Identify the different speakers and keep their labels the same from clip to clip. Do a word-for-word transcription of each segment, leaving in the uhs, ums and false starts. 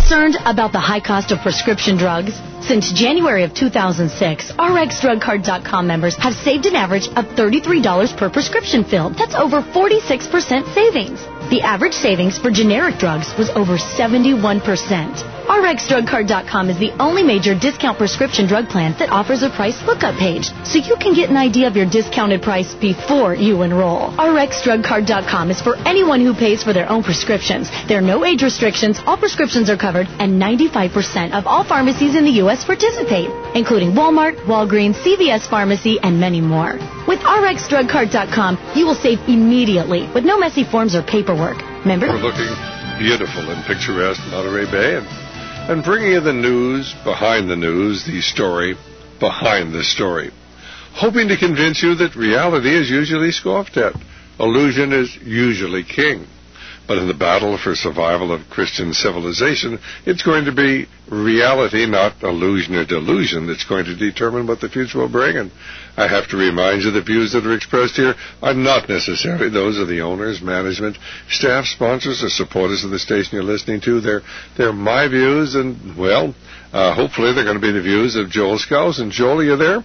Speaker 1: Concerned about the high cost of prescription drugs? Since January of two thousand six, R X Drug Card dot com members have saved an average of thirty-three dollars per prescription filled. That's over forty-six percent savings. The average savings for generic drugs was over seventy-one percent. R X Drug Card dot com is the only major discount prescription drug plan that offers a price lookup page, so you can get an idea of your discounted price before you enroll. R X Drug Card dot com is for anyone who pays for their own prescriptions. There are no age restrictions, all prescriptions are covered, and ninety-five percent of all pharmacies in the U S participate, including Walmart, Walgreens, C V S Pharmacy, and many more. With R X Drug Card dot com, you will save immediately with no messy forms or paperwork. Remember?
Speaker 2: We're looking beautiful and picturesque Monterey Bay, and and bringing you the news behind the news, the story behind the story. Hoping to convince you that reality is usually scoffed at. Illusion is usually king. But in the battle for survival of Christian civilization, it's going to be reality, not illusion or delusion, that's going to determine what the future will bring. And I have to remind you the views that are expressed here are not necessarily those of the owners, management, staff, sponsors, or supporters of the station you're listening to. They're, they're my views, and, well, uh, hopefully they're going to be the views of Joel Skousen. Joel, are you there?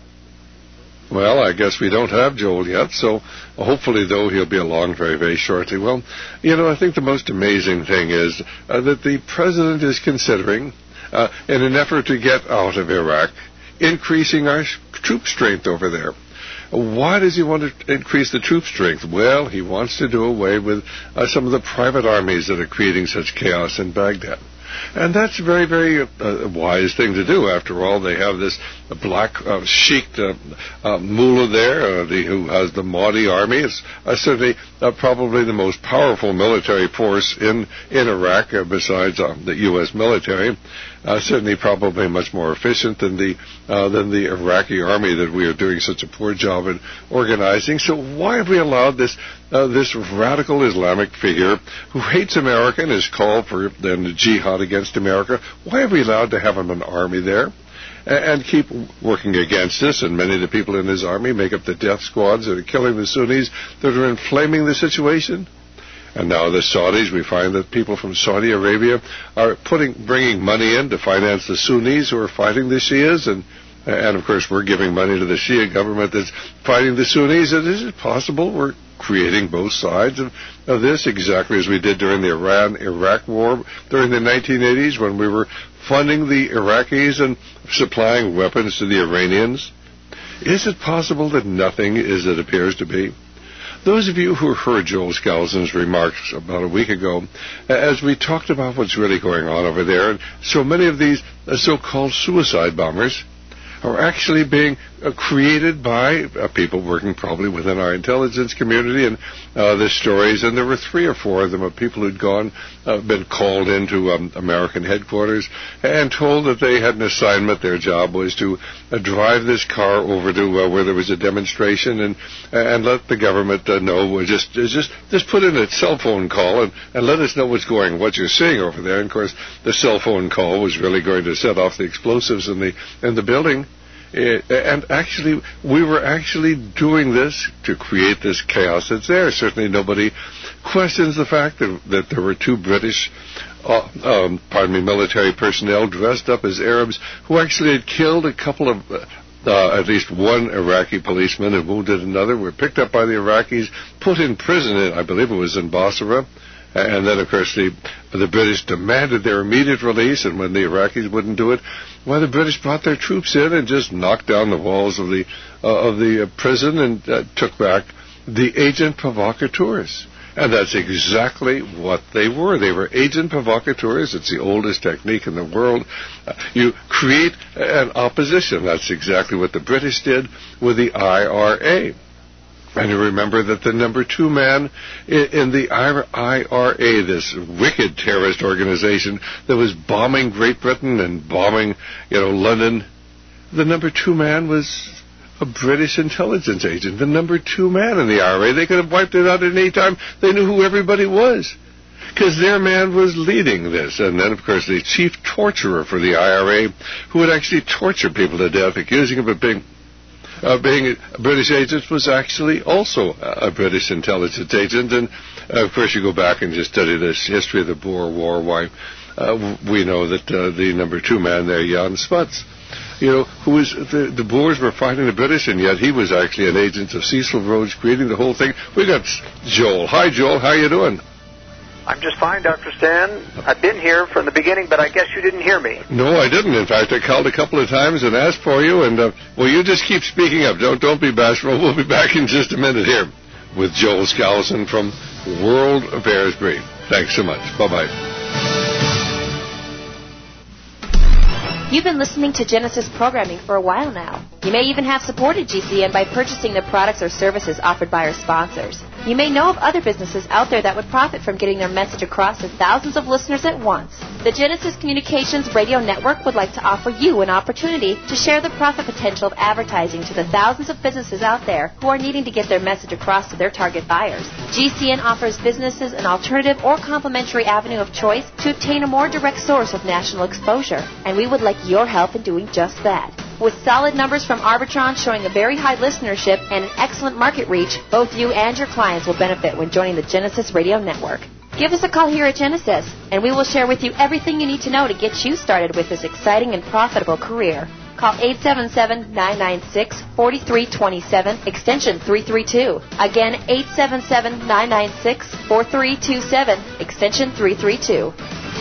Speaker 2: Well, I guess we don't have Joel yet, so hopefully, though, he'll be along very, very shortly. Well, you know, I think the most amazing thing is uh, that the president is considering, uh, in an effort to get out of Iraq, increasing our sh- troop strength over there. Why does he want to increase the troop strength? Well, he wants to do away with uh, some of the private armies that are creating such chaos in Baghdad. And that's a very, very uh, wise thing to do. After all, they have this black uh, sheik uh, uh, mullah there uh, the, who has the Mahdi army. It's uh, certainly uh, probably the most powerful military force in, in Iraq, uh, besides uh, the U S military. Uh, certainly probably much more efficient than the uh, than the Iraqi army that we are doing such a poor job in organizing. So why have we allowed this uh, this radical Islamic figure who hates America and has called for then jihad against America? Why have we allowed to have him an army there and keep working against us? And many of the people in his army make up the death squads that are killing the Sunnis, that are inflaming the situation. And now the Saudis, we find that people from Saudi Arabia are putting, bringing money in to finance the Sunnis who are fighting the Shias, and and of course we're giving money to the Shia government that's fighting the Sunnis. And is it possible we're creating both sides of, of this, exactly as we did during the Iran-Iraq war during the nineteen eighties, when we were funding the Iraqis and supplying weapons to the Iranians? Is it possible that nothing is as it appears to be? Those of you who heard Joel Skousen's remarks about a week ago, as we talked about what's really going on over there, and so many of these so-called suicide bombers are actually being uh, created by uh, people working probably within our intelligence community, and uh, the stories, and there were three or four of them of people who'd gone, uh, been called into um, American headquarters and told that they had an assignment. Their job was to uh, drive this car over to uh, where there was a demonstration and and let the government uh, know, just just just put in a cell phone call and, and let us know what's going, what you're seeing over there. And of course, the cell phone call was really going to set off the explosives in the in the building. It, and actually, we were actually doing this to create this chaos that's there. Certainly nobody questions the fact that, that there were two British, uh, um, pardon me, military personnel dressed up as Arabs who actually had killed a couple of, uh, at least one Iraqi policeman and wounded another, were picked up by the Iraqis, put in prison, in, I believe it was in Basra. And then, of course, the the British demanded their immediate release, and when the Iraqis wouldn't do it, well, the British brought their troops in and just knocked down the walls of the uh, of the uh, prison and uh, took back the agent provocateurs. And that's exactly what they were. They were agent provocateurs. It's the oldest technique in the world. Uh, you create an opposition. That's exactly what the British did with the I R A. And you remember that the number two man in the I R A, this wicked terrorist organization that was bombing Great Britain and bombing, you know, London, the number two man was a British intelligence agent. The number two man in the I R A, they could have wiped it out at any time. They knew who everybody was, because their man was leading this. And then, of course, the chief torturer for the I R A, who would actually torture people to death, accusing them of being Uh, being a British agent, was actually also a British intelligence agent. And, uh, of course, you go back and just study this history of the Boer War, why uh, we know that uh, the number two man there, Jan Smuts, you know, who was, the, the Boers were fighting the British, and yet he was actually an agent of Cecil Rhodes, creating the whole thing. We got Joel. Hi, Joel. How you doing?
Speaker 3: I'm just fine, Doctor Stan. I've been here from the beginning, but I guess you didn't hear me.
Speaker 2: No, I didn't. In fact, I called a couple of times and asked for you, and, uh, well, you just keep speaking up. Don't don't be bashful. We'll be back in just a minute here with Joel Skousen from World Affairs Brief. Thanks so much. Bye-bye.
Speaker 4: You've been listening to Genesis programming for a while now. You may even have supported G C N by purchasing the products or services offered by our sponsors. You may know of other businesses out there that would profit from getting their message across to thousands of listeners at once. The Genesis Communications Radio Network would like to offer you an opportunity to share the profit potential of advertising to the thousands of businesses out there who are needing to get their message across to their target buyers. G C N offers businesses an alternative or complementary avenue of choice to obtain a more direct source of national exposure, and we would like your help in doing just that. With solid numbers from Arbitron showing a very high listenership and an excellent market reach, both you and your clients will benefit when joining the Genesis Radio Network. Give us a call here at Genesis, and we will share with you everything you need to know to get you started with this exciting and profitable career. Call eight seven seven, nine nine six, four three two seven, extension three three two. Again, eight seven seven, nine nine six, four three two seven, extension three three two.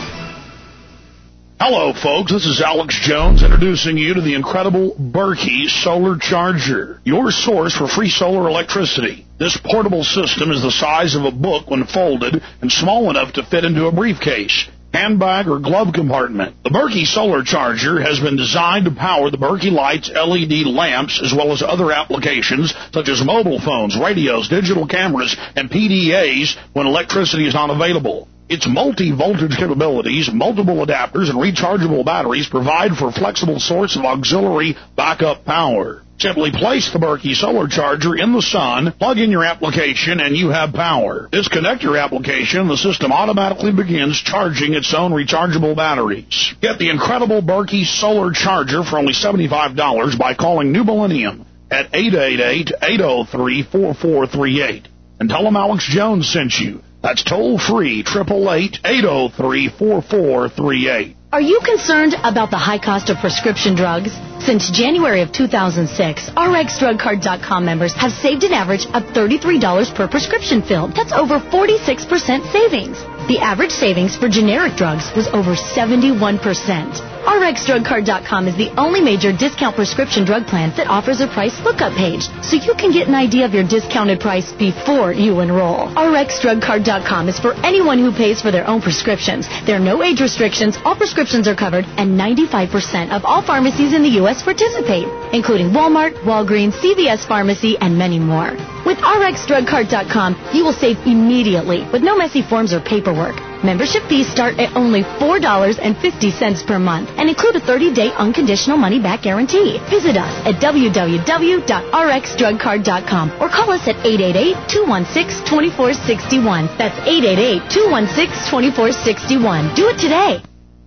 Speaker 5: Hello, folks. This is Alex Jones introducing you to the incredible Berkey Solar Charger, your source for free solar electricity. This portable system is the size of a book when folded and small enough to fit into a briefcase, handbag, or glove compartment. The Berkey Solar Charger has been designed to power the Berkey Lights L E D lamps as well as other applications such as mobile phones, radios, digital cameras, and P D As when electricity is not available. Its multi-voltage capabilities, multiple adapters, and rechargeable batteries provide for a flexible source of auxiliary backup power. Simply place the Berkey Solar Charger in the sun, plug in your application, and you have power. Disconnect your application, and the system automatically begins charging its own rechargeable batteries. Get the incredible Berkey Solar Charger for only seventy-five dollars by calling New Millennium at eight eight eight, eight zero three, four four three eight. And tell them Alex Jones sent you. That's toll-free, eight eight eight, eight zero three, four four three eight.
Speaker 1: Are you concerned about the high cost of prescription drugs? Since January of two thousand six, R X Drug Card dot com members have saved an average of thirty-three dollars per prescription filled. That's over forty-six percent savings. The average savings for generic drugs was over seventy-one percent. R X Drug Card dot com is the only major discount prescription drug plan that offers a price lookup page, so you can get an idea of your discounted price before you enroll. R X Drug Card dot com is for anyone who pays for their own prescriptions. There are no age restrictions, all prescriptions are covered, and ninety-five percent of all pharmacies in the U S participate, including Walmart, Walgreens, C V S Pharmacy, and many more. With R X Drug Card dot com, you will save immediately with no messy forms or paperwork. Membership fees start at only four dollars and fifty cents per month and include a thirty-day unconditional money-back guarantee. Visit us at w w w dot r x drug card dot com or call us at eight eight eight, two one six, two four six one. That's eight eight eight, two one six, two four six one. Do it today.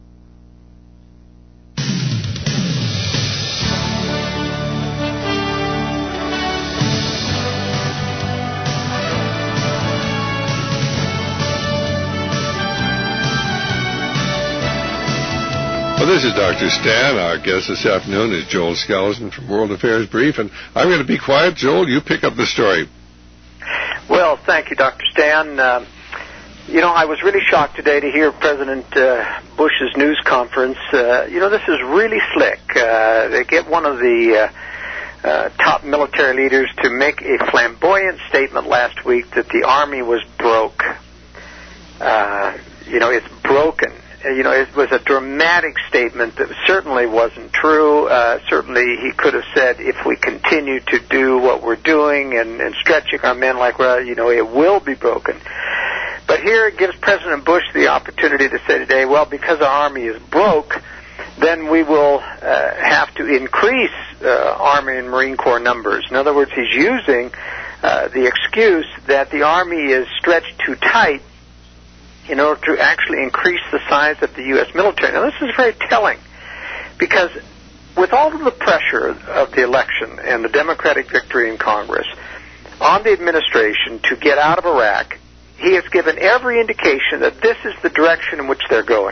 Speaker 2: Well, this is Doctor Stan. Our guest this afternoon is Joel Skousen from World Affairs Brief, and I'm going to be quiet. Joel, you pick up the story.
Speaker 3: Well, thank you, Doctor Stan. Uh, you know, I was really shocked today to hear President uh, Bush's news conference. Uh, you know, this is really slick. Uh, they get one of the uh, uh, top military leaders to make a flamboyant statement last week that the Army was broke. Uh, you know, it's broken. You know, it was a dramatic statement that certainly wasn't true. Uh, certainly he could have said, if we continue to do what we're doing and, and stretching our men like, well, you know, it will be broken. But here it gives President Bush the opportunity to say today, well, because our Army is broke, then we will uh, have to increase uh, Army and Marine Corps numbers. In other words, he's using uh, the excuse that the Army is stretched too tight in order to actually increase the size of the U S military. Now, this is very telling, because with all of the pressure of the election and the Democratic victory in Congress on the administration to get out of Iraq, he has given every indication that this is the direction in which they're going.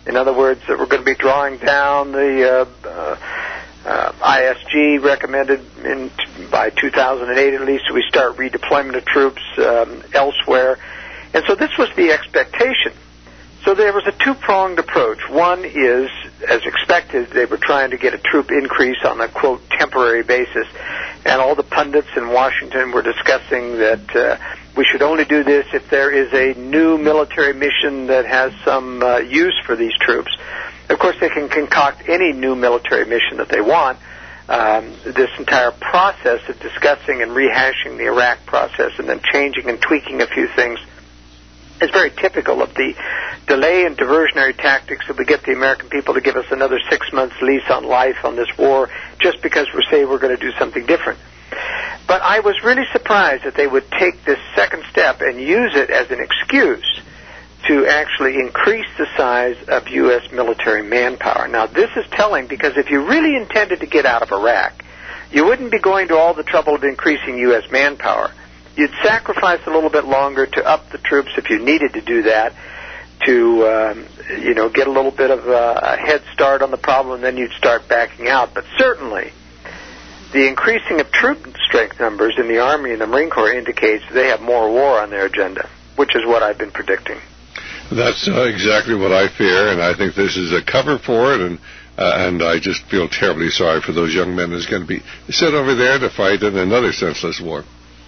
Speaker 3: In other words, that we're going to be drawing down the uh, uh, uh, I S G recommended in, by two thousand eight at least, we start redeployment of troops um, elsewhere. And so this was the expectation. So there was a two-pronged approach. One is, as expected, they were trying to get a troop increase on a, quote, temporary basis. And all the pundits in Washington were discussing that uh, we should only do this if there is a new military mission that has some uh, use for these troops. Of course, they can concoct any new military mission that they want. Um, this entire process of discussing and rehashing the Iraq process and then changing and tweaking a few things is very typical of the delay and diversionary tactics that we get the American people to give us another six months lease on life on this war just because we say we're going to do something different. But I was really surprised that they would take this second step and use it as an excuse to actually increase the size of U S military manpower. Now, this is telling because if you really intended to get out of Iraq, you wouldn't be going to all the trouble of increasing U S manpower. You'd sacrifice a little bit longer to up the troops if you needed to do that, to, um, you know, get a little bit of a, a head start on the problem, and then you'd start backing out. But certainly, the increasing of troop strength numbers in the Army and the Marine Corps indicates they have more war on their agenda, which is what I've been predicting.
Speaker 2: That's uh, exactly what I fear, and I think this is a cover for it, and uh, and I just feel terribly sorry for those young men who's going to be sent over there to fight in another senseless war.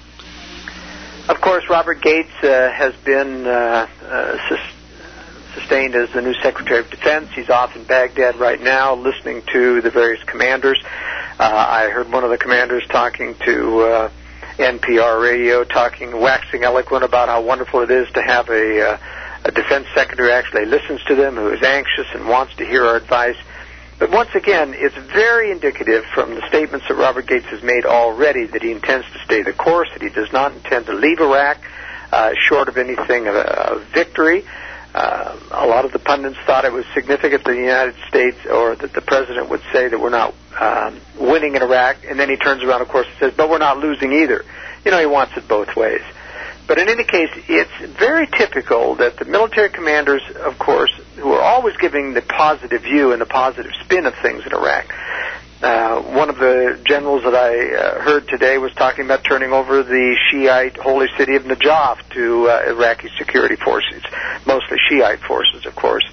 Speaker 3: Of course, Robert Gates uh, has been uh, uh, sus- sustained as the new Secretary of Defense. He's off in Baghdad right now listening to the various commanders. Uh, I heard one of the commanders talking to uh, N P R radio, talking, waxing eloquent about how wonderful it is to have a, uh, a defense secretary who actually listens to them, who is anxious and wants to hear our advice. But once again, it's very indicative from the statements that Robert Gates has made already that he intends to stay the course, that he does not intend to leave Iraq uh, short of anything of a, a victory. Uh, a lot of the pundits thought it was significant that the United States or that the president would say that we're not um, winning in Iraq, and then he turns around, of course, and says, but we're not losing either. You know, he wants it both ways. But in any case, it's very typical that the military commanders, of course, who are always giving the positive view and the positive spin of things in Iraq. Uh, one of the generals that I uh, heard today was talking about turning over the Shiite holy city of Najaf to uh, Iraqi security forces, mostly Shiite forces, of course.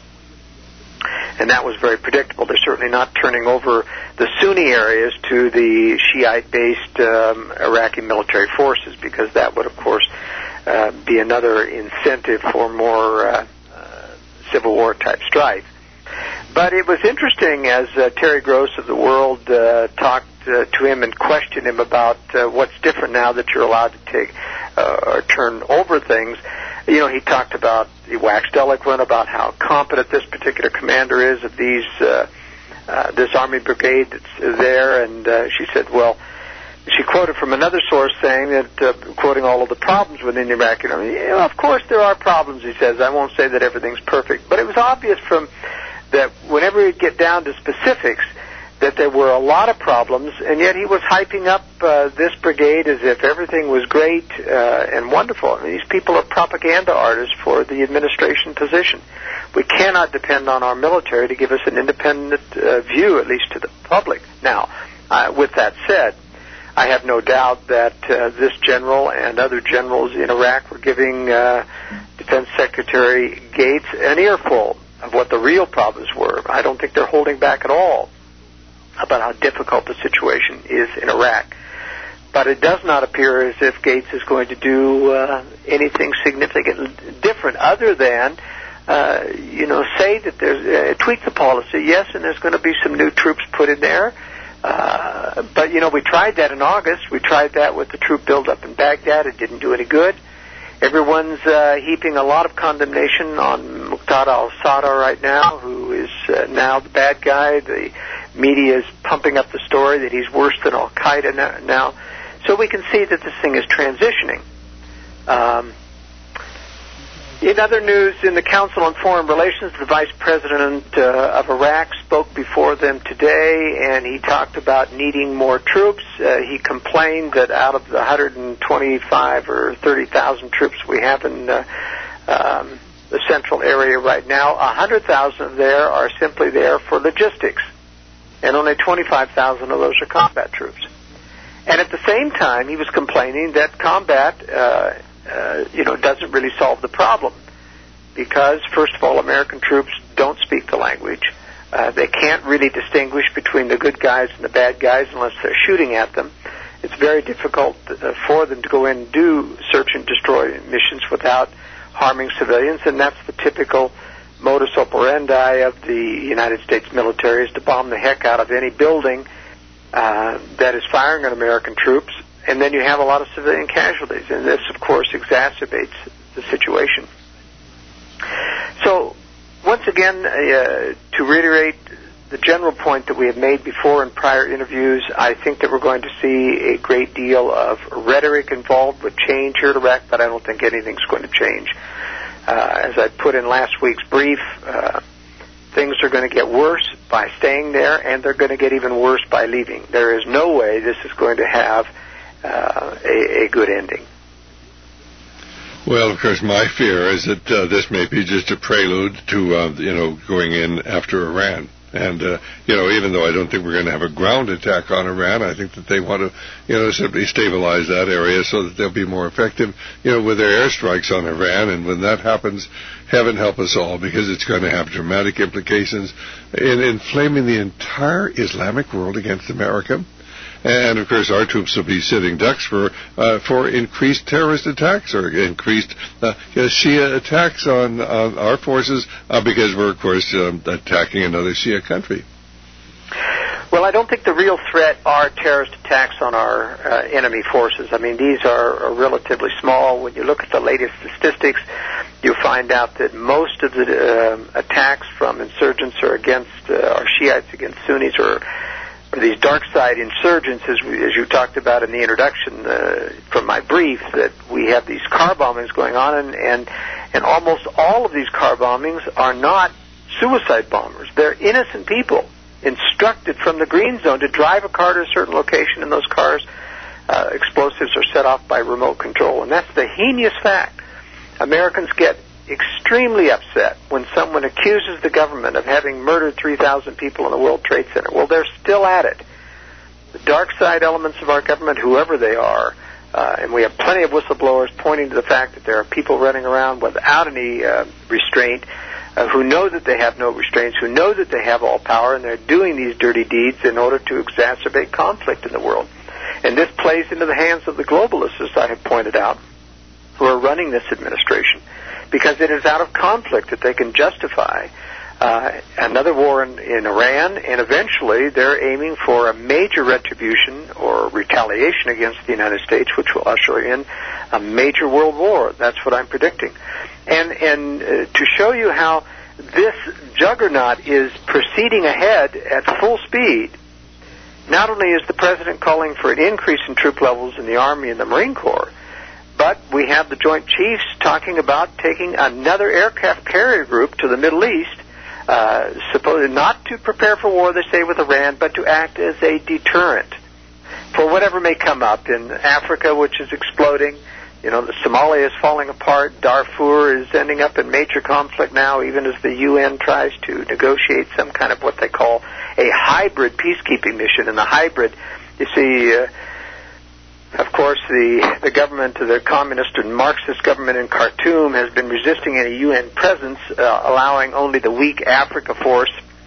Speaker 3: And that was very predictable. They're certainly not turning over the Sunni areas to the Shiite-based um, Iraqi military forces, because that would, of course, uh, be another incentive for more uh, uh, Civil War-type strife. But it was interesting as uh, Terry Gross of The World uh, talked uh, to him and questioned him about uh, what's different now that you're allowed to take uh, or turn over things. You know, he talked about, he waxed eloquent about how competent this particular commander is of these, uh, uh, this Army brigade that's there, and uh, she said, well, she quoted from another source saying that, uh, quoting all of the problems within the Iraqi Army, you know, of course there are problems, he says. I won't say that everything's perfect. But it was obvious from that whenever he'd get down to specifics, that there were a lot of problems, and yet he was hyping up uh, this brigade as if everything was great uh, and wonderful. I mean, these people are propaganda artists for the administration position. We cannot depend on our military to give us an independent uh, view, at least to the public. Now, uh, with that said, I have no doubt that uh, this general and other generals in Iraq were giving uh, Defense Secretary Gates an earful of what the real problems were. I don't think they're holding back at all about how difficult the situation is in Iraq. But it does not appear as if Gates is going to do uh, anything significant different other than, uh, you know, say that there's, uh, tweak the policy, yes, and there's going to be some new troops put in there. Uh, but, you know, we tried that in August. We tried that with the troop buildup in Baghdad. It didn't do any good. Everyone's uh, heaping a lot of condemnation on Muqtada al-Sadr right now, who is uh, now the bad guy. The media is pumping up the story that he's worse than al-Qaeda now. So we can see that this thing is transitioning. Um, in other news, in the Council on Foreign Relations, the Vice President uh, of Iraq spoke before them today, and he talked about needing more troops. Uh, he complained that out of the one hundred twenty-five or thirty thousand troops we have in uh, um, the central area right now. one hundred thousand there are simply there for logistics, and only twenty-five thousand of those are combat troops. And at the same time, he was complaining that combat, uh, uh, you know, doesn't really solve the problem because, first of all, American troops don't speak the language. Uh, they can't really distinguish between the good guys and the bad guys unless they're shooting at them. It's very difficult uh, for them to go in and do search and destroy missions without harming civilians, and that's the typical modus operandi of the United States military, is to bomb the heck out of any building uh, that is firing on American troops, and then you have a lot of civilian casualties, and this, of course, exacerbates the situation. So, once again, uh, to reiterate the general point that we have made before in prior interviews, I think that we're going to see a great deal of rhetoric involved with change here at Iraq, but I don't think anything's going to change. Uh, as I put in last week's brief, uh, things are going to get worse by staying there, and they're going to get even worse by leaving. There is no way this is going to have uh, a, a good ending.
Speaker 2: Well, of course, my fear is that uh, this may be just a prelude to, uh, you know, going in after Iran. And, uh, you know, even though I don't think we're going to have a ground attack on Iran, I think that they want to, you know, simply stabilize that area so that they'll be more effective, you know, with their airstrikes on Iran. And when that happens, heaven help us all, because it's going to have dramatic implications in inflaming the entire Islamic world against America. And, of course, our troops will be sitting ducks for uh, for increased terrorist attacks or increased uh, you know, Shia attacks on, on our forces uh, because we're, of course, um, attacking another Shia country.
Speaker 3: Well, I don't think the real threat are terrorist attacks on our uh, enemy forces. I mean, these are, are relatively small. When you look at the latest statistics, you find out that most of the uh, attacks from insurgents are against, uh, are Shiites against Sunnis, or these dark side insurgents, as, we, as you talked about in the introduction uh, from my brief, that we have these car bombings going on, and, and and almost all of these car bombings are not suicide bombers. They're innocent people instructed from the green zone to drive a car to a certain location, and those cars, uh, explosives are set off by remote control. And that's the heinous fact. Americans get extremely upset when someone accuses the government of having murdered three thousand people in the World Trade Center. Well, they're still at it. The dark side elements of our government, whoever they are, uh, and we have plenty of whistleblowers pointing to the fact that there are people running around without any uh, restraint, uh, who know that they have no restraints, who know that they have all power, and they're doing these dirty deeds in order to exacerbate conflict in the world. And this plays into the hands of the globalists, as I have pointed out, who are running this administration, because it is out of conflict that they can justify uh, another war in, in Iran, and eventually they're aiming for a major retribution or retaliation against the United States, which will usher in a major world war. That's what I'm predicting. And, and uh, to show you how this juggernaut is proceeding ahead at full speed, not only is the President calling for an increase in troop levels in the Army and the Marine Corps, but we have the Joint Chiefs talking about taking another aircraft carrier group to the Middle East, uh, supposed not to prepare for war, they say, with Iran, but to act as a deterrent for whatever may come up in Africa, which is exploding. You know, the Somalia is falling apart. Darfur is ending up in major conflict now, even as the U N tries to negotiate some kind of what they call a hybrid peacekeeping mission. And the hybrid, you see, uh, of course, the, the government, the communist and Marxist government in Khartoum has been resisting any U N presence, uh, allowing only the weak Africa force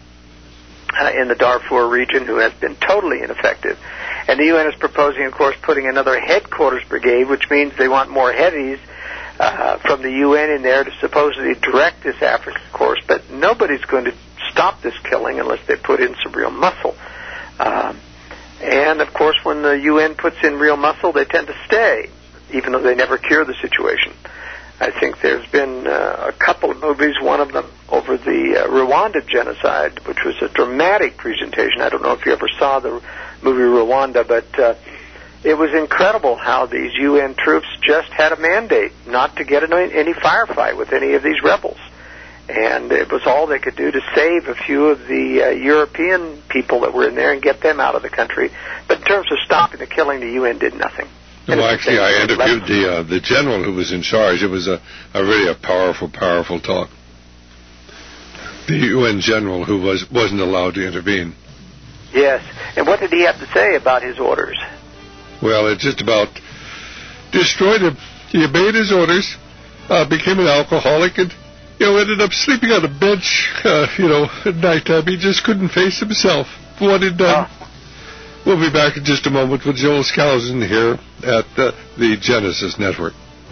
Speaker 3: uh, in the Darfur region, who has been totally ineffective. And the U N is proposing, of course, putting another headquarters brigade, which means they want more heavies uh, from the U N in there to supposedly direct this African course. But nobody's going to stop this killing unless they put in some real muscle. Um, And, of course, when the U N puts in real muscle, they tend to stay, even though they never cure the situation. I think there's been uh, a couple of movies, one of them over the uh, Rwanda genocide, which was a dramatic presentation. I don't know if you ever saw the movie Rwanda, but uh, it was incredible how these U N troops just had a mandate not to get in any firefight with any of these rebels. And it was all they could do to save a few of the uh, European people that were in there and get them out of the country. But in terms of stopping the killing, the U N did nothing.
Speaker 2: No, actually, I interviewed the uh, the general who was in charge. It was a, a really a powerful, powerful talk. The U N general who was, wasn't allowed to intervene.
Speaker 3: Yes. And what did he have to say about his orders?
Speaker 2: Well, it just about destroyed him. He obeyed his orders, uh, became an alcoholic, and, you know, ended up sleeping on a bench, uh, you know, at nighttime. He just couldn't face himself for what he'd done. Oh. We'll be back in just a moment with Joel Skousen here at uh, the Genesis Network.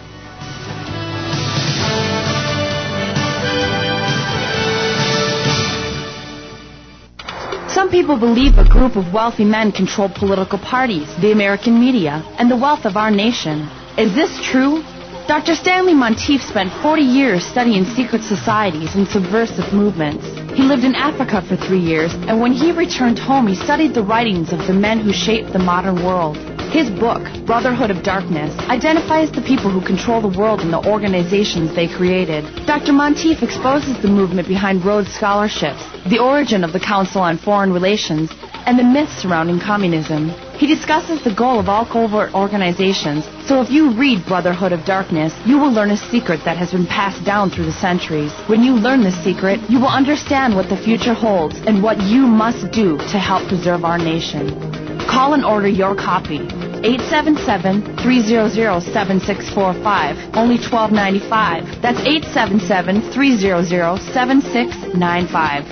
Speaker 6: Some people believe a group of wealthy men control political parties, the American media, and the wealth of our nation. Is this true? Doctor Stanley Monteith spent forty years studying secret societies and subversive movements. He lived in Africa for three years, and when he returned home, he studied the writings of the men who shaped the modern world. His book, Brotherhood of Darkness, identifies the people who control the world and the organizations they created. Doctor Monteith exposes the movement behind Rhodes Scholarships, the origin of the Council on Foreign Relations, and the myths surrounding communism. He discusses the goal of all covert organizations, so if you read Brotherhood of Darkness, you will learn a secret that has been passed down through the centuries. When you learn this secret, you will understand what the future holds and what you must do to help preserve our nation. Call and order your copy. eight seven seven, three zero zero, seven six four five, only twelve ninety-five. That's eight seven seven, three zero zero, seven six nine five.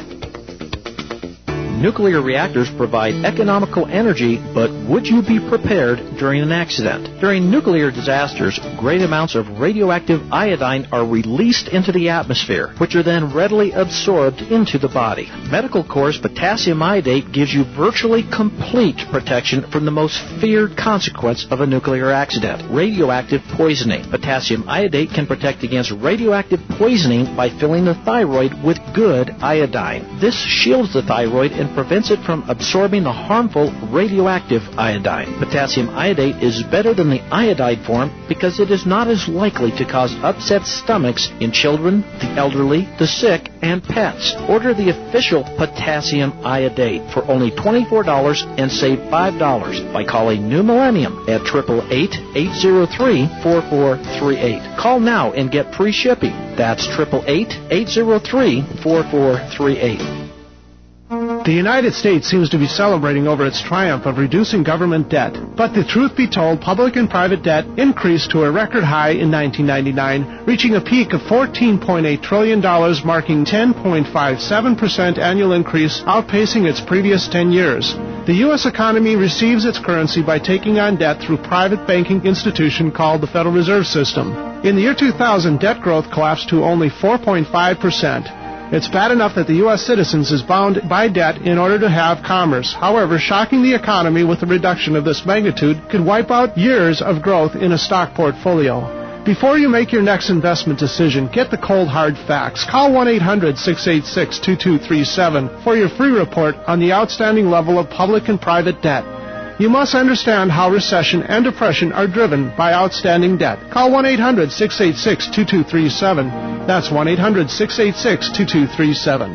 Speaker 7: Nuclear reactors provide economical energy, but would you be prepared during an accident? During nuclear disasters, great amounts of radioactive iodine are released into the atmosphere, which are then readily absorbed into the body. Medical Corps' potassium iodate gives you virtually complete protection from the most feared consequence of a nuclear accident, radioactive poisoning. Potassium iodate can protect against radioactive poisoning by filling the thyroid with good iodine. This shields the thyroid and prevents it from absorbing the harmful radioactive iodine. Potassium iodate is better than the iodide form because it is not as likely to cause upset stomachs in children, the elderly, the sick, and pets. Order the official potassium iodate for only twenty-four dollars and save five dollars by calling New Millennium at eight eight eight, eight zero three, four four three eight. Call now and get free shipping. That's eight eight eight, eight zero three, four four three eight.
Speaker 8: The United States seems to be celebrating over its triumph of reducing government debt. But the truth be told, public and private debt increased to a record high in nineteen ninety-nine, reaching a peak of fourteen point eight trillion dollars, marking ten point five seven percent annual increase, outpacing its previous ten years. The U S economy receives its currency by taking on debt through a private banking institution called the Federal Reserve System. In the year two thousand, debt growth collapsed to only four point five percent. It's bad enough that the U S citizens is bound by debt in order to have commerce. However, shocking the economy with a reduction of this magnitude could wipe out years of growth in a stock portfolio. Before you make your next investment decision, get the cold hard facts. Call one eight hundred, six eight six, two two three seven for your free report on the outstanding level of public and private debt. You must understand how recession and depression are driven by outstanding debt. Call one eight hundred, six eight six, two two three seven. That's one eight hundred, six eight six, two two three seven.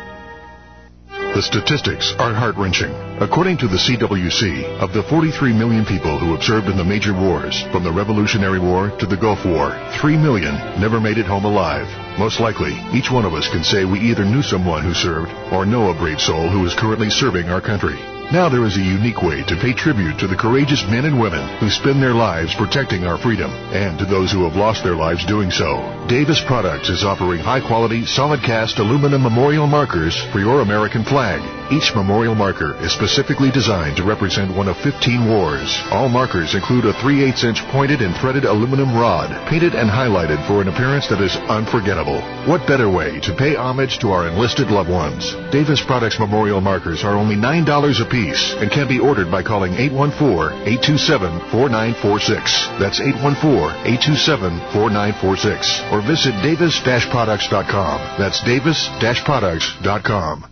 Speaker 9: The statistics are heart-wrenching. According to the C W C, of the forty-three million people who have served in the major wars, from the Revolutionary War to the Gulf War, three million never made it home alive. Most likely, each one of us can say we either knew someone who served or know a brave soul who is currently serving our country. Now there is a unique way to pay tribute to the courageous men and women who spend their lives protecting our freedom, and to those who have lost their lives doing so. Davis Products is offering high-quality, solid-cast aluminum memorial markers for your American flag. Each memorial marker is specifically designed to represent one of fifteen wars. All markers include a three eighths inch pointed and threaded aluminum rod, painted and highlighted for an appearance that is unforgettable. What better way to pay homage to our enlisted loved ones? Davis Products memorial markers are only nine dollars a piece and can be ordered by calling eight one four, eight two seven, four nine four six. That's eight one four, eight two seven, four nine four six. Or visit davis dash products dot com. That's davis dash products dot com.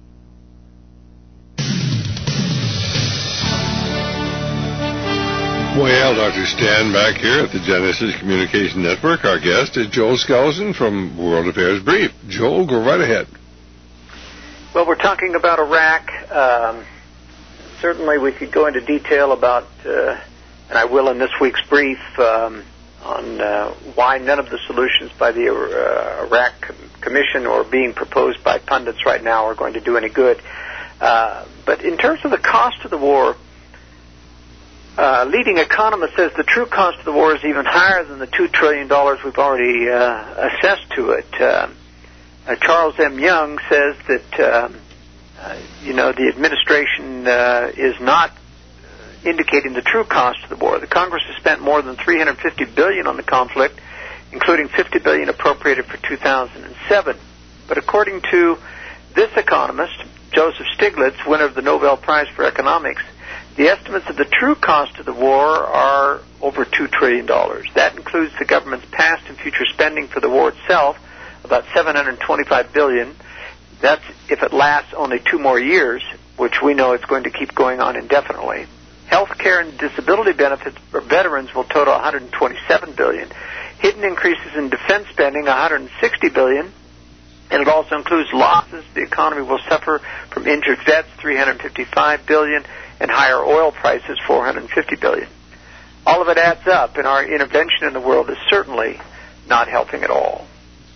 Speaker 2: Well, Doctor Stan back here at the Genesis Communication Network. Our guest is Joel Skousen from World Affairs Brief. Joel, go right ahead.
Speaker 3: Well, we're talking about Iraq. Um, certainly we could go into detail about uh, and I will in this week's brief, um, on uh, why none of the solutions by the uh, Iraq Commission or being proposed by pundits right now are going to do any good. Uh, but in terms of the cost of the war, uh, leading economist says the true cost of the war is even higher than the two trillion dollars we've already uh, assessed to it. Uh, uh, Charles M. Young says that, um, uh, you know, the administration uh, is not indicating the true cost of the war. The Congress has spent more than three hundred fifty billion dollars on the conflict, including fifty billion dollars appropriated for two thousand seven. But according to this economist, Joseph Stiglitz, winner of the Nobel Prize for Economics, the estimates of the true cost of the war are over two trillion dollars. That includes the government's past and future spending for the war itself, about seven hundred twenty-five billion dollars. That's if it lasts only two more years, which we know it's going to keep going on indefinitely. Health care and disability benefits for veterans will total one hundred twenty-seven billion dollars. Hidden increases in defense spending, one hundred sixty billion dollars. And it also includes losses the economy will suffer from injured vets, three hundred fifty-five billion dollars, and higher oil prices, four hundred fifty billion dollars. All of it adds up, and our intervention in the world is certainly not helping at all.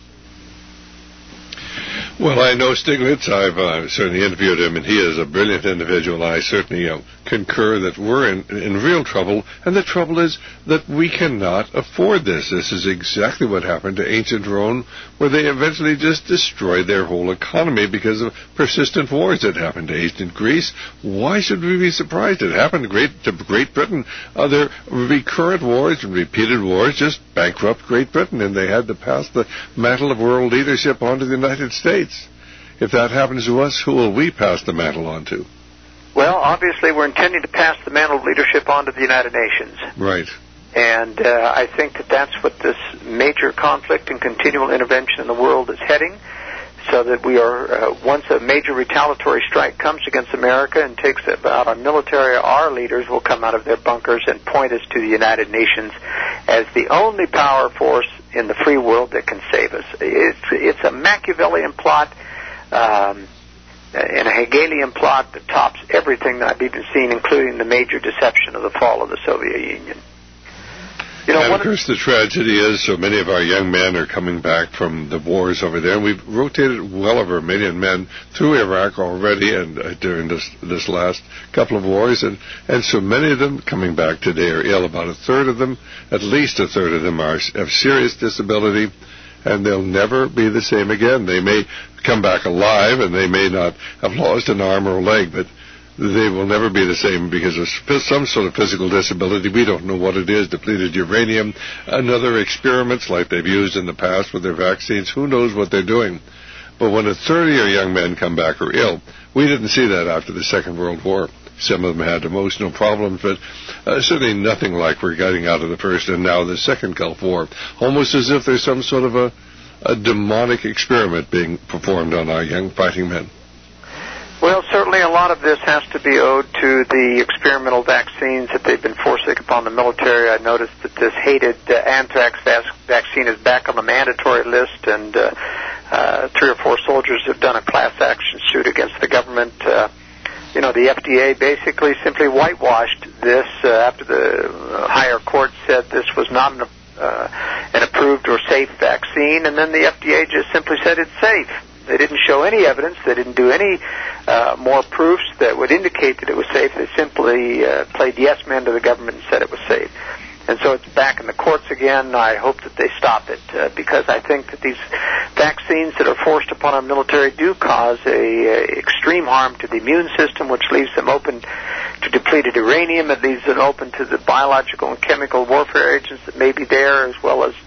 Speaker 2: Well, I know Stiglitz. I've uh, certainly interviewed him, and he is a brilliant individual. I certainly uh, concur that we're in, in real trouble, and the trouble is that we cannot afford this. This is exactly what happened to ancient Rome, where they eventually just destroyed their whole economy because of persistent wars. It happened to ancient Greece. Why should we be surprised? It happened to Great, to Great Britain. Other recurrent wars and repeated wars just bankrupt Great Britain, and they had to pass the mantle of world leadership on to the United States. If that happens to us, who will we pass the mantle on to?
Speaker 3: Well, obviously, we're intending to pass the mantle of leadership on to the United Nations.
Speaker 2: Right.
Speaker 3: And uh, I think that that's what this major conflict and continual intervention in the world is heading, so that we are, uh, once a major retaliatory strike comes against America and takes out our military, our leaders will come out of their bunkers and point us to the United Nations as the only power force in the free world that can save us. It's, it's a Machiavellian plot, um, and a Hegelian plot that tops everything that I've even seen, including the major deception of the fall of the Soviet Union. You know,
Speaker 2: and of course, the tragedy is so many of our young men are coming back from the wars over there. We've rotated well over a million men through Iraq already, and uh, during this this last couple of wars, and, and so many of them coming back today are ill. About a third of them, at least a third of them, are have serious disability, and they'll never be the same again. They may come back alive, and they may not have lost an arm or a leg, but they will never be the same because of some sort of physical disability. We don't know what it is, depleted uranium, and other experiments like they've used in the past with their vaccines. Who knows what they're doing? But when a third of your young men come back or ill, we didn't see that after the Second World War. Some of them had emotional problems, but uh, certainly nothing like we're getting out of the First and now the Second Gulf War. Almost as if there's some sort of a, a demonic experiment being performed on our young fighting men.
Speaker 3: Well, certainly a lot of this has to be owed to the experimental vaccines that they've been forcing upon the military. I noticed that this hated uh, anthrax vac- vaccine is back on the mandatory list, and uh, uh, three or four soldiers have done a class action suit against the government. Uh, you know, the F D A basically simply whitewashed this uh, after the uh, higher court said this was not an, uh, an approved or safe vaccine, and then the F D A just simply said it's safe. They didn't show any evidence. They didn't do any uh, more proofs that would indicate that it was safe. They simply uh, played yes men to the government and said it was safe. And so it's back in the courts again. I hope that they stop it uh, because I think that these vaccines that are forced upon our military do cause a, a extreme harm to the immune system, which leaves them open to depleted uranium. It leaves them open to the biological and chemical warfare agents that may be there, as well as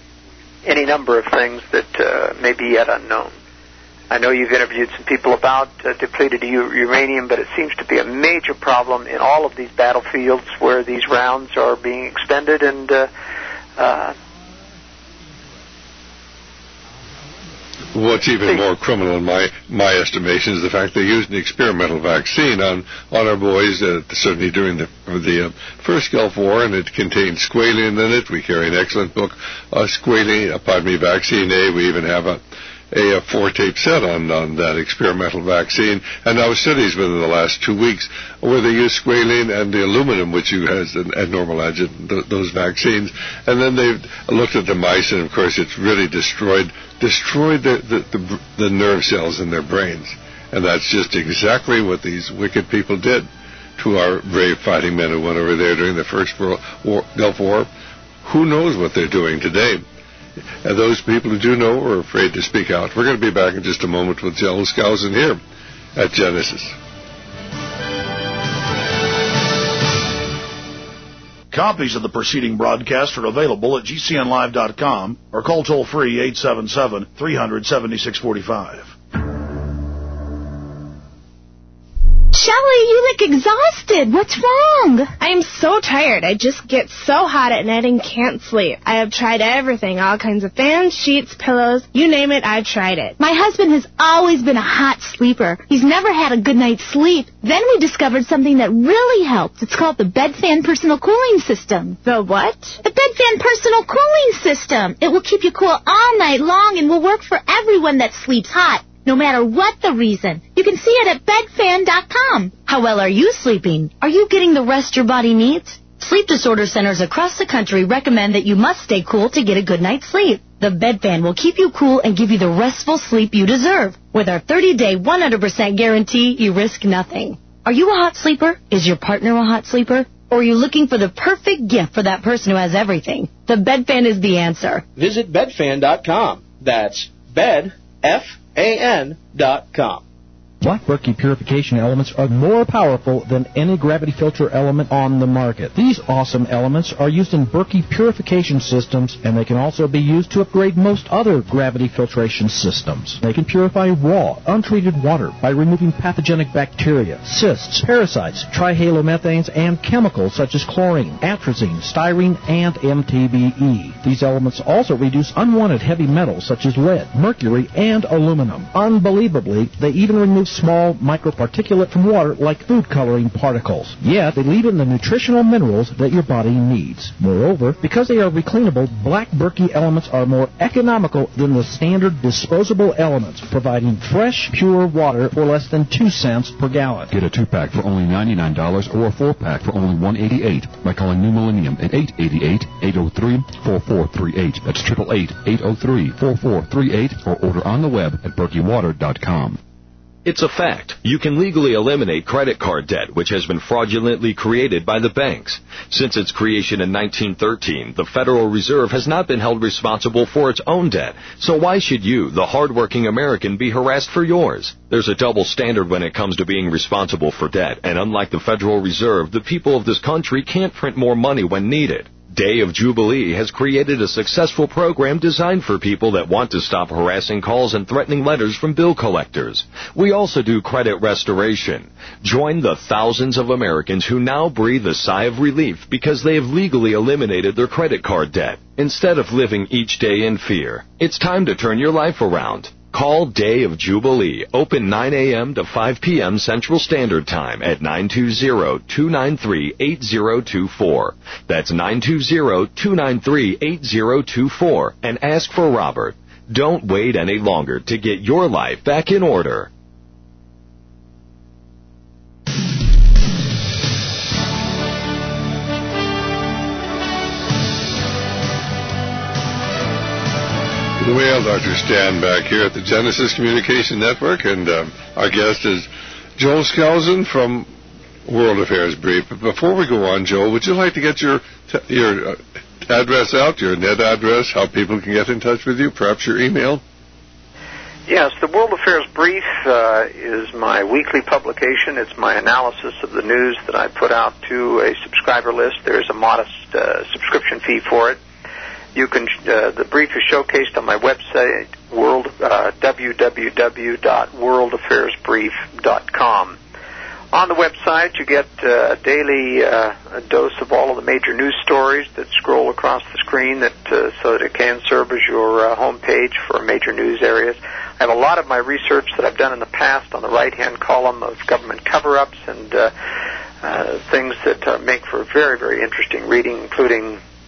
Speaker 3: any number of things that uh, may be yet unknown. I know you've interviewed some people about uh, depleted u- uranium, but it seems to be a major problem in all of these battlefields where these rounds are being expended. And uh, uh,
Speaker 2: what's even more criminal in my my estimation is the fact they used an experimental vaccine on, on our boys, uh, certainly during the the uh, first Gulf War, and it contained squalene in it. We carry an excellent book, uh, squalene, uh, pardon me, Vaccine A. We even have a a, a four-tape set on, on that experimental vaccine, and now studies within the last two weeks where they use squalene and the aluminum, which you has and, and Normalagen, th- those vaccines, and then they've looked at the mice, and of course it's really destroyed destroyed the, the, the, the nerve cells in their brains, and that's just exactly what these wicked people did to our brave fighting men who went over there during the First World War, Gulf War. Who knows what they're doing today? And those people who do know are afraid to speak out. We're going to be back in just a moment with Joel Skousen here at Genesis.
Speaker 5: Copies of the preceding broadcast are available at G C N live dot com or call toll-free eight seven seven, three hundred, seventy-six forty-five.
Speaker 10: Shelley, you look exhausted. What's wrong?
Speaker 11: I am so tired. I just get so hot at night and can't sleep. I have tried everything, all kinds of fans, sheets, pillows, you name it, I've tried it.
Speaker 10: My husband has always been a hot sleeper. He's never had a good night's sleep. Then we discovered something that really helps. It's called the BedFan Personal Cooling System.
Speaker 11: The what?
Speaker 10: The BedFan Personal Cooling System. It will keep you cool all night long and will work for everyone that sleeps hot, no matter what the reason. You can see it at bed fan dot com.
Speaker 1: How well are you sleeping? Are you getting the rest your body needs? Sleep disorder centers across the country recommend that you must stay cool to get a good night's sleep. The BedFan will keep you cool and give you the restful sleep you deserve. With our thirty-day, one hundred percent guarantee, you risk nothing. Are you a hot sleeper? Is your partner a hot sleeper? Or are you looking for the perfect gift for that person who has everything? The BedFan is the answer.
Speaker 12: Visit bed fan dot com. That's bed, F A N dot com.
Speaker 7: Black Berkey purification elements are more powerful than any gravity filter element on the market. These awesome elements are used in Berkey purification systems, and they can also be used to upgrade most other gravity filtration systems. They can purify raw, untreated water by removing pathogenic bacteria, cysts, parasites, trihalomethanes, and chemicals such as chlorine, atrazine, styrene, and M T B E. These elements also reduce unwanted heavy metals such as lead, mercury, and aluminum. Unbelievably, they even remove small microparticulate from water like food coloring particles. Yet, they leave in the nutritional minerals that your body needs. Moreover, because they are recleanable, Black Berkey elements are more economical than the standard disposable elements, providing fresh, pure water for less than two cents per gallon.
Speaker 13: Get a two-pack for only ninety-nine dollars or a four-pack for only one hundred eighty-eight dollars by calling New Millennium at eight eight eight, eight oh three, four four three eight. That's eight eight eight, eight oh three, four four three eight or order on the web at berkey water dot com.
Speaker 14: It's a fact. You can legally eliminate credit card debt, which has been fraudulently created by the banks. Since its creation in nineteen thirteen, the Federal Reserve has not been held responsible for its own debt. So why should you, the hardworking American, be harassed for yours? There's a double standard when it comes to being responsible for debt, and unlike the Federal Reserve, the people of this country can't print more money when needed. Day of Jubilee has created a successful program designed for people that want to stop harassing calls and threatening letters from bill collectors. We also do credit restoration. Join the thousands of Americans who now breathe a sigh of relief because they have legally eliminated their credit card debt. Instead of living each day in fear, it's time to turn your life around. Call Day of Jubilee, open nine a.m. to five p.m. Central Standard Time at nine two zero, two nine three, eight zero two four. That's nine two zero, two nine three, eight zero two four, and ask for Robert. Don't wait any longer to get your life back in order.
Speaker 2: Well, Doctor Stan back here at the Genesis Communication Network, and um, our guest is Joel Skousen from World Affairs Brief. But before we go on, Joel, would you like to get your t- your uh, address out, your net address, how people can get in touch with you, perhaps your email?
Speaker 3: Yes, the World Affairs Brief uh, is my weekly publication. It's my analysis of the news that I put out to a subscriber list. There's a modest uh, subscription fee for it. You can. Uh, the brief is showcased on my website, world uh, w w w dot world affairs brief dot com. On the website, you get uh, a daily uh, a dose of all of the major news stories that scroll across the screen, that uh, so that it can serve as your uh, home page for major news areas. I have a lot of my research that I've done in the past on the right-hand column of government cover-ups and uh, uh, things that uh, make for very, very interesting reading, including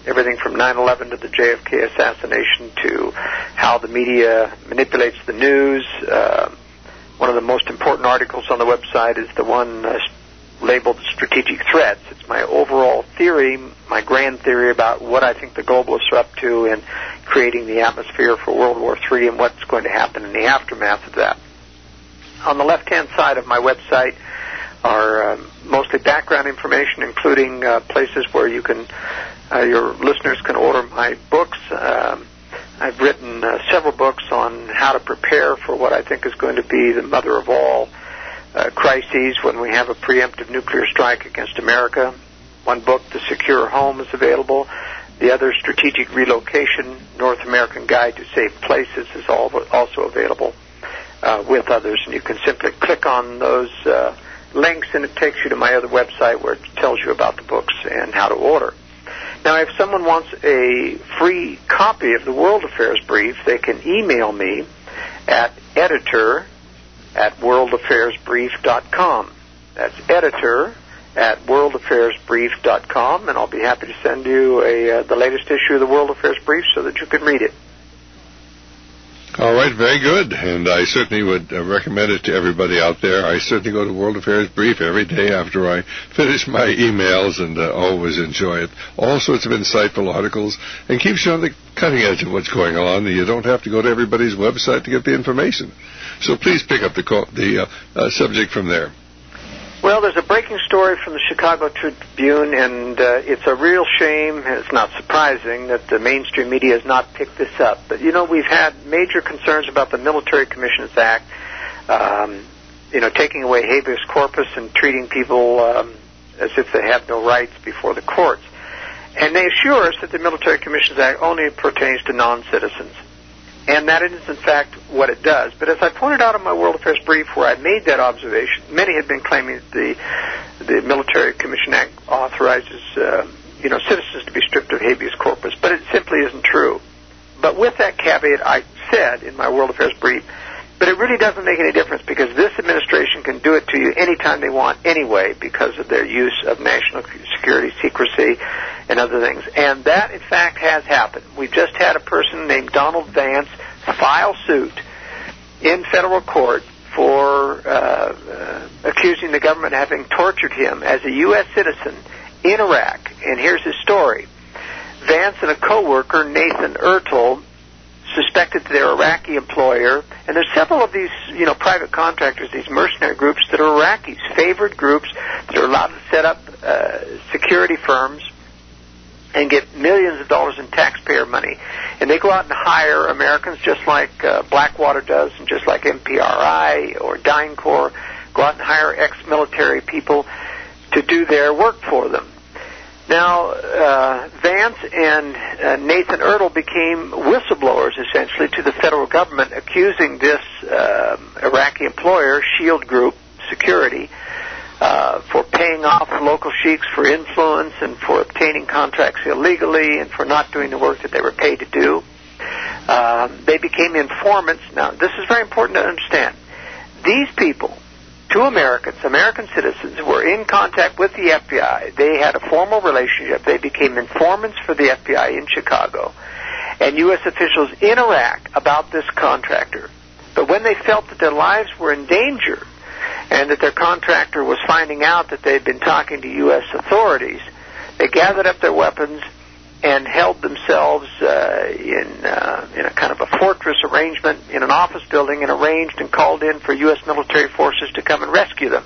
Speaker 3: everything from nine eleven to the J F K assassination to how the media manipulates the news. Uh, one of the most important articles on the website is the one uh, labeled Strategic Threats. It's my overall theory, my grand theory about what I think the globalists are up to in creating the atmosphere for World War Three and what's going to happen in the aftermath of that. On the left-hand side of my website are uh, mostly background information, including uh, places where you can, uh, your listeners can order my books. Um, I've written uh, several books on how to prepare for what I think is going to be the mother of all uh, crises when we have a preemptive nuclear strike against America. One book, The Secure Home, is available. The other, Strategic Relocation, North American Guide to Safe Places, is also available uh, with others. And you can simply click on those uh, links, and it takes you to my other website where it tells you about the books and how to order. Now, if someone wants a free copy of the World Affairs Brief, they can email me at editor at world affairs brief dot com. That's editor at world affairs brief dot com, and I'll be happy to send you a, uh, the latest issue of the World Affairs Brief so that you can read it.
Speaker 2: All right, very good. And I certainly would uh, recommend it to everybody out there. I certainly go to World Affairs Brief every day after I finish my emails, and uh, always enjoy it. All sorts of insightful articles, and keeps you on the cutting edge of what's going on. You don't have to go to everybody's website to get the information. So please pick up the, co- the uh, uh, subject from there.
Speaker 3: Well, there's a breaking story from the Chicago Tribune, and uh, it's a real shame, and it's not surprising that the mainstream media has not picked this up. But, you know, we've had major concerns about the Military Commissions Act, um, you know, taking away habeas corpus and treating people um, as if they have no rights before the courts. And they assure us that the Military Commissions Act only pertains to non-citizens. And that is, in fact, what it does. But as I pointed out in my World Affairs Brief where I made that observation, many had been claiming that the, the Military Commission Act authorizes, uh, you know, citizens to be stripped of habeas corpus. But it simply isn't true. But with that caveat, I said in my World Affairs Brief, but it really doesn't make any difference because this administration can do it to you anytime they want anyway because of their use of national security secrecy and other things. And that, in fact, has happened. We've just had a person named Donald Vance file suit in federal court for uh, uh, accusing the government of having tortured him as a U S citizen in Iraq. And here's his story. Vance and a co-worker, Nathan Ertel, suspected their Iraqi employer, and there's several of these, you know, private contractors, these mercenary groups that are Iraqis, favored groups that are allowed to set up uh, security firms and get millions of dollars in taxpayer money. And they go out and hire Americans just like uh, Blackwater does and just like M P R I or DynCorp, go out and hire ex-military people to do their work for them. Now, uh, Vance and uh, Nathan Ertel became whistleblowers, essentially, to the federal government, accusing this uh, Iraqi employer, Shield Group Security, uh, for paying off local sheiks for influence and for obtaining contracts illegally and for not doing the work that they were paid to do. Um, they became informants. Now, this is very important to understand. These people, two Americans, American citizens, were in contact with the F B I. They had a formal relationship. They became informants for the F B I in Chicago and U S officials in Iraq about this contractor. But when they felt that their lives were in danger and that their contractor was finding out that they'd been talking to U S authorities, they gathered up their weapons and held themselves uh, in uh, in a kind of a fortress arrangement in an office building and arranged and called in for U S military forces to come and rescue them.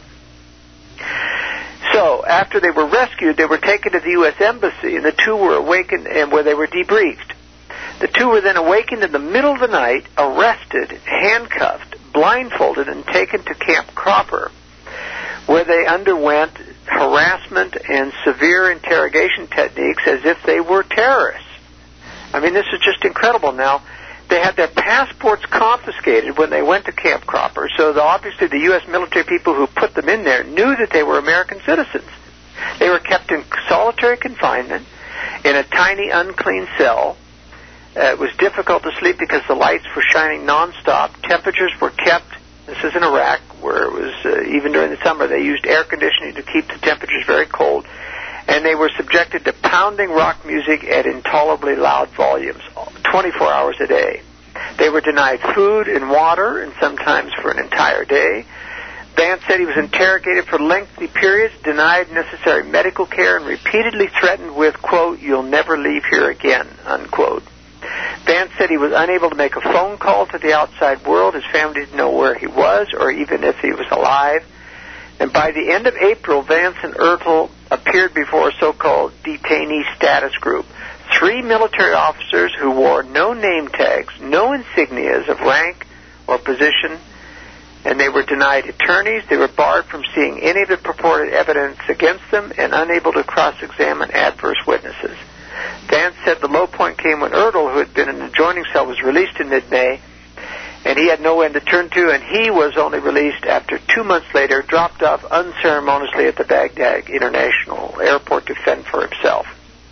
Speaker 3: So after they were rescued, they were taken to the U S Embassy, and the two were awakened and where they were debriefed. The two were then awakened in the middle of the night, arrested, handcuffed, blindfolded, and taken to Camp Cropper, where they underwent harassment and severe interrogation techniques as if they were terrorists. I mean, this is just incredible. Now, they had their passports confiscated when they went to Camp Cropper, so the, obviously the U S military people who put them in there knew that they were American citizens. They were kept in solitary confinement in a tiny, unclean cell. Uh, it was difficult to sleep because the lights were shining nonstop. Temperatures were kept. This is in Iraq, where it was, uh, even during the summer, they used air conditioning to keep the temperatures very cold. and they were subjected to pounding rock music at intolerably loud volumes, twenty-four hours a day. They were denied food and water, and sometimes for an entire day. Vance said he was interrogated for lengthy periods, denied necessary medical care, and repeatedly threatened with, quote, "You'll never leave here again," unquote. Vance said he was unable to make a phone call to the outside world. His family didn't know where he was or even if he was alive. And by the end of April, Vance and Ertel appeared before a so-called detainee status group. Three military officers who wore no name tags, no insignias of rank or position, and they were denied attorneys. They were barred from seeing any of the purported evidence against them and unable to cross-examine adverse witnesses. Vance said the low point came when Ertel, who had been in an adjoining cell, was released in mid-May, and he had no end to turn to, and he was only released after two months later, dropped off unceremoniously at the Baghdad International Airport to fend for himself.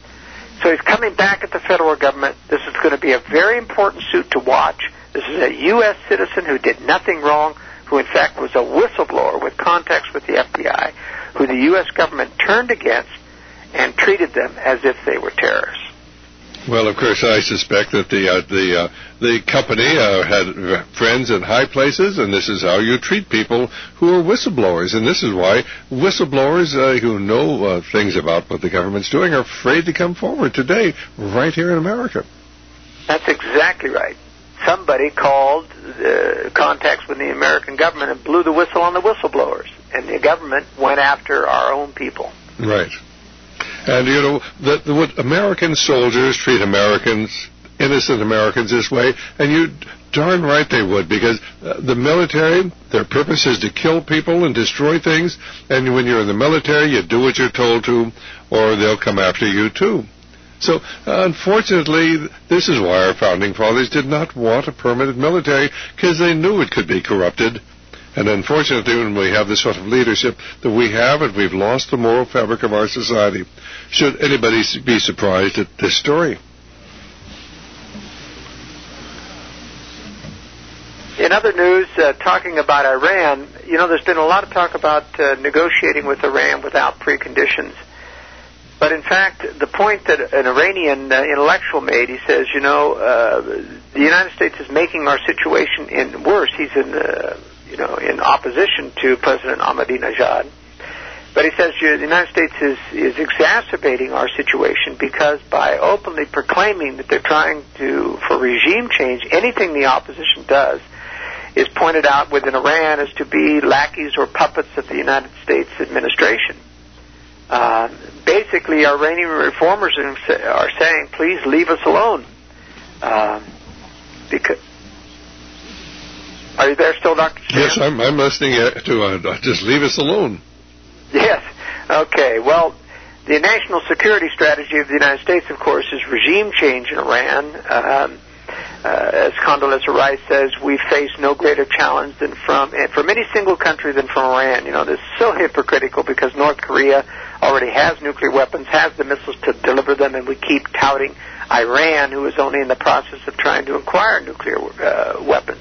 Speaker 3: So he's coming back at the federal government. This is going to be a very important suit to watch. This is a U S citizen who did nothing wrong, who in fact was a whistleblower with contacts with the F B I, who the U S government turned against and treated them as if they were terrorists.
Speaker 2: Well, of course, I suspect that the uh, the uh, the company uh, had friends in high places, and this is how you treat people who are whistleblowers. And this is why whistleblowers uh, who know uh, things about what the government's doing are afraid to come forward today, right here in America.
Speaker 3: That's exactly right. Somebody called uh, contacts with the American government and blew the whistle on the whistleblowers, and the government went after our own people.
Speaker 2: Right. And, you know, that would American soldiers treat Americans, innocent Americans, this way? And you darn right they would, because uh, the military, their purpose is to kill people and destroy things, and when you're in the military, you do what you're told to, or they'll come after you, too. So, uh, unfortunately, this is why our founding fathers did not want a permanent military, because they knew it could be corrupted. And unfortunately, when we have the sort of leadership that we have, and we've lost the moral fabric of our society, should anybody be surprised at this story?
Speaker 3: In other news, uh, talking about Iran, you know, there's been a lot of talk about uh, negotiating with Iran without preconditions. But in fact, the point that an Iranian uh, intellectual made, he says, you know, uh, the United States is making our situation in worse. He's in uh, you know, in opposition to President Ahmadinejad. But he says the United States is, is exacerbating our situation because by openly proclaiming that they're trying to, for regime change, anything the opposition does is pointed out within Iran as to be lackeys or puppets of the United States administration. Uh, basically, Iranian reformers are saying, please leave us alone. Uh, because... Are you there still, Doctor Stan?
Speaker 2: Yes, I'm, I'm listening to uh, just leave us alone.
Speaker 3: Yes. Okay. Well, the national security strategy of the United States, of course, is regime change in Iran. Um, uh, as Condoleezza Rice says, we face no greater challenge than from from any single country than from Iran. You know, this is so hypocritical because North Korea already has nuclear weapons, has the missiles to deliver them, and we keep touting Iran, who is only in the process of trying to acquire nuclear uh, weapons.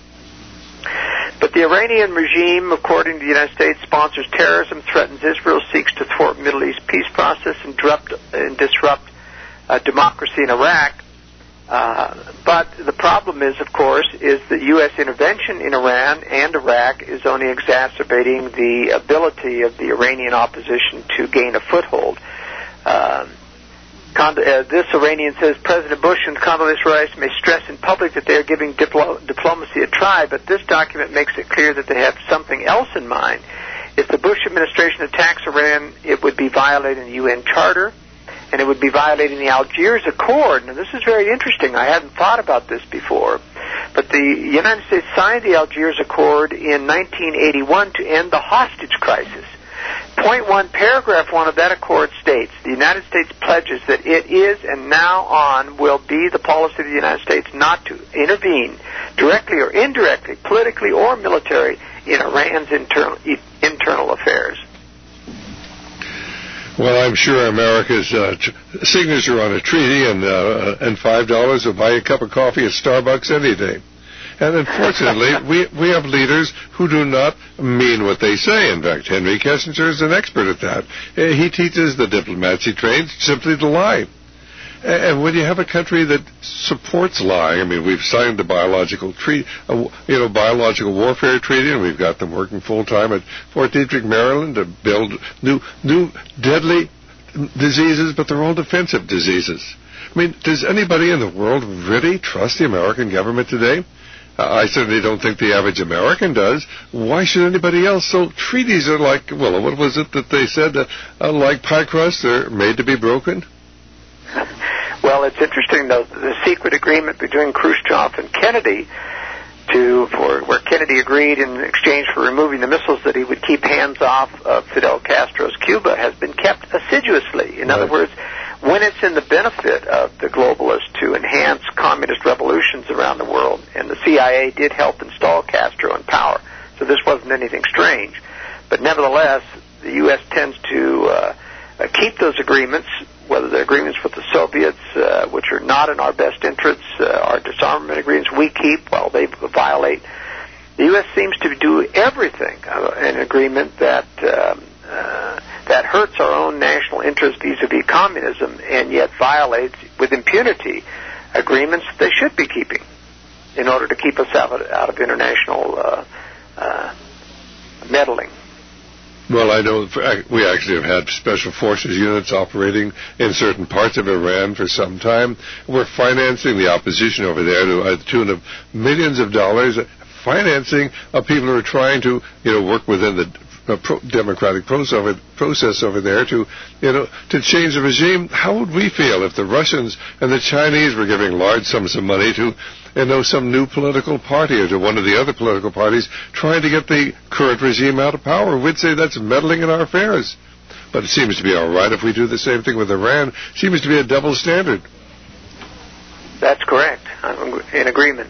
Speaker 3: But the Iranian regime, according to the United States, sponsors terrorism, threatens Israel, seeks to thwart Middle East peace process and disrupt, and disrupt uh, democracy in Iraq. Uh, but the problem is, of course, is that U S intervention in Iran and Iraq is only exacerbating the ability of the Iranian opposition to gain a foothold. Uh, Cond- uh, this Iranian says President Bush and Condoleezza Rice may stress in public that they are giving diplo- diplomacy a try, but this document makes it clear that they have something else in mind. If the Bush administration attacks Iran, it would be violating the U N Charter, and it would be violating the Algiers Accord. Now, this is very interesting. I hadn't thought about this before. But the United States signed the Algiers Accord in nineteen eighty-one to end the hostage crisis. Point one, paragraph one of that accord states, the United States pledges that it is and now on will be the policy of the United States not to intervene directly or indirectly, politically or military, in Iran's internal, internal affairs.
Speaker 2: Well, I'm sure America's uh, t- signature on a treaty and uh, and five dollars will buy a cup of coffee at Starbucks any day. And unfortunately, we, we have leaders who do not mean what they say. In fact, Henry Kissinger is an expert at that. He teaches the diplomats he trains simply to lie. And when you have a country that supports lying, I mean, we've signed the biological treaty, uh, you know, biological warfare treaty, and we've got them working full time at Fort Detrick, Maryland, to build new, new deadly diseases, but they're all defensive diseases. I mean, does anybody in the world really trust the American government today? Uh, I certainly don't think the average American does. Why should anybody else? So treaties are like, well, what was it that they said? Uh, uh, like pie crust, they're made to be broken?
Speaker 3: Well, it's interesting, though, the secret agreement between Khrushchev and Kennedy to for where Kennedy agreed in exchange for removing the missiles that he would keep hands off of Fidel Castro's Cuba has been kept assiduously. In right. other words, when it's in the benefit of the globalists to enhance communist revolutions around the world, and the C I A did help install Castro in power, so this wasn't anything strange. But nevertheless, the U S tends to uh, uh, keep those agreements, whether they're agreements with the Soviets, uh, which are not in our best interests, uh, our disarmament agreements we keep while they violate. The U S seems to do everything uh, in agreement that um, uh, that hurts our own national interest vis-a-vis communism, and yet violates with impunity agreements they should be keeping in order to keep us out of, out of international uh, uh, meddling.
Speaker 2: Well, I know we actually have had special forces units operating in certain parts of Iran for some time. We're financing the opposition over there to the tune of millions of dollars, financing of people who are trying to, you know, work within the uh, pro- democratic process over, process over there to, you know, to change the regime. How would we feel if the Russians and the Chinese were giving large sums of money to, you know, some new political party or to one of the other political parties trying to get the current regime out of power? We'd say that's meddling in our affairs. But it seems to be all right if we do the same thing with Iran. It seems to be a double standard.
Speaker 3: That's correct. I'm in agreement.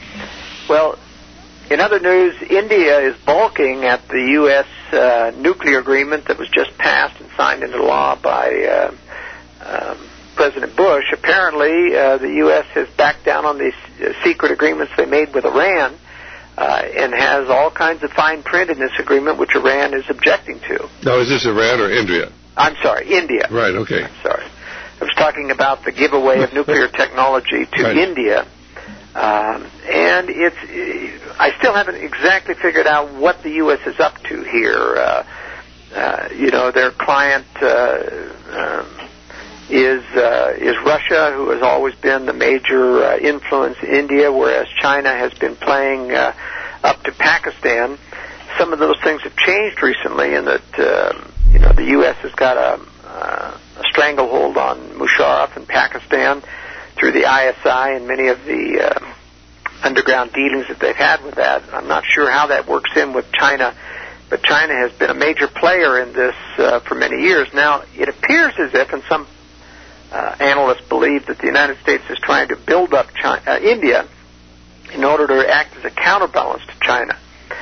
Speaker 3: Well, in other news, India is balking at the U S uh, nuclear agreement that was just passed and signed into law by uh, um, President Bush. Apparently, uh, the U S has backed down on these uh, secret agreements they made with Iran uh, and has all kinds of fine print in this agreement, which Iran is objecting to.
Speaker 2: Now, is this Iran or India?
Speaker 3: I'm sorry, India.
Speaker 2: Right, okay.
Speaker 3: I'm sorry. I was talking about the giveaway of nuclear technology to
Speaker 2: right.
Speaker 3: India. Um, and it's, I still haven't exactly figured out what the U S is up to here. Uh, uh, you know, their client uh, um, is uh, is Russia, who has always been the major uh, influence in India, whereas China has been playing uh, up to Pakistan. Some of those things have changed recently, in that uh, you know the U S has got a, uh, a stranglehold on Musharraf in Pakistan through the I S I and many of the uh, underground dealings that they've had with that. I'm not sure how that works in with China, but China has been a major player in this uh, for many years. Now, it appears as if, and some uh, analysts believe, that the United States is trying to build up China, uh, India in order to act as a counterbalance to China.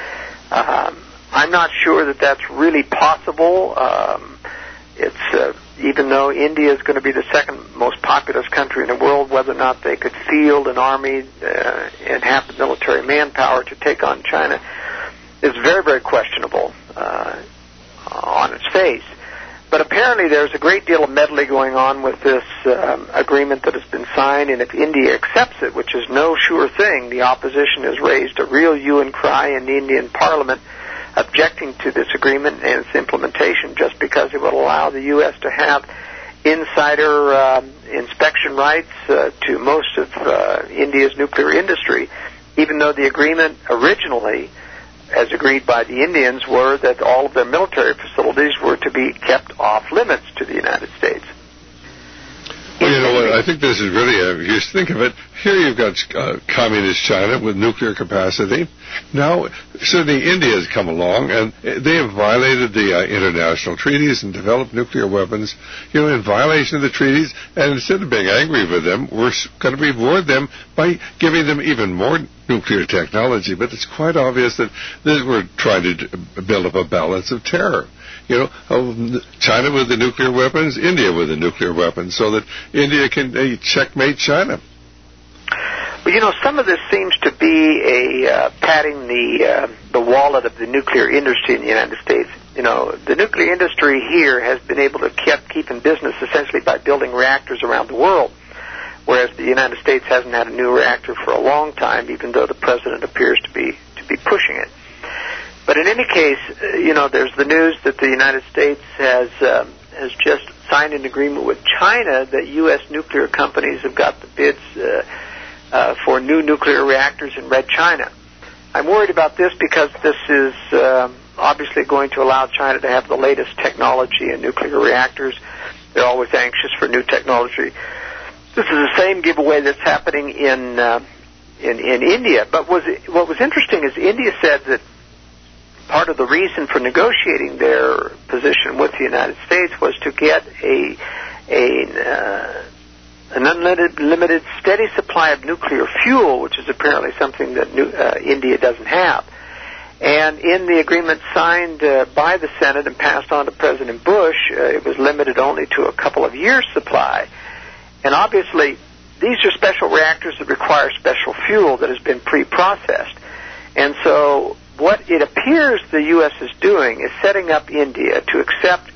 Speaker 3: Um, I'm not sure that that's really possible. Um, it's uh, even though India is going to be the second most populous country in the world, whether or not they could field an army uh, and have the military manpower to take on China is very, very questionable uh, on its face. But apparently there's a great deal of meddling going on with this um, agreement that has been signed, and if India accepts it, which is no sure thing, the opposition has raised a real hue and cry in the Indian parliament objecting to this agreement and its implementation, just because it would allow the U S to have insider um, inspection rights uh, to most of uh, India's nuclear industry, even though the agreement originally, as agreed by the Indians, were that all of their military facilities were to be kept off limits to the United States.
Speaker 2: Well, you know what, I think this is really, a, if you think of it, here you've got uh, communist China with nuclear capacity. Now, certainly India has come along, and they have violated the uh, international treaties and developed nuclear weapons, you know, in violation of the treaties, and instead of being angry with them, we're going to reward them by giving them even more nuclear technology. But it's quite obvious that this, we're trying to build up a balance of terror. You know, China with the nuclear weapons, India with the nuclear weapons, so that India can uh, checkmate China.
Speaker 3: Well, you know, some of this seems to be a uh, patting the uh, the wallet of the nuclear industry in the United States. You know, the nuclear industry here has been able to keep, keep in business essentially by building reactors around the world, whereas the United States hasn't had a new reactor for a long time, even though the president appears to be to be pushing it. But in any case, uh, you know, there's the news that the United States has um, has just signed an agreement with China that U S nuclear companies have got the bids uh, uh, for new nuclear reactors in Red China. I'm worried about this because this is um, obviously going to allow China to have the latest technology in nuclear reactors. They're always anxious for new technology. This is the same giveaway that's happening in uh, in, in India. But was what was interesting is India said that part of the reason for negotiating their position with the United States was to get a a uh, an unlimited, limited, steady supply of nuclear fuel, which is apparently something that new, uh, India doesn't have. And in the agreement signed uh, by the Senate and passed on to President Bush, uh, it was limited only to a couple of years' supply. And obviously, these are special reactors that require special fuel that has been pre-processed. And so what it appears the U S is doing is setting up India to accept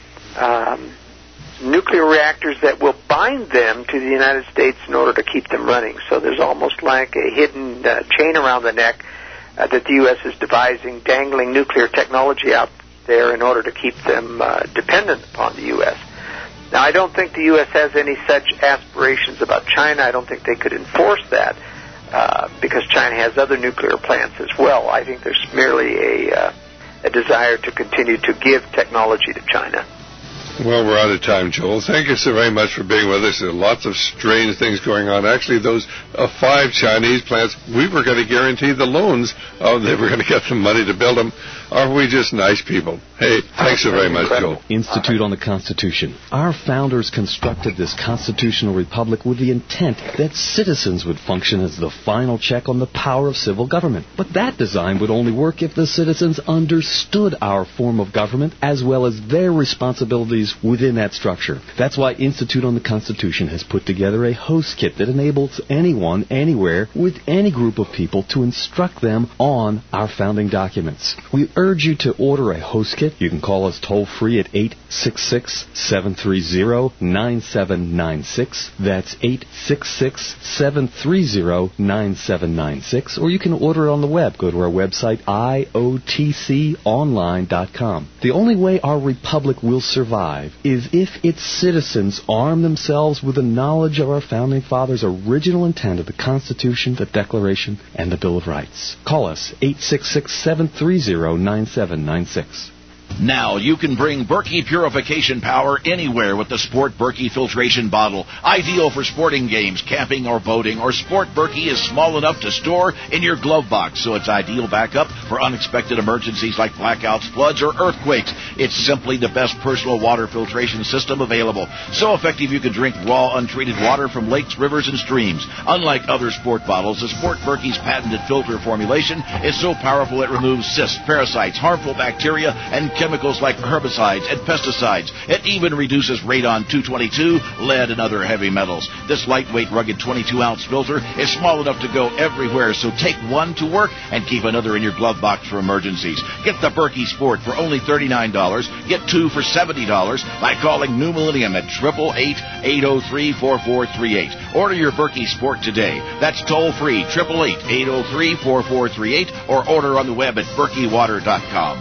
Speaker 3: um, nuclear reactors that will bind them to the United States in order to keep them running. So there's almost like a hidden uh, chain around the neck uh, that the U S is devising, dangling nuclear technology out there in order to keep them uh, dependent upon the U S. Now, I don't think the U S has any such aspirations about China. I don't think they could enforce that uh, because China has other nuclear plants as well. I think there's merely a, uh, a desire to continue to give technology to China.
Speaker 2: Well, we're out of time, Joel. Thank you so very much for being with us. There are lots of strange things going on. Actually, those uh, five Chinese plants, we were going to guarantee the loans. Oh, they were going to get the money to build them. Are we just nice people? Hey, thanks so very much, Joel.
Speaker 15: Institute on the Constitution. Our founders constructed this constitutional republic with the intent that citizens would function as the final check on the power of civil government. But that design would only work if the citizens understood our form of government as well as their responsibilities within that structure. That's why Institute on the Constitution has put together a host kit that enables anyone, anywhere, with any group of people to instruct them on our founding documents. We urge you to order a host kit. You can call us toll-free at eight six six, seven three zero, nine seven nine six. That's eight six six, seven three zero, nine seven nine six. Or you can order it on the web. Go to our website, I O T C online dot com. The only way our republic will survive is if its citizens arm themselves with the knowledge of our Founding Fathers' original intent of the Constitution, the Declaration, and the Bill of Rights. Call us, eight six six, seven three zero, nine seven nine six.
Speaker 5: Now you can bring Berkey purification power anywhere with the Sport Berkey filtration bottle. Ideal for sporting games, camping, or boating. Or Sport Berkey is small enough to store in your glove box, so it's ideal backup for unexpected emergencies like blackouts, floods, or earthquakes. It's simply the best personal water filtration system available. So effective you can drink raw, untreated water from lakes, rivers, and streams. Unlike other sport bottles, the Sport Berkey's patented filter formulation is so powerful it removes cysts, parasites, harmful bacteria, and chemicals like herbicides and pesticides. It even reduces radon two twenty-two, lead, and other heavy metals. This lightweight, rugged twenty-two ounce filter is small enough to go everywhere, so take one to work and keep another in your glove box for emergencies. Get the Berkey Sport for only thirty-nine dollars. Get two for seventy dollars by calling New Millennium at eight eight eight, eight oh three, four four three eight. Order your Berkey Sport today. That's toll-free, eight eight eight, eight oh three, four four three eight, or order on the web at berkey water dot com.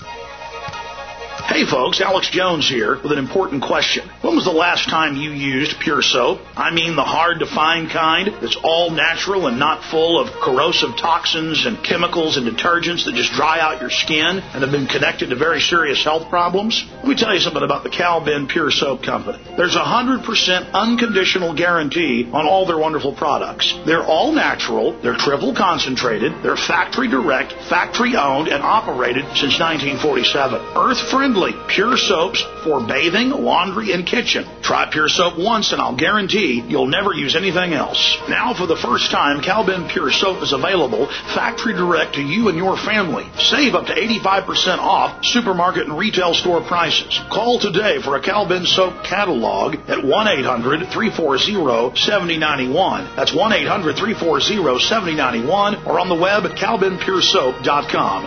Speaker 5: Hey folks, Alex Jones here with an important question. When was the last time you used Pure Soap? I mean the hard-to-find kind that's all natural and not full of corrosive toxins and chemicals and detergents that just dry out your skin and have been connected to very serious health problems? Let me tell you something about the Cal-Ben Pure Soap Company. There's a one hundred percent unconditional guarantee on all their wonderful products. They're all natural, they're triple concentrated, they're factory direct, factory owned, and operated since nineteen forty-seven. Earth-friendly Simply Pure Soaps for bathing, laundry, and kitchen. Try Pure Soap once and I'll guarantee you'll never use anything else. Now for the first time, Cal-Ben Pure Soap is available factory direct to you and your family. Save up to eighty-five percent off supermarket and retail store prices. Call today for a Cal-Ben Soap catalog at one eight hundred three four zero seven zero nine one. That's one eight hundred three four zero seven zero nine one or on the web at cal ben pure soap dot com.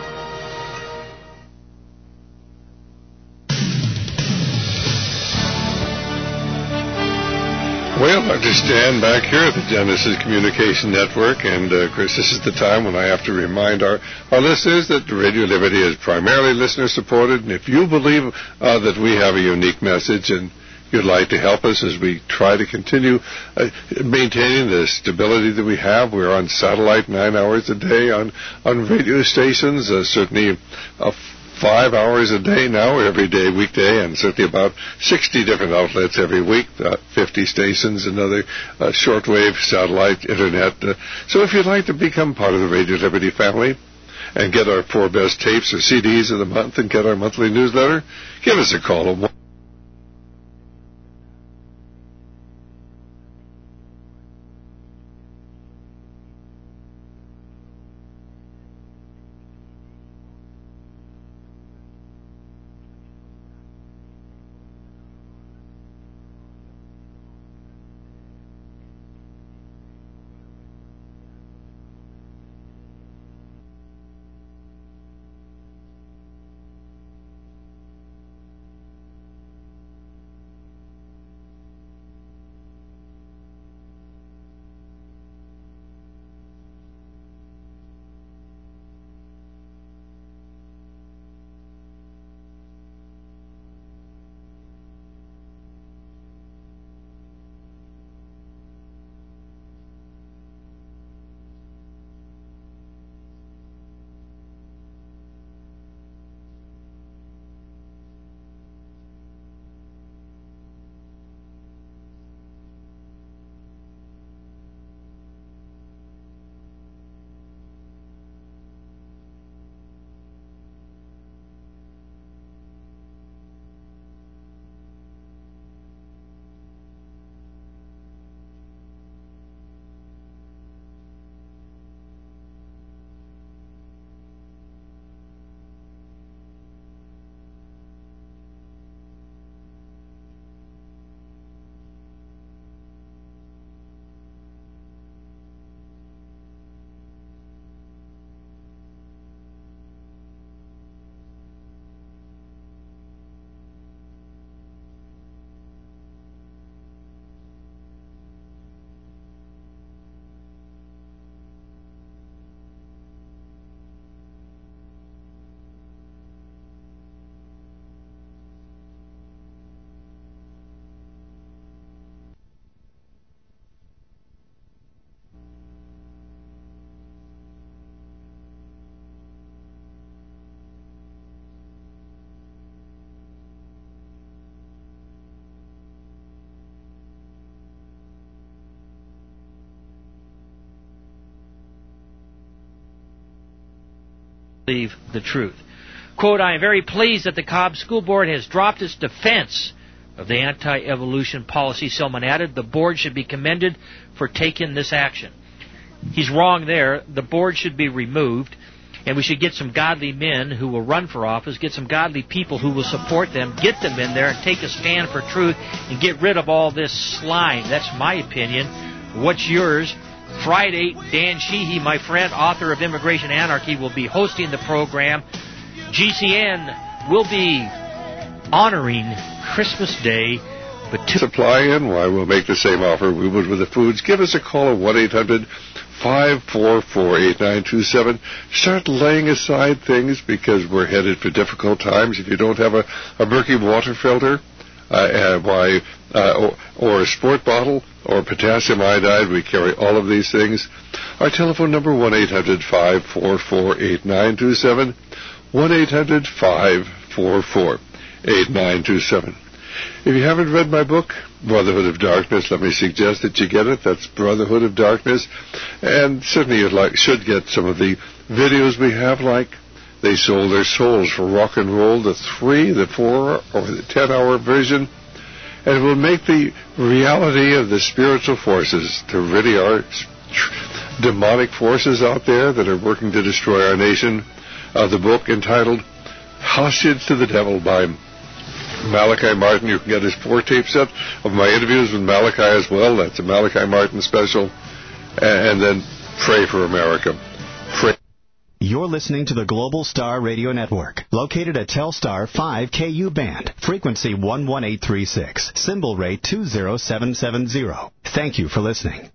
Speaker 2: Well, Doctor Stan back here at the Genesis Communication Network, and uh, Chris, this is the time when I have to remind our, our listeners that Radio Liberty is primarily listener-supported, and if you believe uh, that we have a unique message and you'd like to help us as we try to continue uh, maintaining the stability that we have, we're on satellite nine hours a day on, on radio stations, uh, certainly uh, five hours a day now, every day, weekday, and certainly about sixty different outlets every week, uh, fifty stations, another uh, shortwave, satellite, internet. Uh, so if you'd like to become part of the Radio Liberty family and get our four best tapes or C Ds of the month and get our monthly newsletter, give us a call at
Speaker 16: believe the truth. Quote, I am very pleased that the Cobb School Board has dropped its defense of the anti-evolution policy. Silman added, the board should be commended for taking this action. He's wrong there. The board should be removed, and we should get some godly men who will run for office, get some godly people who will support them, get them in there and take a stand for truth and get rid of all this slime. That's my opinion. What's yours? Friday, Dan Sheehy, my friend, author of Immigration Anarchy, will be hosting the program. G C N will be honoring Christmas Day. But to
Speaker 2: supply in, why we'll make the same offer we would with the foods. Give us a call at one eight hundred five four four eight nine two seven. Start laying aside things because we're headed for difficult times. If you don't have a, a Berkey water filter, uh, uh, why, uh, or, or a sport bottle, or potassium iodide, we carry all of these things. Our telephone number, one eight hundred five four four eight nine two seven, one eight hundred five four four eight nine two seven. If you haven't read my book, Brotherhood of Darkness, let me suggest that you get it. That's Brotherhood of Darkness. And certainly you like, should get some of the videos we have, like They sold their souls for rock and roll, the three, the four, or the ten-hour version. And it will make the reality of the spiritual forces, there really are demonic forces out there that are working to destroy our nation. Uh, the book entitled Hostage to the Devil by Malachi Martin. You can get his four-tape set of my interviews with Malachi as well. That's a Malachi Martin special. And then Pray for America. Pray.
Speaker 17: You're listening to the Global Star Radio Network, located at Telstar five K U band, frequency one one eight three six, symbol rate two zero seven seven zero. Thank you for listening.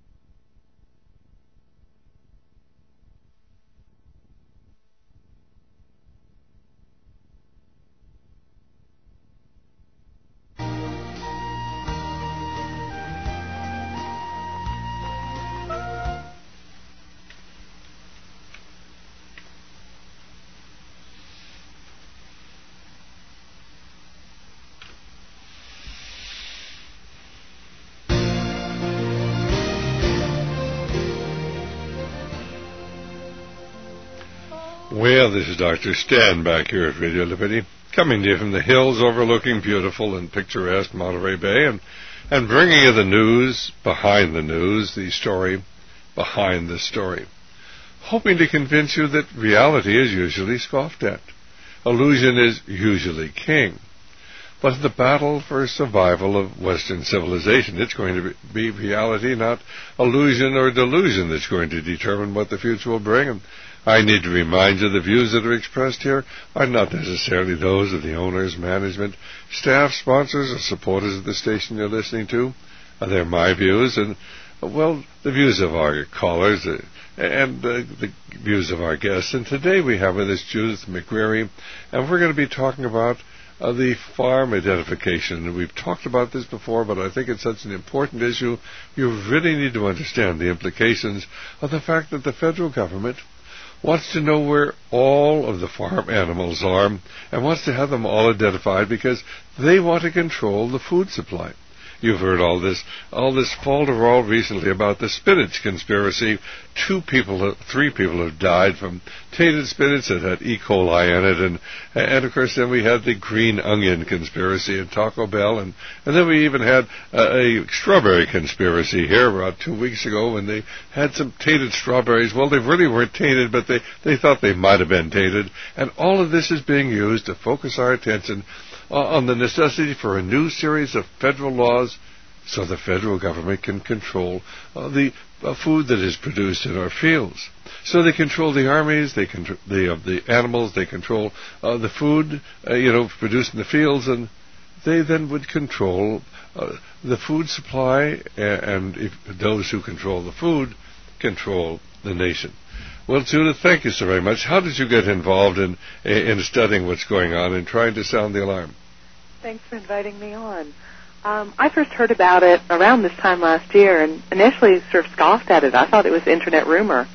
Speaker 2: Well, this is Doctor Stan back here at Radio Liberty, coming to you from the hills overlooking beautiful and picturesque Monterey Bay, and, and bringing you the news behind the news, the story behind the story, hoping to convince you that reality is usually scoffed at. Illusion is usually king. But in the battle for survival of Western civilization, it's going to be reality, not illusion or delusion, that's going to determine what the future will bring. And I need to remind you the views that are expressed here are not necessarily those of the owners, management, staff, sponsors, or supporters of the station you're listening to. Uh, they're my views, and, uh, well, the views of our callers uh, and uh, the views of our guests. And today we have with us Judith McCreary, and we're going to be talking about uh, the farm identification. We've talked about this before, but I think it's such an important issue. You really need to understand the implications of the fact that the federal government wants to know where all of the farm animals are and wants to have them all identified because they want to control the food supply. You've heard all this, all this falderall recently about the spinach conspiracy. Two people, three people have died from tainted spinach that had E. coli in it, and and of course then we had the green onion conspiracy at Taco Bell, and and then we even had a, a strawberry conspiracy here about two weeks ago when they had some tainted strawberries. Well, they really weren't tainted, but they they thought they might have been tainted, and all of this is being used to focus our attention on the necessity for a new series of federal laws so the federal government can control uh, the uh, food that is produced in our fields. So they control the armies, they control the, uh, the animals, they control uh, the food, uh, you know, produced in the fields, and they then would control uh, the food supply, and if those who control the food control the nation. Well, Judith, thank you so very much. How did you get involved in in studying what's going on and trying to sound the alarm?
Speaker 18: Thanks for inviting me on. Um, I first heard about it around this time last year and initially sort of scoffed at it. I thought it was internet rumor.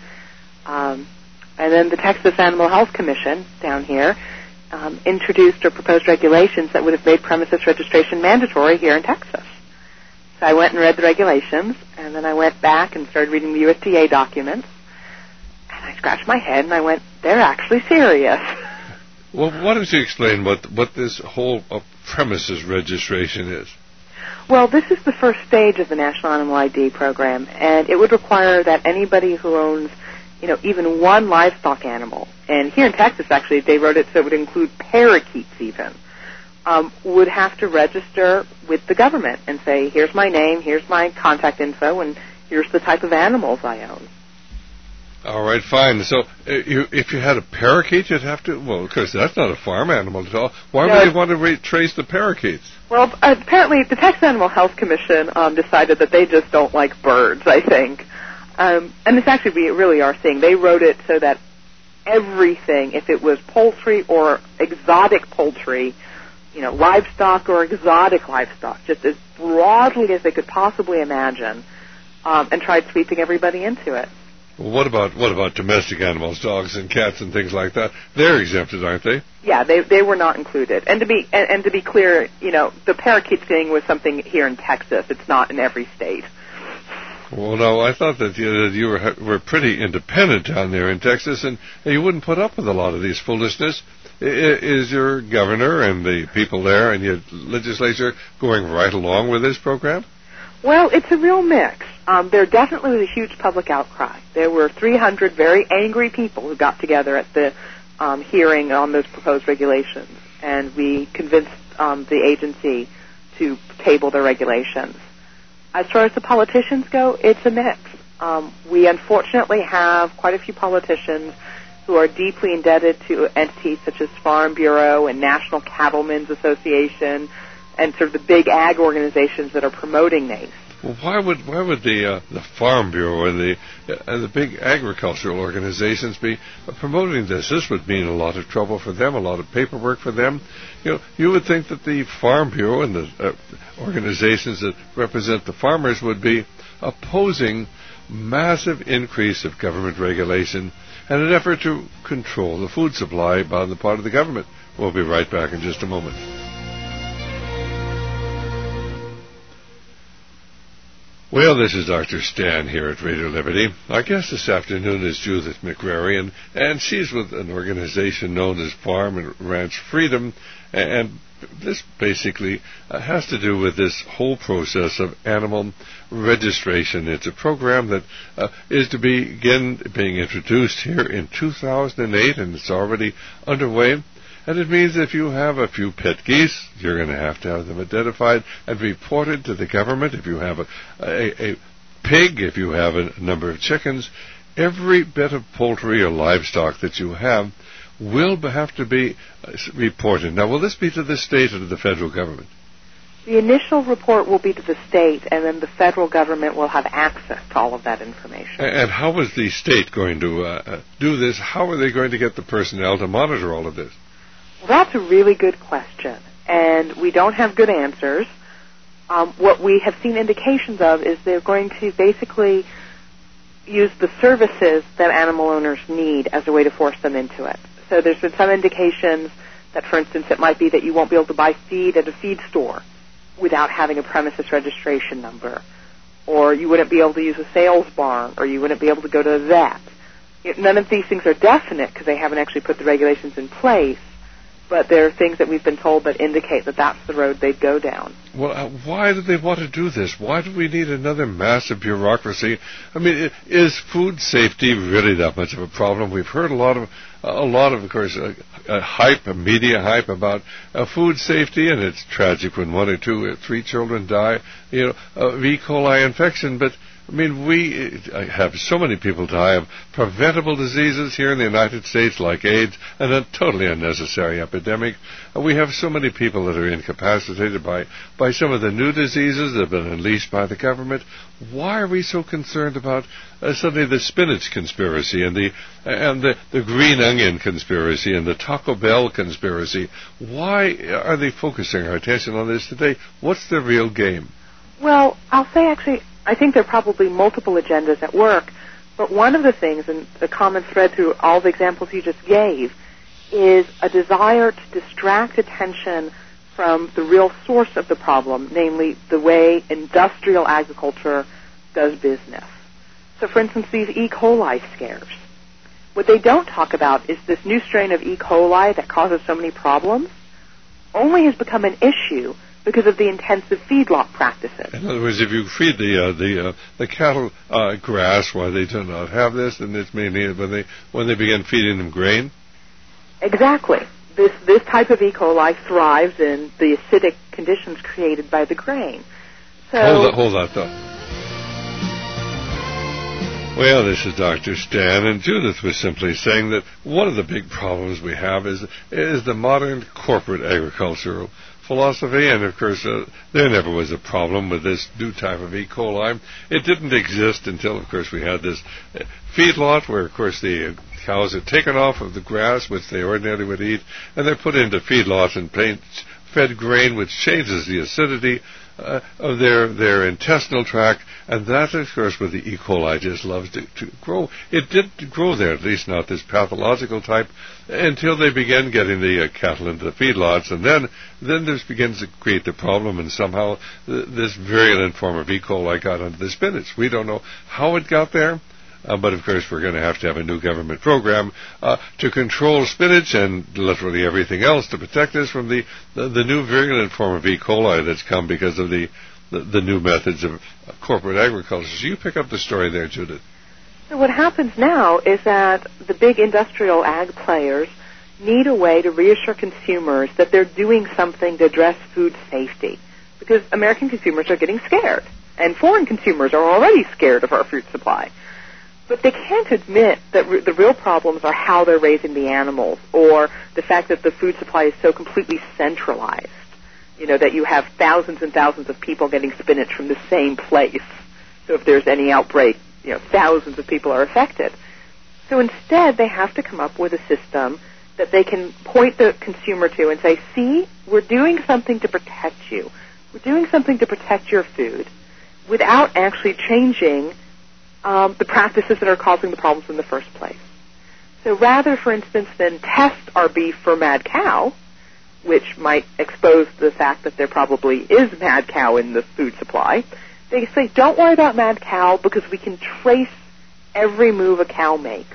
Speaker 18: Um, and then the Texas Animal Health Commission down here um, introduced or proposed regulations that would have made premises registration mandatory here in Texas. So I went and read the regulations, and then I went back and started reading the U S D A documents. I scratched my head and I went, they're actually serious.
Speaker 2: Well, why don't you explain what what this whole uh, premises registration is?
Speaker 18: Well, this is the first stage of the National Animal I D program, and it would require that anybody who owns, you know, even one livestock animal, and here in Texas, actually, they wrote it so it would include parakeets even, um, would have to register with the government and say, here's my name, here's my contact info, and here's the type of animals I own.
Speaker 2: All right, fine. So uh, you, if you had a parakeet, you'd have to, well, of course, that's not a farm animal at all. Why no, would they want to re- trace the parakeets?
Speaker 18: Well, apparently the Texas Animal Health Commission um, decided that they just don't like birds, I think. Um, and this actually we really are seeing. They wrote it so that everything, if it was poultry or exotic poultry, you know, livestock or exotic livestock, just as broadly as they could possibly imagine, um, and tried sweeping everybody into it.
Speaker 2: Well, what about what about domestic animals, dogs and cats and things like that? They're exempted, aren't they?
Speaker 18: Yeah, they they were not included. And to be and, and to be clear, you know, the parakeet thing was something here in Texas. It's not in every state.
Speaker 2: Well, no, I thought that you, that you were, were pretty independent down there in Texas, and, and you wouldn't put up with a lot of these foolishness. I, is your governor and the people there and your legislature going right along with this program?
Speaker 18: Well, it's a real mix. Um, there definitely was a huge public outcry. There were three hundred very angry people who got together at the um, hearing on those proposed regulations, and we convinced um, the agency to table their regulations. As far as the politicians go, it's a mix. Um, we unfortunately have quite a few politicians who are deeply indebted to entities such as Farm Bureau and National Cattlemen's Association and sort of the big ag organizations that are promoting these.
Speaker 2: Well, why would why would the uh, the Farm Bureau and the uh, the big agricultural organizations be uh, promoting this? This would mean a lot of trouble for them, a lot of paperwork for them. You know, you would think that the Farm Bureau and the uh, organizations that represent the farmers would be opposing massive increase of government regulation and an effort to control the food supply by the part of the government. We'll be right back in just a moment. Well, this is Doctor Stan here at Radio Liberty. Our guest this afternoon is Judith McCrary, and, and she's with an organization known as Farm and Ranch Freedom, and this basically uh, has to do with this whole process of animal registration. It's a program that uh, is to begin being introduced here in two thousand eight, and it's already underway. And it means if you have a few pet geese, you're going to have to have them identified and reported to the government. If you have a, a, a pig, if you have a number of chickens, every bit of poultry or livestock that you have will have to be reported. Now, will this be to the state or to the federal government?
Speaker 18: The initial report will be to the state, and then the federal government will have access to all of that information.
Speaker 2: And how is the state going to uh, do this? How are they going to get the personnel to monitor all of this?
Speaker 18: Well, that's a really good question, and we don't have good answers. Um, what we have seen indications of is they're going to basically use the services that animal owners need as a way to force them into it. So there's been some indications that, for instance, it might be that you won't be able to buy feed at a feed store without having a premises registration number, or you wouldn't be able to use a sales barn, or you wouldn't be able to go to a vet. None of these things are definite because they haven't actually put the regulations in place, but there are things that we've been told that indicate that that's the road they'd go down.
Speaker 2: Well, uh, why do they want to do this? Why do we need another massive bureaucracy? I mean, is food safety really that much of a problem? We've heard a lot of, a lot of, of course, uh, uh, hype, uh, media hype about uh, food safety, and it's tragic when one or two, uh, three children die, you know, of E. coli infection, but I mean, we have so many people die of preventable diseases here in the United States, like AIDS, and a totally unnecessary epidemic. We have so many people that are incapacitated by, by some of the new diseases that have been unleashed by the government. Why are we so concerned about uh, suddenly the spinach conspiracy and the and the, the green onion conspiracy and the Taco Bell conspiracy? Why are they focusing our attention on this today? What's the real game?
Speaker 18: Well, I'll say actually, I think there are probably multiple agendas at work, but one of the things, and the common thread through all the examples you just gave, is a desire to distract attention from the real source of the problem, namely the way industrial agriculture does business. So, for instance, these E. coli scares. What they don't talk about is this new strain of E. coli that causes so many problems only has become an issue because of the intensive feedlot practices.
Speaker 2: In other words, if you feed the uh, the uh, the cattle uh, grass, why they do not have this, and it's mainly when they when they begin feeding them grain.
Speaker 18: Exactly. This this type of E. coli thrives in the acidic conditions created by the grain. So
Speaker 2: hold that, hold that thought. Well, this is Doctor Stan, and Judith was simply saying that one of the big problems we have is is the modern corporate agricultural philosophy, and of course uh, there never was a problem with this new type of E. coli. It didn't exist until, of course, we had this uh, feedlot where, of course, the uh, cows are taken off of the grass, which they ordinarily would eat, and they're put into feedlots and fed grain, which changes the acidity uh, of their their intestinal tract, and that, of course, where the E. coli just loves to, to grow. It did grow there, at least not this pathological type, until they began getting the uh, cattle into the feedlots, and then then this begins to create the problem, and somehow th- this virulent form of E. coli got onto the spinach. We don't know how it got there. Uh, but, of course, we're going to have to have a new government program uh, to control spinach and literally everything else to protect us from the, the, the new virulent form of E. coli that's come because of the, the, the new methods of corporate agriculture. So you pick up the story there, Judith.
Speaker 18: So what happens now is that the big industrial ag players need a way to reassure consumers that they're doing something to address food safety, because American consumers are getting scared, and foreign consumers are already scared of our food supply. But they can't admit that re- the real problems are how they're raising the animals, or the fact that the food supply is so completely centralized, you know, that you have thousands and thousands of people getting spinach from the same place. So if there's any outbreak, you know, thousands of people are affected. So instead, they have to come up with a system that they can point the consumer to and say, see, we're doing something to protect you. We're doing something to protect your food without actually changing Um, the practices that are causing the problems in the first place. So rather, for instance, than test our beef for mad cow, which might expose the fact that there probably is mad cow in the food supply, they say, don't worry about mad cow because we can trace every move a cow makes.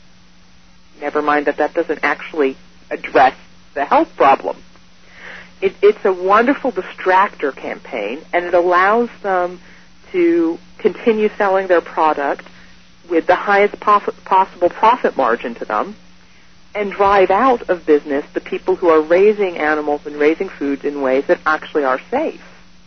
Speaker 18: Never mind that that doesn't actually address the health problem. It, it's a wonderful distractor campaign, and it allows them to continue selling their product with the highest pof- possible profit margin to them and drive out of business the people who are raising animals and raising food in ways that actually are safe.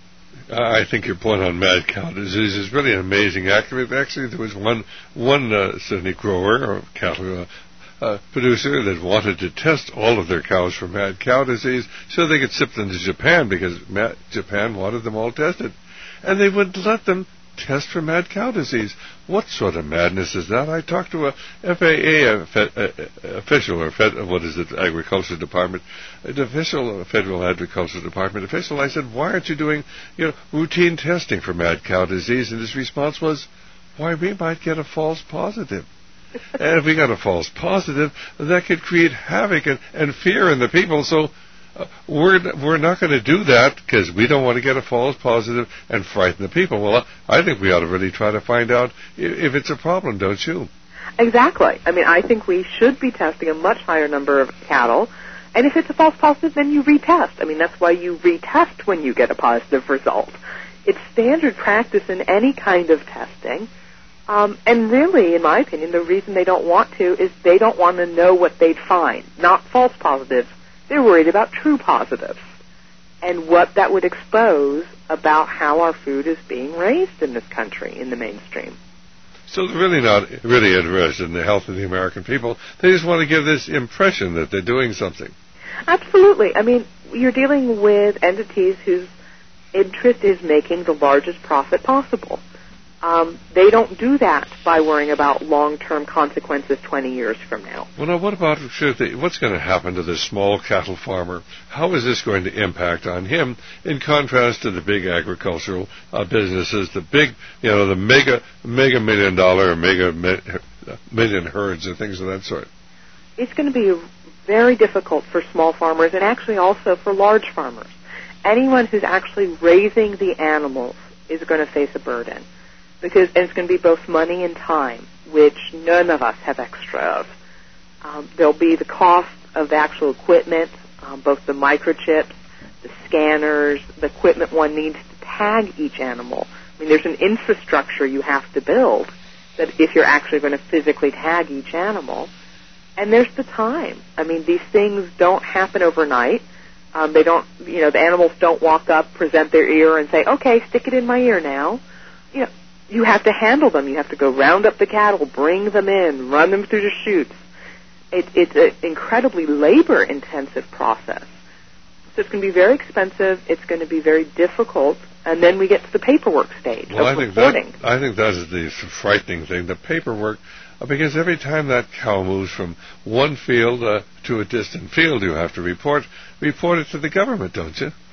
Speaker 2: I think your point on mad cow disease is really an amazing accurate. Actually, there was one one uh, Sydney grower or cattle uh, uh, producer that wanted to test all of their cows for mad cow disease so they could ship them to Japan because ma- Japan wanted them all tested. And they wouldn't let them test for mad cow disease. What sort of madness is that? I talked to a F A A official, or fed, what is it, Agriculture Department, an official, a Federal Agriculture Department official. I said, why aren't you doing, you know, routine testing for mad cow disease? And his response was, why, we might get a false positive. And if we got a false positive, that could create havoc and, and fear in the people. So Uh, we're we're not going to do that because we don't want to get a false positive and frighten the people. Well, I think we ought to really try to find out if, if it's a problem, don't you?
Speaker 18: Exactly. I mean, I think we should be testing a much higher number of cattle, and if it's a false positive, then you retest. I mean, that's why you retest when you get a positive result. It's standard practice in any kind of testing, um, and really, in my opinion, the reason they don't want to is they don't want to know what they'd find, not false positives. They're worried about true positives and what that would expose about how our food is being raised in this country in the mainstream.
Speaker 2: So they're really not really interested in the health of the American people. They just want to give this impression that they're doing something.
Speaker 18: Absolutely. I mean, you're dealing with entities whose interest is making the largest profit possible. Um, they don't do that by worrying about long-term consequences twenty years from now.
Speaker 2: Well, now, what about what's going to happen to the small cattle farmer? How is this going to impact on him in contrast to the big agricultural uh, businesses, the big, you know, the mega, mega million dollar, mega mi- million herds and things of that sort?
Speaker 18: It's going to be very difficult for small farmers and actually also for large farmers. Anyone who's actually raising the animals is going to face a burden. Because and it's going to be both money and time, which none of us have extra of. Um, there'll be the cost of the actual equipment, um, both the microchips, the scanners, the equipment one needs to tag each animal. I mean, there's an infrastructure you have to build that if you're actually going to physically tag each animal. And there's the time. I mean, these things don't happen overnight. Um, they don't, you know, the animals don't walk up, present their ear, and say, okay, stick it in my ear now. You know, you have to handle them. You have to go round up the cattle, bring them in, run them through the chutes. It, it's an incredibly labor-intensive process. So it's going to be very expensive. It's going to be very difficult. And then we get to the paperwork stage
Speaker 2: well,
Speaker 18: of
Speaker 2: I think
Speaker 18: reporting.
Speaker 2: That, I think that is the frightening thing, the paperwork, because every time that cow moves from one field uh, to a distant field, you have to report report it to the government, don't you?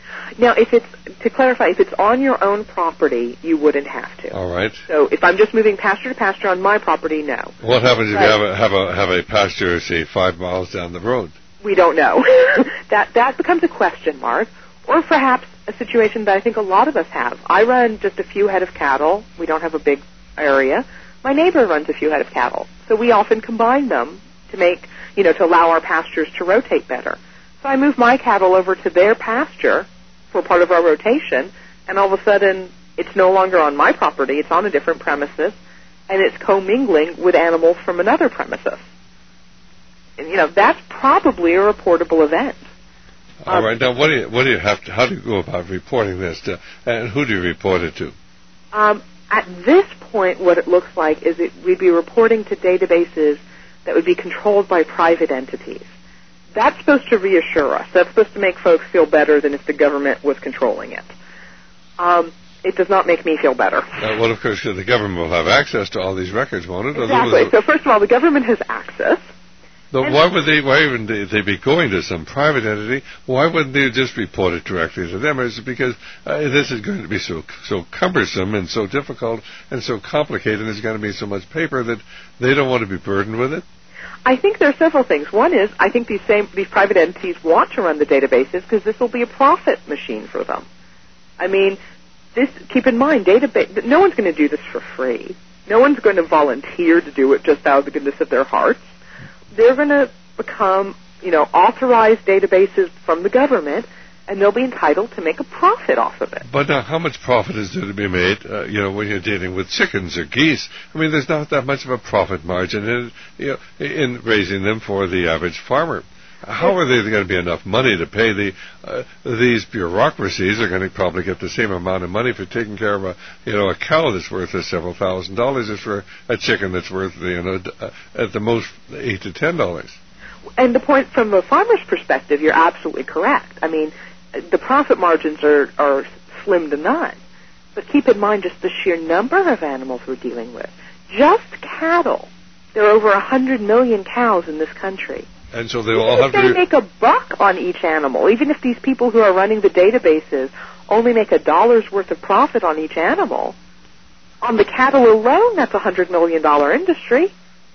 Speaker 18: Now, if it's, to clarify, if it's on your own property, you wouldn't have to.
Speaker 2: All right.
Speaker 18: So if I'm just moving pasture to pasture on my property, no.
Speaker 2: What happens if
Speaker 18: but,
Speaker 2: you have a, have a, have a pasture, say, five miles down the road?
Speaker 18: We don't know. that, that becomes a question mark, or perhaps a situation that I think a lot of us have. I run just a few head of cattle. We don't have a big area. My neighbor runs a few head of cattle. So we often combine them to make, you know, to allow our pastures to rotate better. So I move my cattle over to their pasture for part of our rotation, and all of a sudden it's no longer on my property, it's on a different premises, and it's commingling with animals from another premises. And, you know, that's probably a reportable event.
Speaker 2: All
Speaker 18: um,
Speaker 2: right. Now, what do you what do you have to? How do you go about reporting this to, and who do you report it to?
Speaker 18: Um, at this point, what it looks like is it, we'd be reporting to databases that would be controlled by private entities. That's supposed to reassure us. That's supposed to make folks feel better than if the government was controlling it. Um, it does not make me feel better.
Speaker 2: Uh, well, of course, the government will have access to all these records, won't it?
Speaker 18: Exactly. So, first of all, the government has access.
Speaker 2: Though why would they? Why wouldn't they, they be going to some private entity? Why wouldn't they just report it directly to them? Is it because uh, this is going to be so so cumbersome and so difficult and so complicated? And there's going to be so much paper that they don't want to be burdened with it.
Speaker 18: I think there are several things. One is I think these same these private entities want to run the databases because this will be a profit machine for them. I mean, this. Keep in mind, database. No one's going to do this for free. No one's going to volunteer to do it just out of the goodness of their hearts. They're going to become, you know, authorized databases from the government, and they'll be entitled to make a profit off of it.
Speaker 2: But now, how much profit is there to be made, uh, you know, when you're dealing with chickens or geese? I mean, there's not that much of a profit margin in, you know, in raising them for the average farmer. How are there going to be enough money to pay the uh, these bureaucracies? Are going to probably get the same amount of money for taking care of a you know a cow that's worth uh, several thousand dollars as for a chicken that's worth you know uh, at the most eight to ten dollars.
Speaker 18: And the point from the farmer's perspective, you're absolutely correct. I mean, the profit margins are are slim to none. But keep in mind just the sheer number of animals we're dealing with. Just cattle. There are over a hundred million cows in this country.
Speaker 2: And so they'll all have
Speaker 18: to... They make a buck on each animal. Even if these people who are running the databases only make a dollar's worth of profit on each animal, on the cattle alone, that's a one hundred million dollars industry.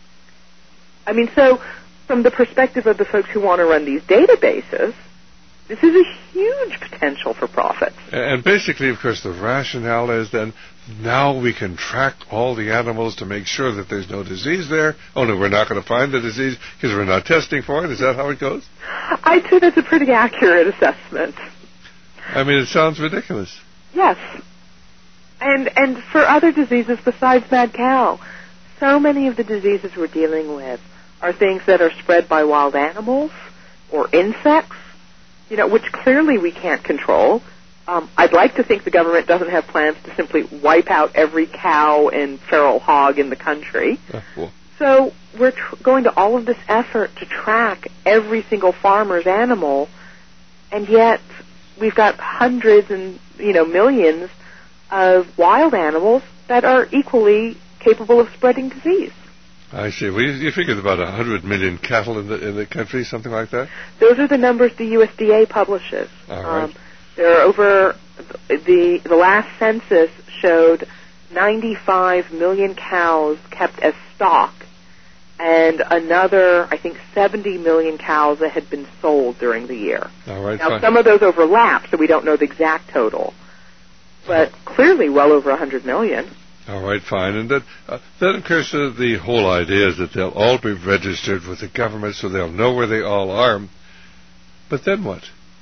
Speaker 18: I mean, so from the perspective of the folks who want to run these databases, this is a huge potential for profits.
Speaker 2: And basically, of course, the rationale is then now we can track all the animals to make sure that there's no disease there. Oh, no, we're not going to find the disease because we're not testing for it. Is that how it goes?
Speaker 18: I'd say that's a pretty accurate assessment.
Speaker 2: I mean, it sounds ridiculous.
Speaker 18: Yes. And and for other diseases besides mad cow, so many of the diseases we're dealing with are things that are spread by wild animals or insects, you know, which clearly we can't control. Um, I'd like to think the government doesn't have plans to simply wipe out every cow and feral hog in the country.
Speaker 2: Oh, cool.
Speaker 18: So we're tr- going to all of this effort to track every single farmer's animal, and yet we've got hundreds and, you know, millions of wild animals that are equally capable of spreading disease.
Speaker 2: I see. Well, you, you figured about one hundred million cattle in the in the country, something like that?
Speaker 18: Those are the numbers the U S D A publishes.
Speaker 2: All right.
Speaker 18: Um, there are over, the the last census showed ninety-five million cows kept as stock, and another, I think, seventy million cows that had been sold during the year.
Speaker 2: All right.
Speaker 18: Now,
Speaker 2: fine.
Speaker 18: some of those overlap, so we don't know the exact total, but clearly well over one hundred million.
Speaker 2: All right, fine. And then, uh, then of course, uh, the whole idea is that they'll all be registered with the government so they'll know where they all are. But then what?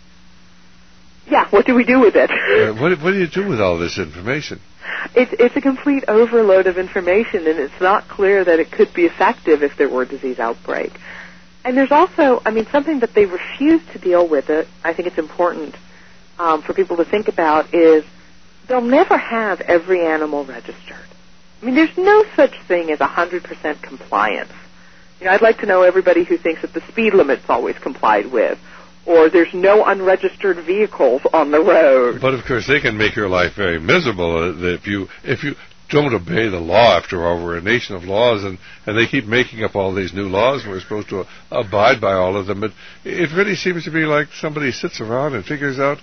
Speaker 18: Yeah, what do we do with it?
Speaker 2: uh, what, what do you do with all this information?
Speaker 18: It's, it's a complete overload of information, and it's not clear that it could be effective if there were a disease outbreak. And there's also, I mean, something that they refuse to deal with, it, I think it's important um, for people to think about, is they'll never have every animal registered. I mean, there's no such thing as one hundred percent compliance. You know, I'd like to know everybody who thinks that the speed limit's always complied with, or there's no unregistered vehicles on the road.
Speaker 2: But, of course, they can make your life very miserable uh, if you if you don't obey the law. After all, we're a nation of laws, and, and they keep making up all these new laws, and we're supposed to abide by all of them. But it really seems to be like somebody sits around and figures out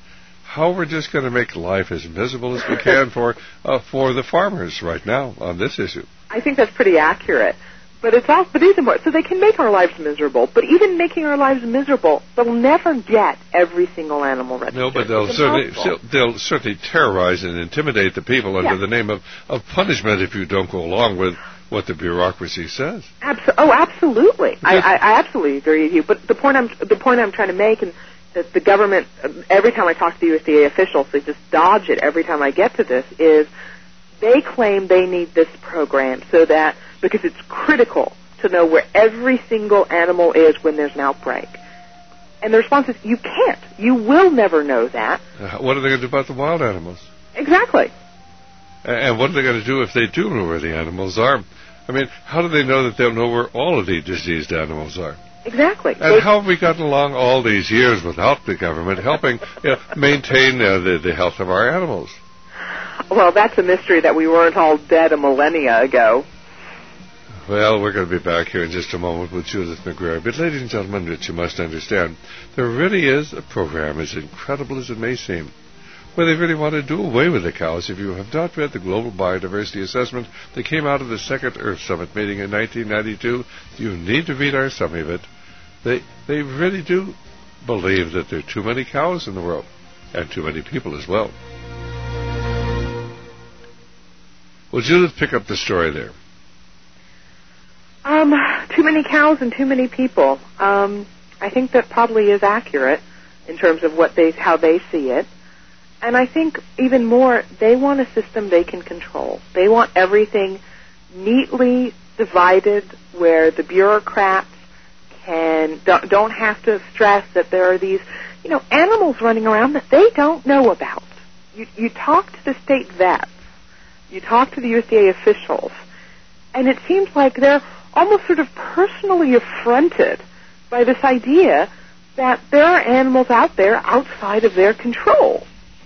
Speaker 2: how we're just going to make life as miserable as we can for uh, for the farmers right now on this issue.
Speaker 18: I think that's pretty accurate. But it's also, but it is important. So they can make our lives miserable, but even making our lives miserable, they'll never get every single animal registered.
Speaker 2: No, but they'll
Speaker 18: it's
Speaker 2: certainly
Speaker 18: impossible.
Speaker 2: they'll certainly terrorize and intimidate the people under
Speaker 18: Yeah.
Speaker 2: the name of, of punishment if you don't go along with what the bureaucracy says.
Speaker 18: Abso- oh, absolutely. I, I, I absolutely agree with you. But the point I'm the point I'm trying to make, and that the government, every time I talk to the U S D A officials, they just dodge it every time I get to this, is they claim they need this program so that, because it's critical to know where every single animal is when there's an outbreak. And the response is, you can't. You will never know that.
Speaker 2: Uh, what are they going to do about the wild animals?
Speaker 18: Exactly.
Speaker 2: And what are they going to do if they do know where the animals are? I mean, how do they know that they'll know where all of the diseased animals are?
Speaker 18: Exactly.
Speaker 2: And
Speaker 18: they,
Speaker 2: how have we gotten along all these years without the government helping you know, maintain uh, the, the health of our animals?
Speaker 18: Well, that's a mystery that we weren't all dead a millennia ago.
Speaker 2: Well, we're going to be back here in just a moment with Judith McGregor. But ladies and gentlemen, that you must understand, there really is a program, as incredible as it may seem, where they really want to do away with the cows. If you have not read the Global Biodiversity Assessment that came out of the second Earth Summit meeting in nineteen ninety-two, you need to read our summary of it. They, they really do believe that there are too many cows in the world, and too many people as well. Well, Judith, pick up the story there.
Speaker 18: Um, too many cows and too many people. Um, I think that probably is accurate in terms of what they, how they see it. And I think even more, they want a system they can control. They want everything neatly divided where the bureaucrats can don't, don't have to stress that there are these, you know, animals running around that they don't know about. You, you talk to the state vets, you talk to the U S D A officials, and it seems like they're almost sort of personally affronted by this idea that there are animals out there outside of their control.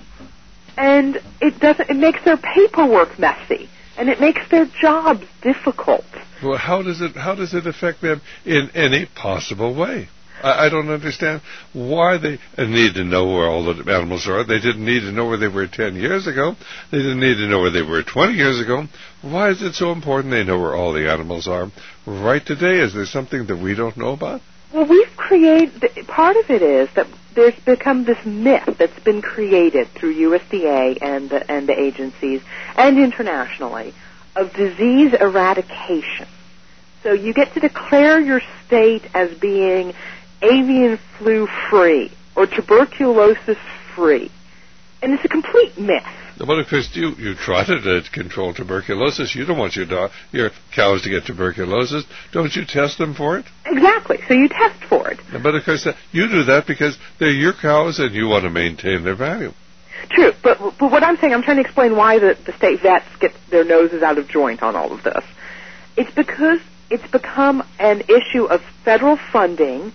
Speaker 18: And it doesn't, it makes their paperwork messy, and it makes their jobs difficult.
Speaker 2: Well, how does it, how does it affect them in any possible way? I, I don't understand why they need to know where all the animals are. They didn't need to know where they were ten years ago. They didn't need to know where they were twenty years ago. Why is it so important they know where all the animals are right today? Is there something that we don't know about?
Speaker 18: Well, we've created, part of it is that there's become this myth that's been created through U S D A and the, and the agencies and internationally of disease eradication. So you get to declare your state as being avian flu free or tuberculosis free. And it's a complete myth.
Speaker 2: Well, of course, you, you try to uh, control tuberculosis. You don't want your dog, your cows to get tuberculosis. Don't you test them for it?
Speaker 18: Exactly. So you test for it.
Speaker 2: But, of course, uh, you do that because they're your cows and you want to maintain their value.
Speaker 18: True. But, but what I'm saying, I'm trying to explain why the, the state vets get their noses out of joint on all of this. It's because it's become an issue of federal funding,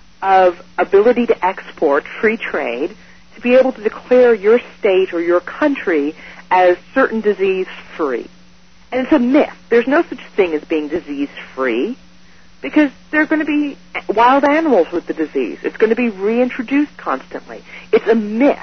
Speaker 18: of ability to export, free trade, to be able to declare your state or your country as certain disease-free. And it's a myth. There's no such thing as being disease-free because there are going to be wild animals with the disease. It's going to be reintroduced constantly. It's a myth.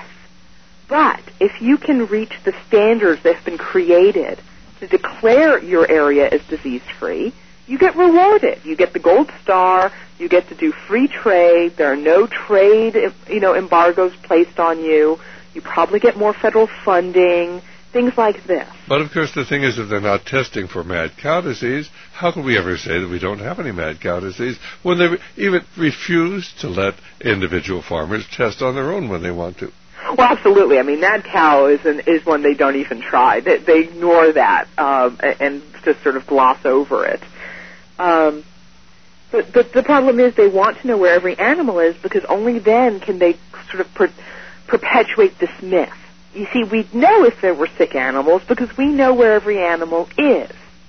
Speaker 18: But if you can reach the standards that have been created to declare your area as disease-free, you get rewarded. You get the gold star. You get to do free trade. There are no trade, you know, embargoes placed on you. You probably get more federal funding, things like this.
Speaker 2: But, of course, the thing is, if they're not testing for mad cow disease, how can we ever say that we don't have any mad cow disease when they even refuse to let individual farmers test on their own when they want to?
Speaker 18: Well, absolutely. I mean, mad cow is an, is one they don't even try. They, they ignore that um, and just sort of gloss over it. Um, but, but the problem is they want to know where every animal is because only then can they sort of per- perpetuate this myth. You see, we'd know if there were sick animals because we know where every animal is.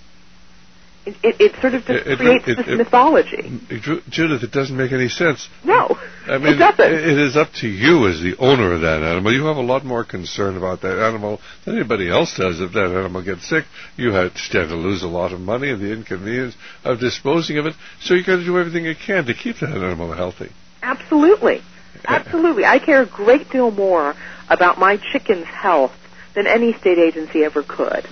Speaker 18: It, it, it sort of just
Speaker 2: it,
Speaker 18: creates
Speaker 2: it,
Speaker 18: this
Speaker 2: it,
Speaker 18: mythology.
Speaker 2: It, Judith, it doesn't make any sense.
Speaker 18: No,
Speaker 2: I mean,
Speaker 18: it doesn't.
Speaker 2: It is up to you as the owner of that animal. You have a lot more concern about that animal than anybody else does. If that animal gets sick, you have to stand to lose a lot of money and the inconvenience of disposing of it. So you've got to do everything you can to keep that animal healthy.
Speaker 18: Absolutely. Absolutely. I care a great deal more about my chicken's health than any state agency ever could.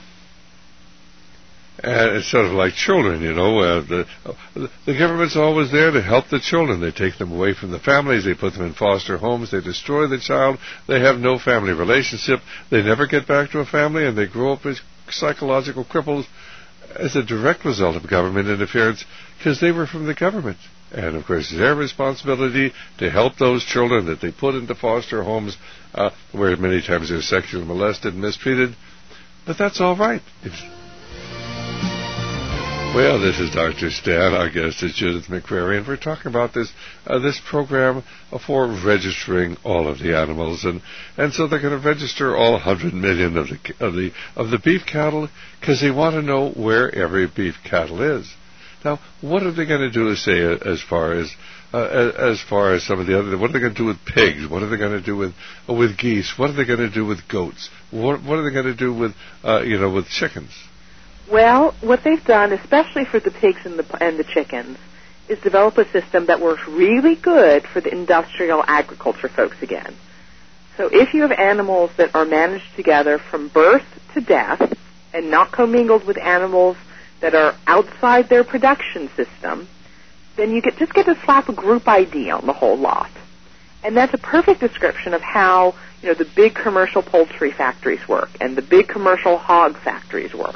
Speaker 2: And it's sort of like children, you know. Uh, the, uh, the government's always there to help the children. They take them away from the families. They put them in foster homes. They destroy the child. They have no family relationship. They never get back to a family, and they grow up as psychological cripples as a direct result of government interference because they were from the government. And, of course, it's their responsibility to help those children that they put into foster homes uh, where many times they're sexually molested and mistreated. But that's all right. It's Well, this is Doctor Stan. Our guest is Judith McCrary, and we're talking about this uh, this program for registering all of the animals, and, and so they're going to register all one hundred million of the of the of the beef cattle because they want to know where every beef cattle is. Now, what are they going to do? Say uh, as far as uh, as far as some of the other, what are they going to do with pigs? What are they going to do with uh, with geese? What are they going to do with goats? What what are they going to do with uh, you know with chickens?
Speaker 18: Well, what they've done, especially for the pigs and the, and the chickens, is develop a system that works really good for the industrial agriculture folks again. So if you have animals that are managed together from birth to death and not commingled with animals that are outside their production system, then you get just get to slap a group I D on the whole lot. And that's a perfect description of how, you know, the big commercial poultry factories work and the big commercial hog factories work.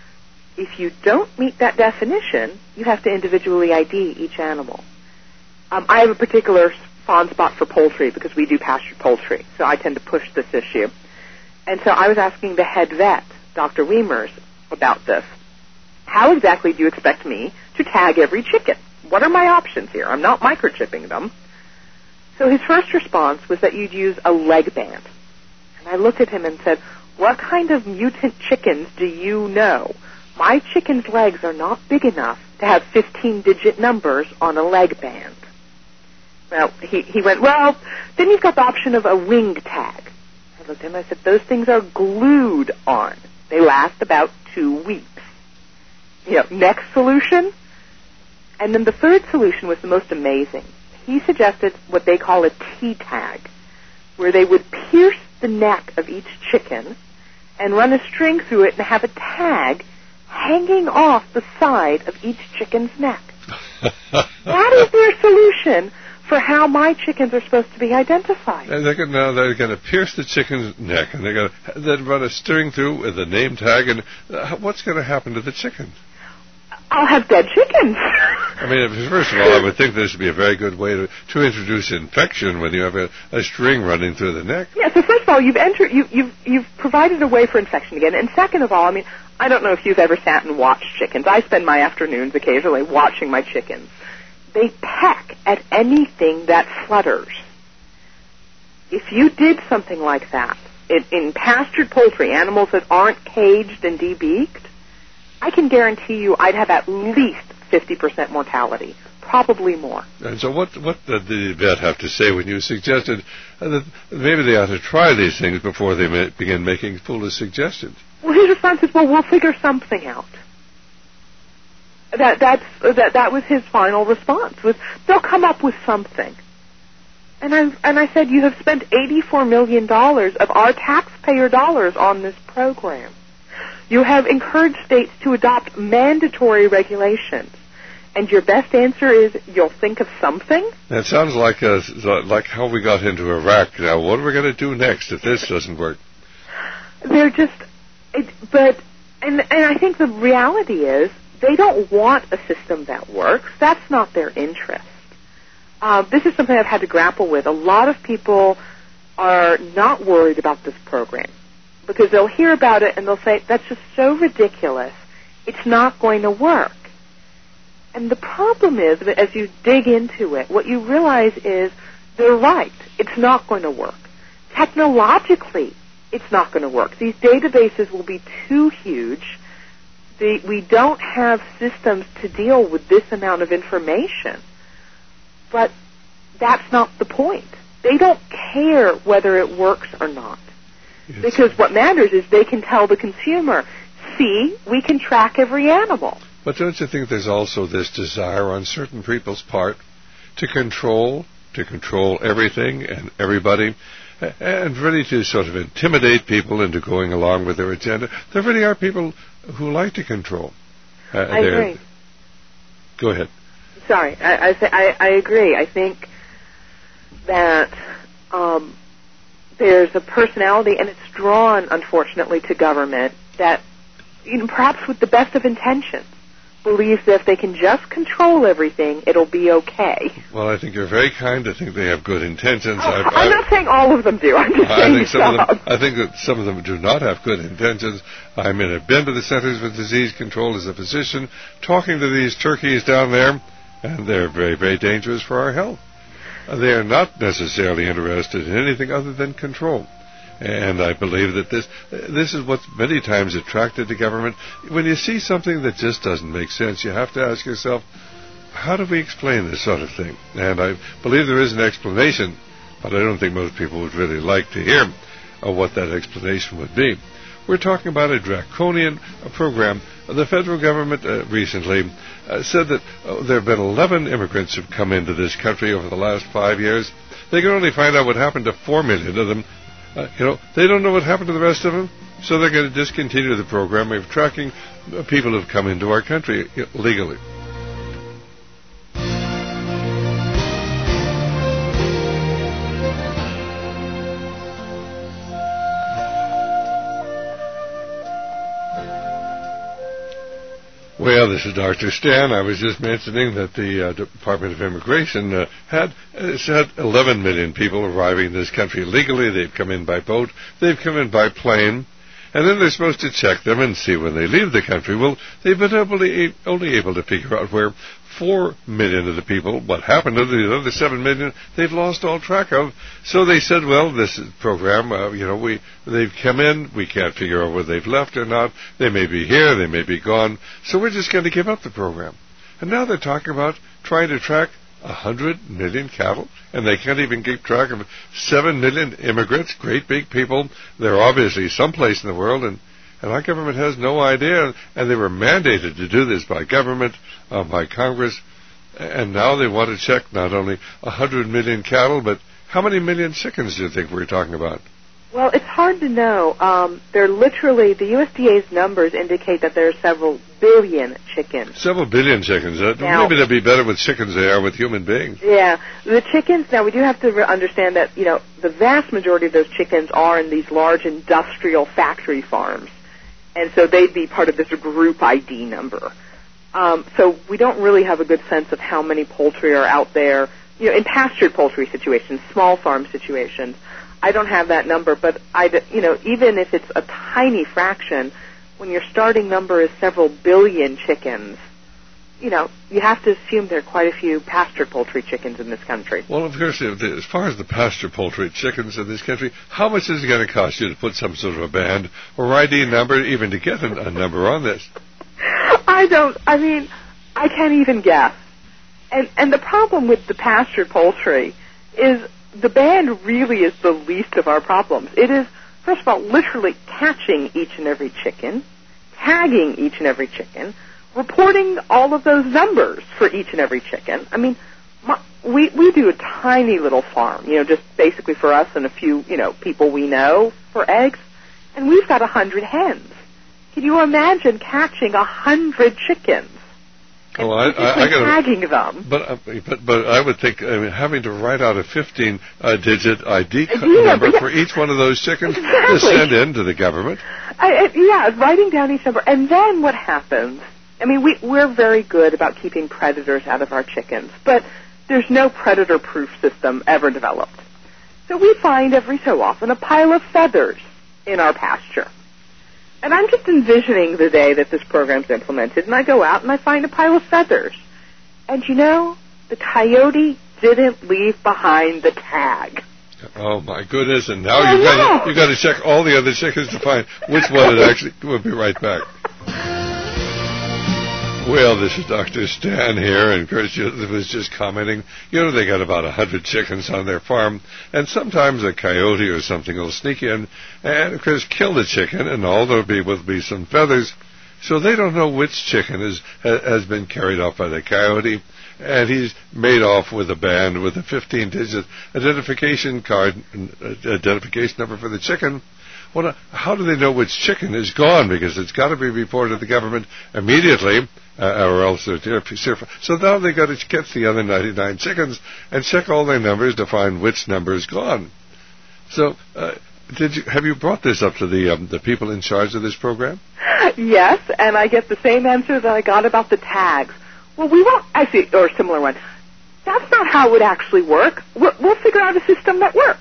Speaker 18: If you don't meet that definition, you have to individually I D each animal. Um, I have a particular fond spot for poultry because we do pastured poultry, so I tend to push this issue. And so I was asking the head vet, Doctor Wiemers, about this. How exactly do you expect me to tag every chicken? What are my options here? I'm not microchipping them. So his first response was that you'd use a leg band. And I looked at him and said, what kind of mutant chickens do you know? My chicken's legs are not big enough to have fifteen-digit numbers on a leg band. Well, he, he went, well, then you've got the option of a wing tag. I looked at him and I said, those things are glued on. They last about two weeks. You know, next solution? And then the third solution was the most amazing. He suggested what they call a T-tag, where they would pierce the neck of each chicken and run a string through it and have a tag hanging off the side of each chicken's neck. That is their solution for how my chickens are supposed to be identified.
Speaker 2: And they're going now they're going to pierce the chicken's neck, and they're going to then run a string through with a name tag. And uh, what's going to happen to the chicken?
Speaker 18: I'll have dead chickens.
Speaker 2: I mean, first of all, I would think this would be a very good way to, to introduce infection when you have a, a string running through the neck.
Speaker 18: Yeah. So first of all, you've entered, you, you've you've provided a way for infection again, and second of all, I mean, I don't know if you've ever sat and watched chickens. I spend my afternoons occasionally watching my chickens. They peck at anything that flutters. If you did something like that in, in pastured poultry, animals that aren't caged and debeaked, I can guarantee you I'd have at least fifty percent mortality, probably more.
Speaker 2: And so what what did the vet have to say when you suggested that maybe they ought to try these things before they may begin making foolish suggestions?
Speaker 18: Well, his response is, well, we'll figure something out. That that's that that was his final response, was they'll come up with something. And I and I said, you have spent eighty-four million dollars of our taxpayer dollars on this program. You have encouraged states to adopt mandatory regulations. And your best answer is you'll think of something?
Speaker 2: That sounds like a, like how we got into Iraq. Now, what are we going to do next if this doesn't work?
Speaker 18: They're just, it, but, and, and I think the reality is they don't want a system that works. That's not their interest. Uh, this is something I've had to grapple with. A lot of people are not worried about this program, because they'll hear about it and they'll say, that's just so ridiculous, it's not going to work. And the problem is that as you dig into it, what you realize is they're right. It's not going to work. Technologically, it's not going to work. These databases will be too huge. The, we don't have systems to deal with this amount of information. But that's not the point. They don't care whether it works or not. Yes. Because what matters is they can tell the consumer, see, we can track every animal.
Speaker 2: But don't you think there's also this desire on certain people's part to control, to control everything and everybody? and really to sort of intimidate people into going along with their agenda. There really are people who like to control. Uh,
Speaker 18: I agree.
Speaker 2: Go ahead.
Speaker 18: Sorry, I I, th- I I agree. I think that um, there's a personality, and it's drawn, unfortunately, to government that, you know, perhaps with the best of intentions, believes that if they can just control everything, it'll be okay.
Speaker 2: Well, I think you're very kind. I think they have good intentions.
Speaker 18: Oh,
Speaker 2: I've,
Speaker 18: I'm
Speaker 2: I've,
Speaker 18: not saying all of them do. I'm just
Speaker 2: I
Speaker 18: saying
Speaker 2: think some
Speaker 18: some.
Speaker 2: of them. I think that some of them do not have good intentions. I mean, I've been to the Centers for Disease Control as a physician, talking to these turkeys down there, and they're very, very dangerous for our health. They are not necessarily interested in anything other than control. And I believe that this this is what's many times attracted to government. When you see something that just doesn't make sense, you have to ask yourself, how do we explain this sort of thing? And I believe there is an explanation, but I don't think most people would really like to hear uh, what that explanation would be. We're talking about a draconian uh, program. The federal government uh, recently uh, said that uh, there have been eleven immigrants who've come into this country over the last five years. They can only find out what happened to four million of them. Uh, you know, they don't know what happened to the rest of them, so they're going to discontinue the program of tracking uh, people who've come into our country uh, legally. Well, this is Doctor Stan. I was just mentioning that the uh, Department of Immigration uh, had uh, said eleven million people arriving in this country legally. They've come in by boat. They've come in by plane. And then they're supposed to check them and see when they leave the country. Well, they've been able to, only able to figure out where four million of the people, what happened to the other seven million, they've lost all track of. So they said, well, this program, uh, you know, we they've come in, we can't figure out whether they've left or not. They may be here, they may be gone. So we're just going to give up the program. And now they're talking about trying to track a hundred million cattle, and they can't even keep track of seven million immigrants, great big people. They're obviously someplace in the world, and, and our government has no idea. And they were mandated to do this by government, uh, by Congress, and now they want to check not only a hundred million cattle, but how many million chickens do you think we're talking about?
Speaker 18: Well, it's hard to know. Um, they're literally, the U S D A's numbers indicate that there are several billion chickens.
Speaker 2: Several billion chickens. Uh,
Speaker 18: now,
Speaker 2: maybe they'd be better with chickens than they are with human beings.
Speaker 18: Yeah. The chickens, now we do have to re- understand that, you know, the vast majority of those chickens are in these large industrial factory farms. And so they'd be part of this group I D number. Um, so we don't really have a good sense of how many poultry are out there, you know, in pastured poultry situations, small farm situations. I don't have that number, but I, you know, even if it's a tiny fraction, when your starting number is several billion chickens, you know, you have to assume there are quite a few pastured poultry chickens in this country.
Speaker 2: Well, of course, as far as the pasture poultry chickens in this country, how much is it going to cost you to put some sort of a band or I D number, even to get a, a number on this?
Speaker 18: I don't, I mean, I can't even guess. And and the problem with the pastured poultry is the band really is the least of our problems. It is, first of all, literally catching each and every chicken, tagging each and every chicken, reporting all of those numbers for each and every chicken. I mean, my, we we do a tiny little farm, you know, just basically for us and a few, you know, people we know for eggs, and we've got a hundred hens. Can you imagine catching a hundred chickens?
Speaker 2: Oh, I, I, I got
Speaker 18: tagging them.
Speaker 2: But, uh, but but I would think I mean, having to write out a fifteen-digit uh, I D
Speaker 18: yeah,
Speaker 2: number
Speaker 18: yeah.
Speaker 2: for each one of those chickens
Speaker 18: exactly.
Speaker 2: to send in to the government.
Speaker 18: I, I, yeah, writing down each number. And then what happens? I mean, we, we're very good about keeping predators out of our chickens, but there's no predator-proof system ever developed. So we find every so often a pile of feathers in our pasture. And I'm just envisioning the day that this program's implemented, and I go out and I find a pile of feathers. And you know, the coyote didn't leave behind the tag.
Speaker 2: Oh my goodness! And now you've got to, you've got to check all the other chickens to find which one it actually. We'll be right back. Well, this is Doctor Stan here, and Chris was just commenting. You know, they got about a hundred chickens on their farm, and sometimes a coyote or something will sneak in and, of course, kill the chicken, and all there'll be will be some feathers. So they don't know which chicken is, has been carried off by the coyote. and he's made off with a band with a fifteen-digit identification card, identification number for the chicken. Well, how do they know which chicken is gone? Because it's got to be reported to the government immediately, uh, or else they're... So now they've got to get the other ninety-nine chickens and check all their numbers to find which number is gone. So, uh, did you have you brought this up to the um, the people in charge of this program?
Speaker 18: Yes, and I get the same answer that I got about the tags. Well, we won't... I see, or a similar one. That's not how it would actually work. We'll, we'll figure out a system that works.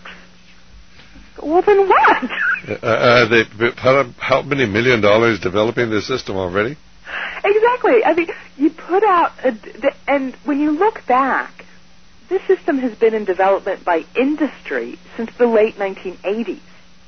Speaker 18: Well, then what?
Speaker 2: uh, uh, they how, how many million dollars developing this system already?
Speaker 18: Exactly. I mean, you put out, a, the, and when you look back, this system has been in development by industry since the late nineteen eighties.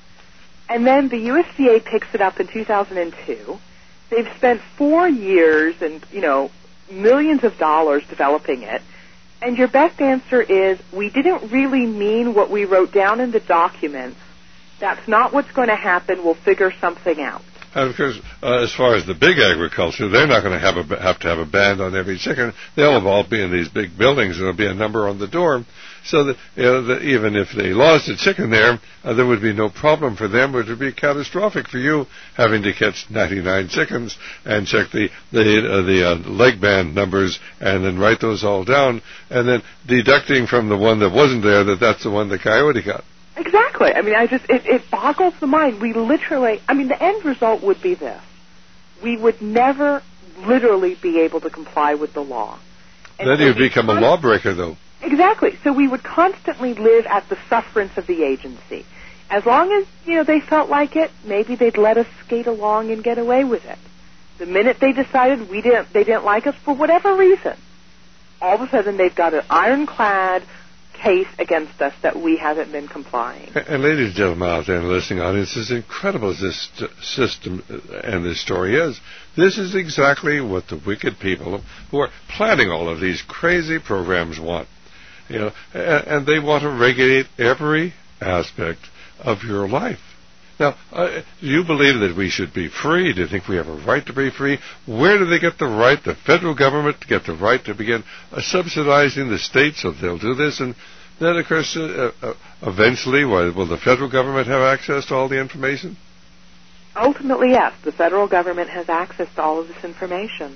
Speaker 18: And then the U S D A picks it up in two thousand two. They've spent four years and, you know, millions of dollars developing it. And your best answer is, we didn't really mean what we wrote down in the documents. That's not what's going to happen. We'll figure something out.
Speaker 2: And of course, uh, as far as the big agriculture, they're not going to have a, have to have a band on every chicken. They'll all be in these big buildings, and there'll be a number on the door, so that, you know, that even if they lost a chicken there, uh, there would be no problem for them. It would be catastrophic for you having to catch ninety-nine chickens and check the the uh, the uh, leg band numbers and then write those all down, and then deducting from the one that wasn't there that that's the one the coyote got.
Speaker 18: Exactly. I mean, I just, it, it boggles the mind. We literally, I mean, the end result would be this. We would never literally be able to comply with the law. And
Speaker 2: then
Speaker 18: so
Speaker 2: you'd become
Speaker 18: const-
Speaker 2: a lawbreaker, though.
Speaker 18: Exactly. So we would constantly live at the sufferance of the agency. As long as, you know, they felt like it, maybe they'd let us skate along and get away with it. The minute they decided we didn't, they didn't like us for whatever reason, all of a sudden they've got an ironclad case against us that we haven't been complying.
Speaker 2: And, and ladies and gentlemen out there in the listening audience, as incredible as this st- system and this story is, this is exactly what the wicked people who are planning all of these crazy programs want. You know, and, and they want to regulate every aspect of your life. Now, uh, do you believe that we should be free? Do you think we have a right to be free? Where do they get the right, the federal government, to get the right to begin uh, subsidizing the states so they'll do this? And then, of course, uh, uh, eventually, well, will the federal government have access to all the information?
Speaker 18: Ultimately, yes. The federal government has access to all of this information.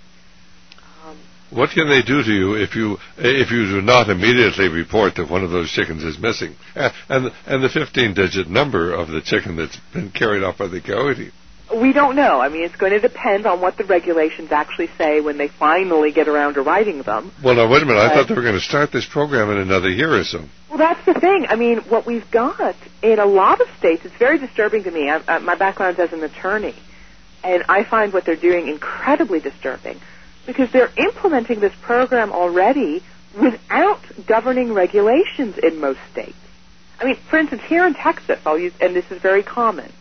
Speaker 18: Um,
Speaker 2: What can they do to you if you if you do not immediately report that one of those chickens is missing, uh, and and the fifteen-digit number of the chicken that's been carried off by the coyote?
Speaker 18: We don't know. I mean, it's going to depend on what the regulations actually say when they finally get around to writing them.
Speaker 2: Well, now wait a minute. I
Speaker 18: but,
Speaker 2: thought they were going to start this program in another year or so.
Speaker 18: Well, that's the thing. I mean, what we've got in a lot of states, it's very disturbing to me. I, uh, my background's as an attorney, and I find what they're doing incredibly disturbing, because they're implementing this program already without governing regulations in most states. I mean, for instance, here in Texas, I'll use, and this is very common,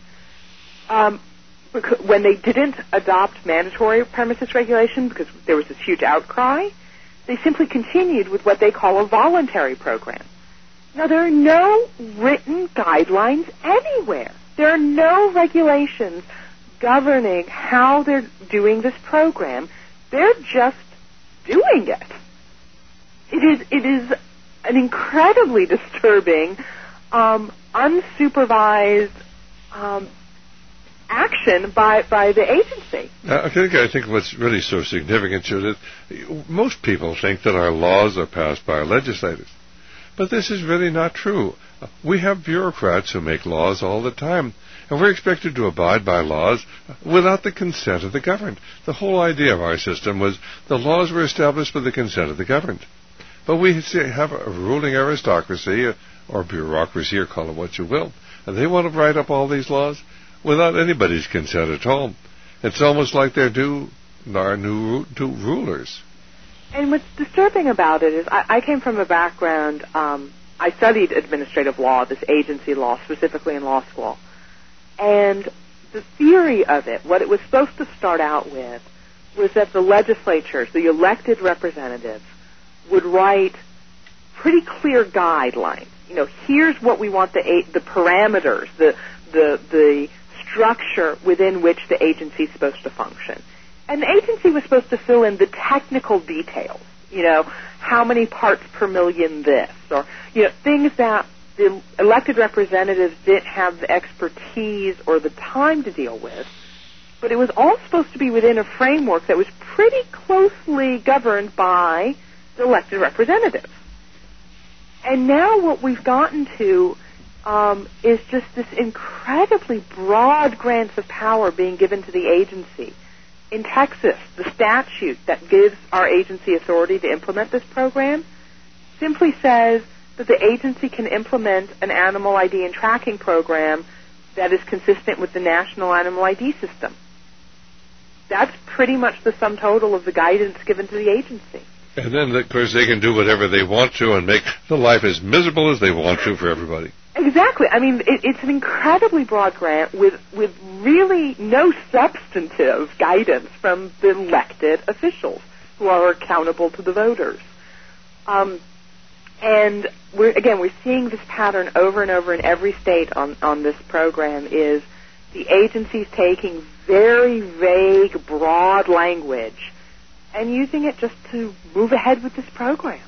Speaker 18: um, when they didn't adopt mandatory premises regulation because there was this huge outcry, they simply continued with what they call a voluntary program. Now, there are no written guidelines anywhere. There are no regulations governing how they're doing this program. They're just doing it. It is it is an incredibly disturbing, um, unsupervised um, action by, by the agency.
Speaker 2: Uh, I think I think what's really so significant, Judith, most people think that our laws are passed by our legislators. But this is really not true. We have bureaucrats who make laws all the time, and we're expected to abide by laws without the consent of the governed. The whole idea of our system was the laws were established with the consent of the governed. But we have a ruling aristocracy, or bureaucracy, or call it what you will, and they want to write up all these laws without anybody's consent at all. It's almost like they're new, our new, new rulers.
Speaker 18: And what's disturbing about it is I, I came from a background, um, I studied administrative law, this agency law, specifically in law school. And the theory of it, what it was supposed to start out with, was that the legislatures, the elected representatives, would write pretty clear guidelines. You know, here's what we want the the parameters, the the the structure within which the agency is supposed to function. And the agency was supposed to fill in the technical details. You know, how many parts per million this, or, you know, things that the elected representatives didn't have the expertise or the time to deal with, but it was all supposed to be within a framework that was pretty closely governed by the elected representatives. And now what we've gotten to um, is just this incredibly broad grants of power being given to the agency. In Texas, the statute that gives our agency authority to implement this program simply says that the agency can implement an animal I D and tracking program that is consistent with the National Animal I D system. That's pretty much the sum total of the guidance given to the agency.
Speaker 2: And then, of course, they can do whatever they want to and make the life as miserable as they want to for everybody.
Speaker 18: Exactly. I mean, it, it's an incredibly broad grant with, with really no substantive guidance from the elected officials who are accountable to the voters. Um, and we're, again, we're seeing this pattern over and over in every state on, on this program is the agencies taking very vague, broad language and using it just to move ahead with this program.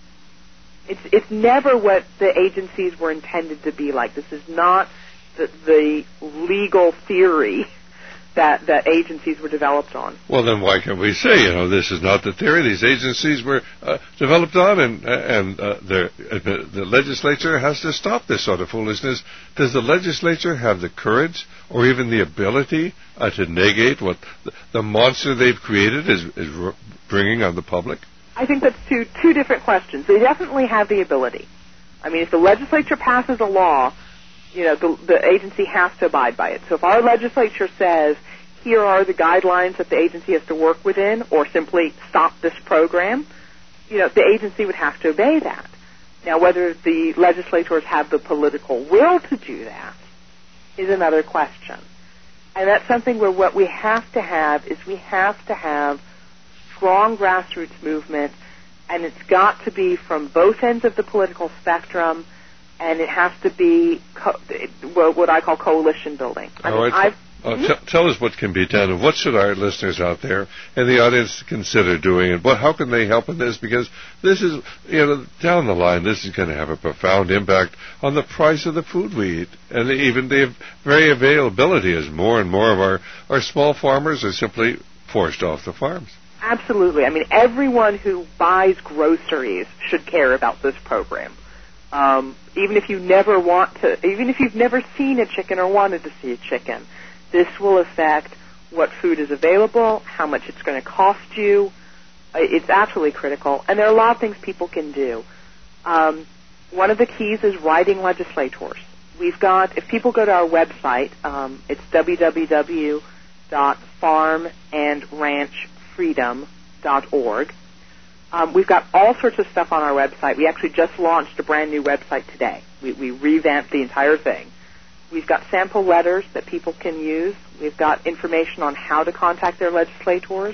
Speaker 18: It's it's never what the agencies were intended to be like. This is not the, the legal theory that, that agencies were developed on.
Speaker 2: Well, then why can't we say, you know, this is not the theory these agencies were uh, developed on, and and uh, the, uh, the legislature has to stop this sort of foolishness. Does the legislature have the courage or even the ability uh, to negate what the, the monster they've created is, is r- bringing on the public?
Speaker 18: I think that's two two different questions. They definitely have the ability. I mean, if the legislature passes a law, you know, the, the agency has to abide by it. So if our legislature says, here are the guidelines that the agency has to work within, or simply stop this program, you know, the agency would have to obey that. Now, whether the legislators have the political will to do that is another question. And that's something where what we have to have is we have to have strong grassroots movement, and it's got to be from both ends of the political spectrum, and it has to be co- what I call coalition building. I
Speaker 2: All
Speaker 18: mean,
Speaker 2: right.
Speaker 18: I've,
Speaker 2: Uh,
Speaker 18: mm-hmm.
Speaker 2: t- tell us what can be done, and what should our listeners out there and the audience consider doing, and what, how can they help in this? Because this is, you know, down the line, this is going to have a profound impact on the price of the food we eat, and even the very availability as more and more of our, our small farmers are simply forced off the farms.
Speaker 18: Absolutely. I mean, everyone who buys groceries should care about this program. Um, even if you never want to, even if you've never seen a chicken or wanted to see a chicken, this will affect what food is available, how much it's going to cost you. It's absolutely critical. And there are a lot of things people can do. Um, one of the keys is writing legislators. We've got, if people go to our website, um, it's w w w dot farm and ranch freedom dot org. Um, we've got all sorts of stuff on our website. We actually just launched a brand new website today. We, we revamped the entire thing. We've got sample letters that people can use. We've got information on how to contact their legislators.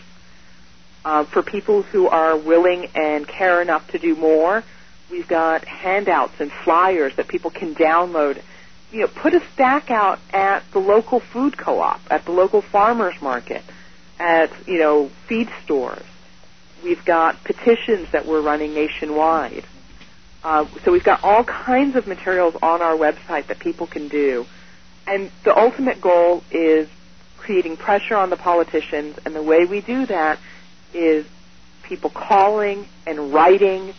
Speaker 18: Uh, for people who are willing and care enough to do more, we've got handouts and flyers that people can download. You know, put a stack out at the local food co-op, at the local farmers market, at, you know, feed stores. We've got petitions that we're running nationwide. Uh, so we've got all kinds of materials on our website that people can do. And the ultimate goal is creating pressure on the politicians, and the way we do that is people calling and writing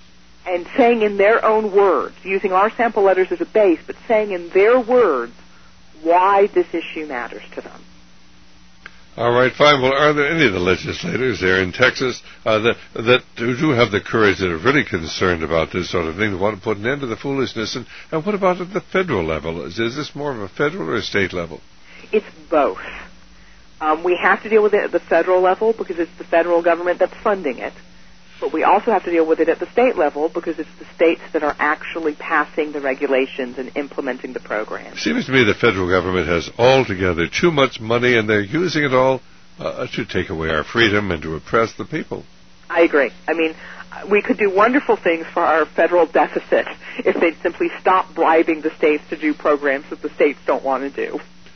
Speaker 18: and saying in their own words, using our sample letters as a base, but saying in their words why this issue matters to them.
Speaker 2: All right, fine. Well, are there any of the legislators there in Texas uh, that that do have the courage, that are really concerned about this sort of thing, that want to put an end to the foolishness? And, and what about at the federal level? Is, is this more of a federal or a state level?
Speaker 18: It's both. Um, we have to deal with it at the federal level because it's the federal government that's funding it. But we also have to deal with it at the state level because it's the states that are actually passing the regulations and implementing the program.
Speaker 2: It seems to me the federal government has altogether too much money, and they're using it all uh, to take away our freedom and to oppress the people.
Speaker 18: I agree. I mean, we could do wonderful things for our federal deficit if they'd simply stop bribing the states to do programs that the states don't want to do.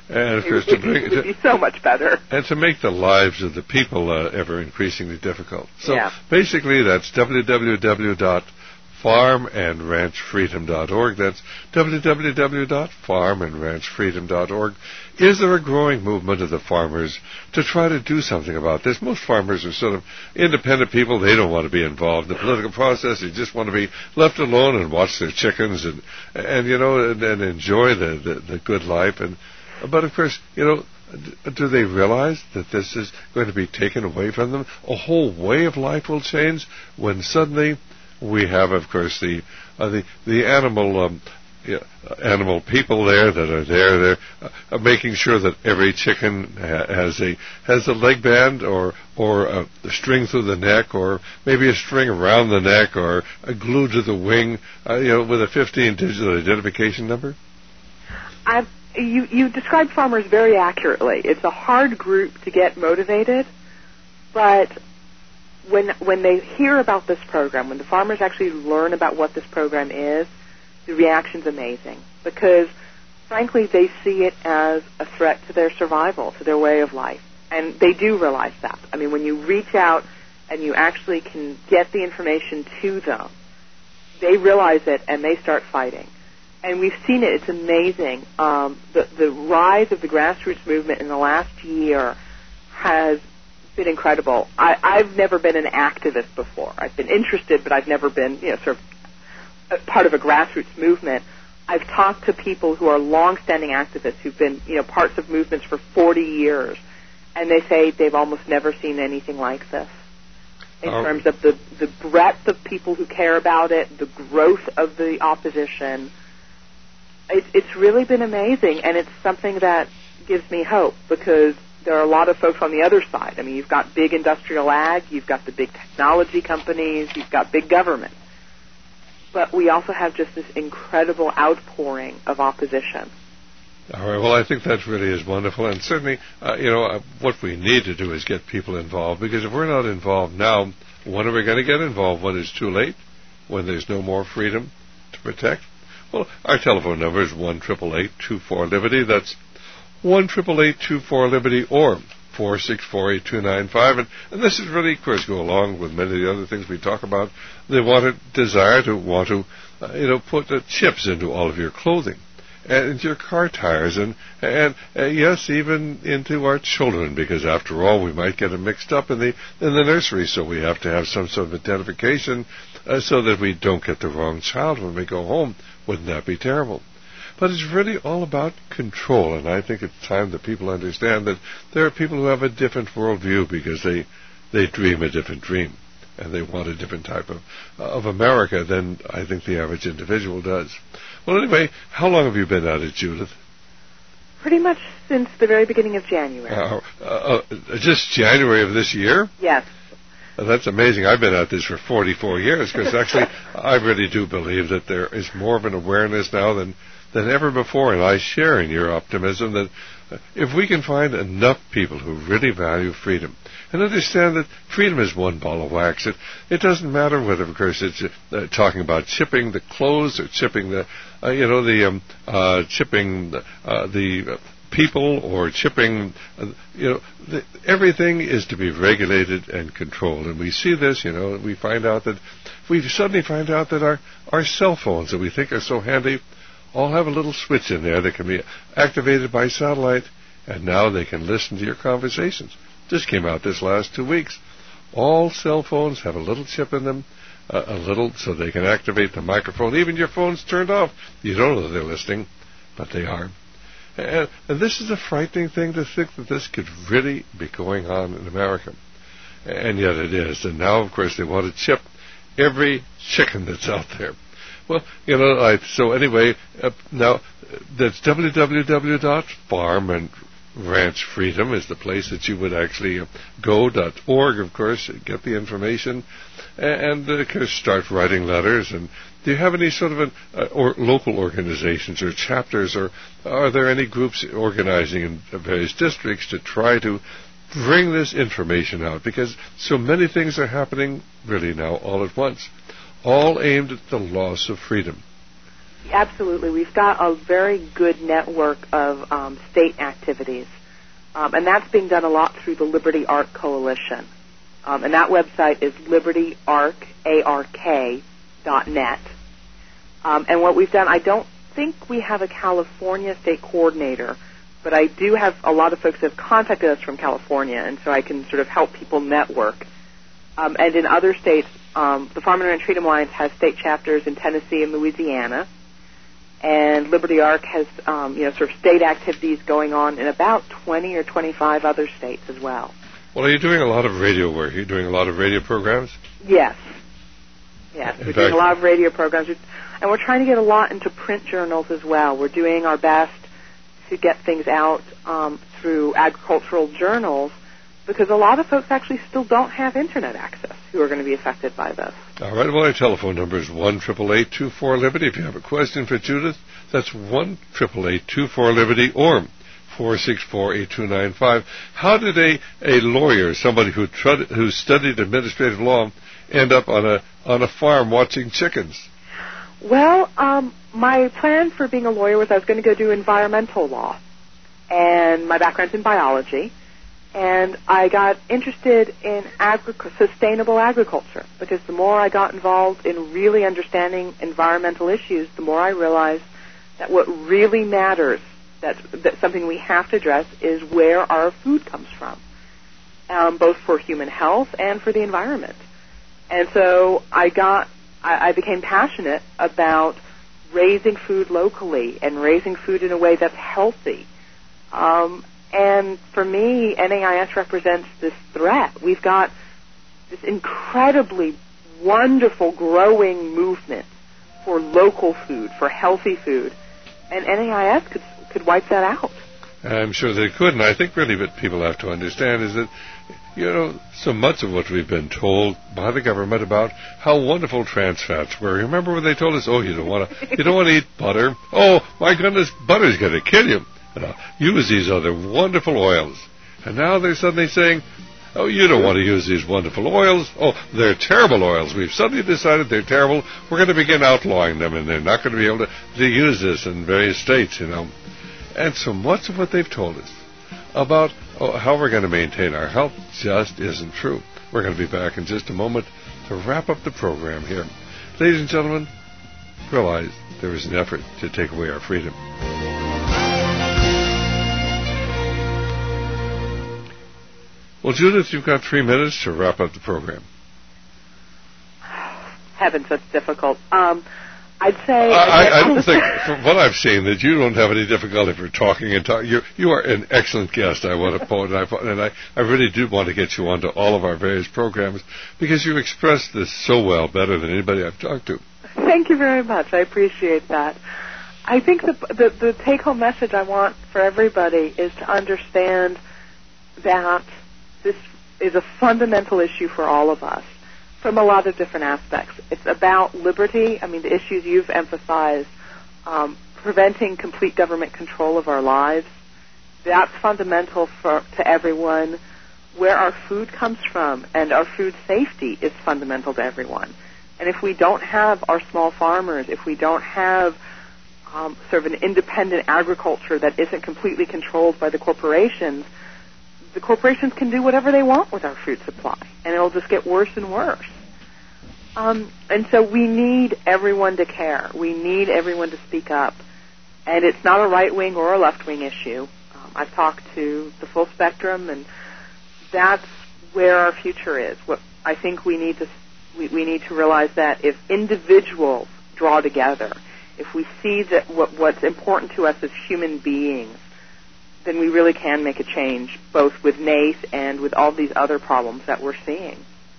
Speaker 2: And of course, to bring
Speaker 18: it would be so much better.
Speaker 2: And to make the lives of the people uh, ever increasingly difficult. So
Speaker 18: yeah.
Speaker 2: basically, that's w w w dot farm and ranch freedom dot org. That's w w w dot farm and ranch freedom dot org. Is there a growing movement of the farmers to try to do something about this? Most farmers are sort of independent people. They don't want to be involved in the political process. They just want to be left alone and watch their chickens and, and you know, and, and enjoy the, the, the good life. And But, of course, you know, do they realize that this is going to be taken away from them? A whole way of life will change when suddenly we have, of course, the uh, the the animal um, yeah, animal people there that are there. They're uh, making sure that every chicken ha- has a has a leg band or or a, a string through the neck, or maybe a string around the neck, or a glue to the wing, uh, you know, with a fifteen-digit identification number.
Speaker 18: I've, you you described farmers very accurately. It's a hard group to get motivated, but When when they hear about this program, when the farmers actually learn about what this program is, the reaction's amazing. Because, frankly, they see it as a threat to their survival, to their way of life. And they do realize that. I mean, when you reach out and you actually can get the information to them, they realize it and they start fighting. And we've seen it. It's amazing. Um, the, the rise of the grassroots movement in the last year has been incredible. I, I've never been an activist before. I've been interested, but I've never been, you know, sort of a part of a grassroots movement. I've talked to people who are long-standing activists who've been, you know, parts of movements for forty years, and they say they've almost never seen anything like this in oh. terms of the, the breadth of people who care about it, the growth of the opposition. It, it's really been amazing, and it's something that gives me hope because there are a lot of folks on the other side. I mean, you've got big industrial ag, you've got the big technology companies, you've got big government. But we also have just this incredible outpouring of opposition.
Speaker 2: All right. Well, I think that really is wonderful. And certainly, uh, you know, uh, what we need to do is get people involved. Because if we're not involved now, when are we going to get involved? When it's too late? When there's no more freedom to protect? Well, our telephone number is one eight eight eight, two four, Liberty. That's one eight eight eight, two four, Liberty, or four six four, eight two nine five. And, and this is really, of course, go along with many of the other things we talk about. They want to desire to want to, uh, you know, put uh, chips into all of your clothing and into your car tires and, and uh, yes, even into our children, because after all, we might get them mixed up in the in the nursery, so we have to have some sort of identification uh, so that we don't get the wrong child when we go home. Wouldn't that be terrible? But it's really all about control, and I think it's time that people understand that there are people who have a different worldview because they they dream a different dream, and they want a different type of of America than I think the average individual does. Well, anyway, how long have you been at it, Judith?
Speaker 18: Pretty much since the very beginning of January.
Speaker 2: Uh, uh, uh, just January of this year?
Speaker 18: Yes.
Speaker 2: Uh, that's amazing. I've been at this for forty-four years, because actually I really do believe that there is more of an awareness now than than ever before, and I share in your optimism that uh, if we can find enough people who really value freedom and understand that freedom is one ball of wax, it, it doesn't matter whether, of course, it's uh, talking about chipping the clothes or chipping the, uh, you know, the um, uh, chipping the, uh, the people or chipping, uh, you know, the, everything is to be regulated and controlled, and we see this, you know, we find out that we suddenly find out that our our cell phones that we think are so handy all have a little switch in there that can be activated by satellite, and now they can listen to your conversations. This came out this last two weeks. All cell phones have a little chip in them, uh, a little, so they can activate the microphone. Even your phone's turned off. You don't know they're listening, but they are. And, and this is a frightening thing to think that this could really be going on in America. And yet it is. And now, of course, they want to chip every chicken that's out there. Well, you know, I, so anyway, uh, now that's w w w dot farm and ranch freedom is the place that you would actually uh, go, .org, of course, get the information, and, and uh, start writing letters. And do you have any sort of an, uh, or local organizations or chapters, or are there any groups organizing in various districts to try to bring this information out? Because so many things are happening really now all at once, all aimed at the loss of freedom.
Speaker 18: Absolutely. We've got a very good network of um, state activities, um, and that's being done a lot through the Liberty Ark Coalition. Um, and that website is liberty ark dot net. Um, and what we've done, I don't think we have a California state coordinator, but I do have a lot of folks that have contacted us from California, and so I can sort of help people network. Um, and in other states, um, the Farm and Ranch Freedom Alliance has state chapters in Tennessee and Louisiana, and Liberty Ark has um, you know, sort of state activities going on in about twenty or twenty-five other states as well.
Speaker 2: Well, are you doing a lot of radio work? Are you doing a lot of radio programs?
Speaker 18: Yes. Yes,
Speaker 2: In
Speaker 18: we're
Speaker 2: fact,
Speaker 18: doing a lot of radio programs, and we're trying to get a lot into print journals as well. We're doing our best to get things out um, through agricultural journals, because a lot of folks actually still don't have Internet access who are going to be affected by this.
Speaker 2: All right, well, our telephone number is one eight eight eight, two four, Liberty. If you have a question for Judith, that's one eight eight eight, two four, Liberty, or four six four, eight two nine five. How did a, a lawyer, somebody who trud, who studied administrative law, end up on a on a farm watching chickens?
Speaker 18: Well, um, my plan for being a lawyer was I was going to go do environmental law, and my background's in biology, and I got interested in agri- sustainable agriculture, because the more I got involved in really understanding environmental issues, the more I realized that what really matters, that, that something we have to address, is where our food comes from, um, both for human health and for the environment. And so I got, I, I became passionate about raising food locally and raising food in a way that's healthy. Um, and for me, N A I S represents this threat. We've got this incredibly wonderful growing movement for local food, for healthy food, and N A I S could could wipe that out.
Speaker 2: I'm sure they could, and I think really what people have to understand is that, you know, so much of what we've been told by the government about how wonderful trans fats were. Remember when they told us, oh, you don't want to, you don't want to eat butter. Oh, my goodness, butter's going to kill you. Uh, use these other wonderful oils. And now they're suddenly saying, oh, you don't want to use these wonderful oils. Oh, they're terrible oils. We've suddenly decided they're terrible. We're going to begin outlawing them, and they're not going to be able to, to use this in various states, you know. And so much of what they've told us about oh, how we're going to maintain our health just isn't true. We're going to be back in just a moment to wrap up the program here. Ladies and gentlemen, realize there is an effort to take away our freedom. Well, Judith, you've got three minutes to wrap up the program.
Speaker 18: Heavens, that's difficult. Um, I'd say...
Speaker 2: I, I, I don't think, from what I've seen, that you don't have any difficulty for talking and talking. You, you are an excellent guest, I want to point, and, I, and I, I really do want to get you onto all of our various programs, because you express this so well, better than anybody I've talked to.
Speaker 18: Thank you very much. I appreciate that. I think the, the, the take-home message I want for everybody is to understand that this is a fundamental issue for all of us from a lot of different aspects. It's about liberty. I mean, the issues you've emphasized, um, preventing complete government control of our lives. That's fundamental for, to everyone. Where our food comes from and our food safety is fundamental to everyone. And if we don't have our small farmers, if we don't have um, sort of an independent agriculture that isn't completely controlled by the corporations, the corporations can do whatever they want with our food supply, and it'll just get worse and worse. Um, and so we need everyone to care. We need everyone to speak up. And it's not a right-wing or a left-wing issue. Um, I've talked to the full spectrum, and that's where our future is. What I think we need to we, we need to realize that if individuals draw together, if we see that what, what's important to us as human beings, then we really can make a change, both with NACE and with all these other problems that we're seeing.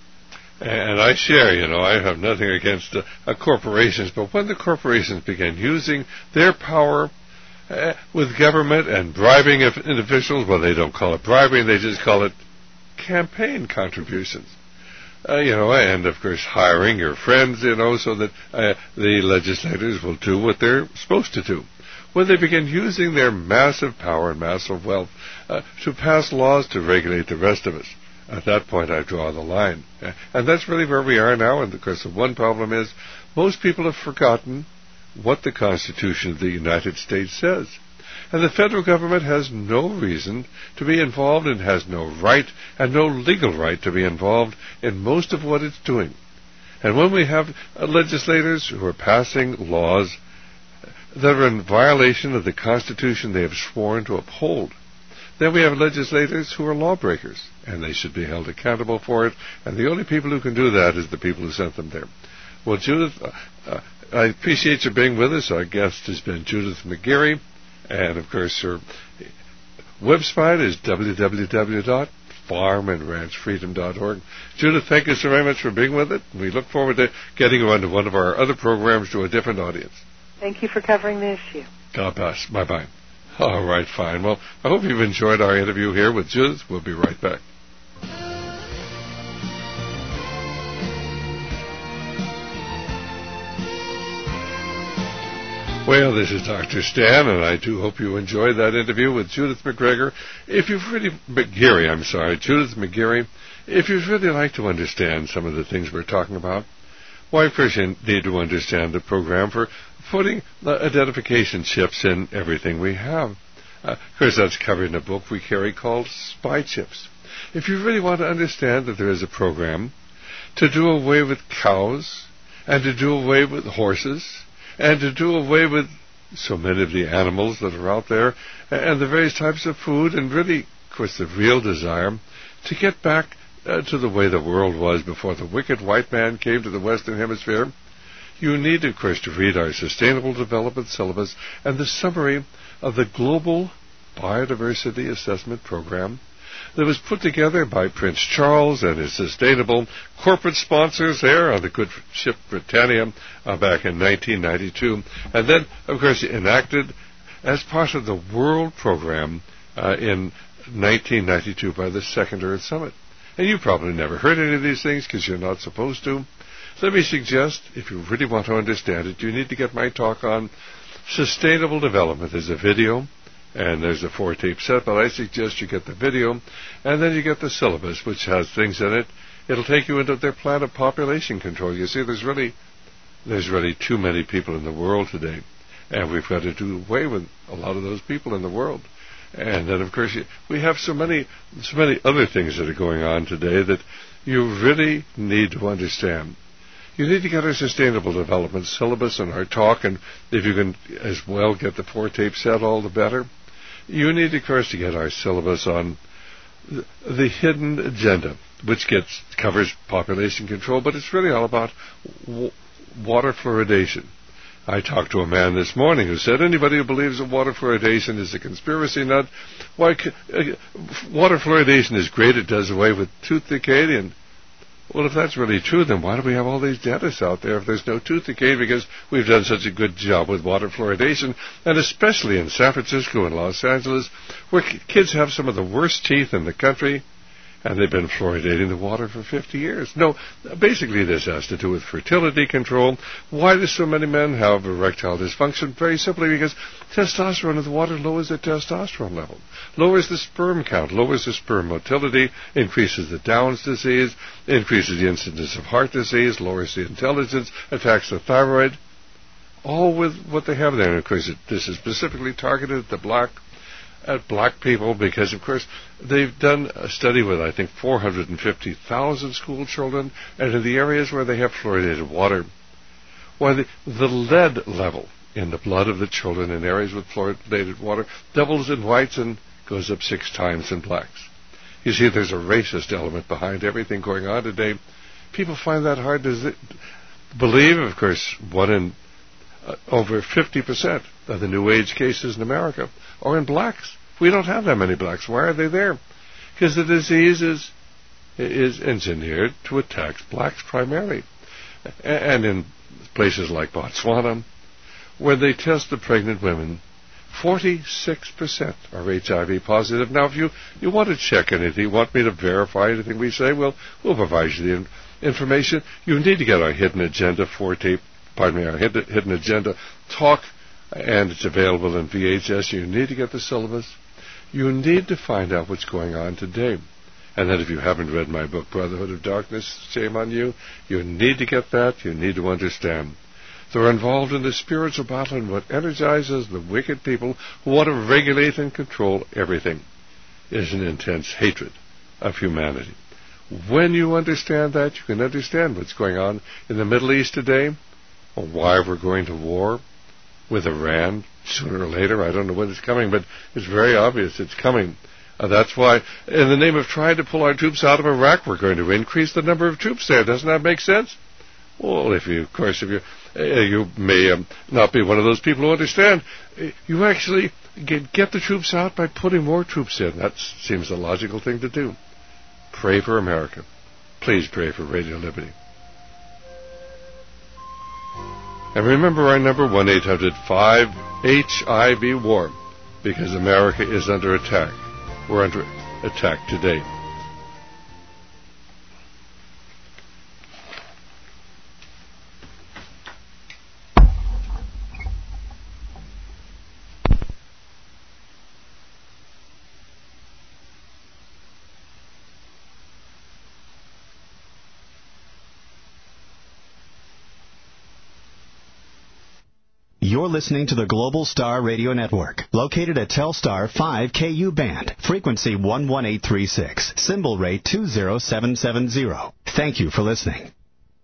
Speaker 2: And I share, you know, I have nothing against uh, uh, corporations, but when the corporations begin using their power uh, with government and bribing of individuals, well, they don't call it bribing, they just call it campaign contributions. Uh, you know, and of course hiring your friends, you know, so that uh, the legislators will do what they're supposed to do. When they begin using their massive power and massive wealth uh, to pass laws to regulate the rest of us, at that point I draw the line. Uh, and that's really where we are now. And of course, the one problem is most people have forgotten what the Constitution of the United States says. And the federal government has no reason to be involved and has no right and no legal right to be involved in most of what it's doing. And when we have uh, legislators who are passing laws that are in violation of the Constitution they have sworn to uphold, then we have legislators who are lawbreakers, and they should be held accountable for it, and the only people who can do that is the people who sent them there. Well, Judith, uh, uh, I appreciate you being with us. Our guest has been Judith McGeary, and, of course, her website is w w w dot farm and ranch freedom dot org. Judith, thank you so very much for being with it. We look forward to getting you onto one of our other programs to a different audience.
Speaker 18: Thank you for covering the issue.
Speaker 2: God bless. Bye-bye. All right, fine. Well, I hope you've enjoyed our interview here with Judith. We'll be right back. Well, this is Doctor Stan, and I do hope you enjoyed that interview with Judith McGregor. If you've really, McGeary, I'm sorry, Judith McGeary, if you'd really like to understand some of the things we're talking about, why, first you need to understand the program for putting the identification chips in everything we have. Uh, of course, that's covered in a book we carry called Spy Chips. If you really want to understand that there is a program to do away with cows and to do away with horses and to do away with so many of the animals that are out there and the various types of food, and really, of course, the real desire to get back uh, to the way the world was before the wicked white man came to the Western Hemisphere, you need, of course, to read our Sustainable Development Syllabus and the summary of the Global Biodiversity Assessment Program that was put together by Prince Charles and his sustainable corporate sponsors there on the good ship Britannia uh, back in nineteen ninety-two, and then, of course, enacted as part of the World Program uh, in nineteen ninety-two by the Second Earth Summit. And you probably never heard any of these things because you're not supposed to. Let me suggest, if you really want to understand it, you need to get my talk on sustainable development. There's a video, and there's a four-tape set, but I suggest you get the video, and then you get the syllabus, which has things in it. It'll take you into their plan of population control. You see, there's really, there's really too many people in the world today, and we've got to do away with a lot of those people in the world. And then, of course, we have so many, so many other things that are going on today that you really need to understand. You need to get our Sustainable Development Syllabus and our talk, and if you can as well get the four-tape set, all the better. You need, of course, to get our syllabus on the, the hidden agenda, which gets covers population control, but it's really all about w- water fluoridation. I talked to a man this morning who said anybody who believes that water fluoridation is a conspiracy nut, why, uh, water fluoridation is great, it does away with tooth decay, and well, if that's really true, then why do we have all these dentists out there if there's no tooth decay? Because we've done such a good job with water fluoridation, and especially in San Francisco and Los Angeles, where kids have some of the worst teeth in the country, and they've been fluoridating the water for fifty years. No, basically this has to do with fertility control. Why do so many men have erectile dysfunction? Very simply because testosterone in the water lowers the testosterone level, lowers the sperm count, lowers the sperm motility, increases the Down's disease, increases the incidence of heart disease, lowers the intelligence, attacks the thyroid, all with what they have there. And of course, it, this is specifically targeted at the black at black people because, of course, they've done a study with, I think, four hundred fifty thousand school children, and in the areas where they have fluoridated water, why the, the lead level in the blood of the children in areas with fluoridated water doubles in whites and goes up six times in blacks. You see, there's a racist element behind everything going on today. People find that hard to zi- believe. Of course, one in uh, over fifty percent of the New Age cases in America are in blacks. We don't have that many blacks. Why are they there? Because the disease is is engineered to attack blacks primarily. And in places like Botswana, where they test the pregnant women, forty-six percent are H I V positive. Now, if you, you want to check anything, you want me to verify anything we say, well, we'll provide you the in- information. You need to get our Hidden Agenda four-tape, pardon me, our Hidden, hidden Agenda talk, and it's available in V H S. You need to get the syllabus. You need to find out what's going on today. And then if you haven't read my book, Brotherhood of Darkness, shame on you. You need to get that. You need to understand. They're involved in the spiritual battle and what energizes the wicked people who want to regulate and control everything is an intense hatred of humanity. When you understand that, you can understand what's going on in the Middle East today, or why we're going to war with Iran sooner or later. I don't know when it's coming, but it's very obvious it's coming. Uh, that's why, in the name of trying to pull our troops out of Iraq, we're going to increase the number of troops there. Doesn't that make sense? Well, if you, of course, if you uh, you may um, not be one of those people who understand, uh, you actually get, get the troops out by putting more troops in. That seems the logical thing to do. Pray for America. Please pray for Radio Liberty. And remember our number, one eight hundred five H I V WAR, because America is under attack. We're under attack today.
Speaker 17: You're listening to the Global Star Radio Network, located at Telstar five K U band, frequency one one eight three six, symbol rate two zero seven seven zero. Thank you for listening.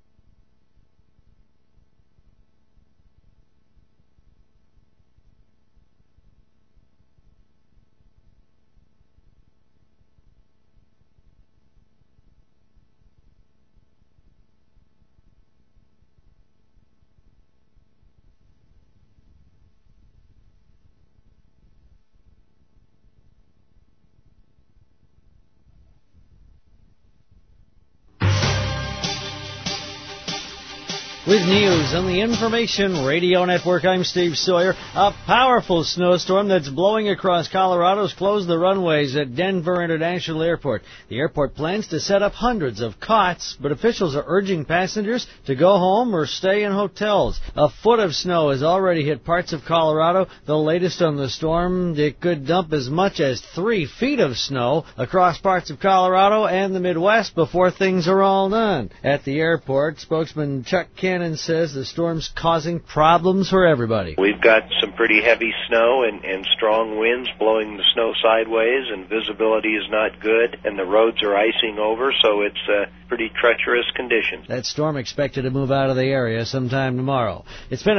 Speaker 19: With news on the Information Radio Network, I'm Steve Sawyer. A powerful snowstorm that's blowing across Colorado has closed the runways at Denver International Airport. The airport plans to set up hundreds of cots, but officials are urging passengers to go home or stay in hotels. A foot of snow has already hit parts of Colorado. The latest on the storm, it could dump as much as three feet of snow across parts of Colorado and the Midwest before things are all done. At the airport, spokesman Chuck Cannon says the storm's causing problems for everybody.
Speaker 20: We've got some pretty heavy snow and, and strong winds blowing the snow sideways, and visibility is not good, and the roads are icing over, so it's uh, pretty treacherous conditions.
Speaker 19: That storm expected to move out of the area sometime tomorrow. It's been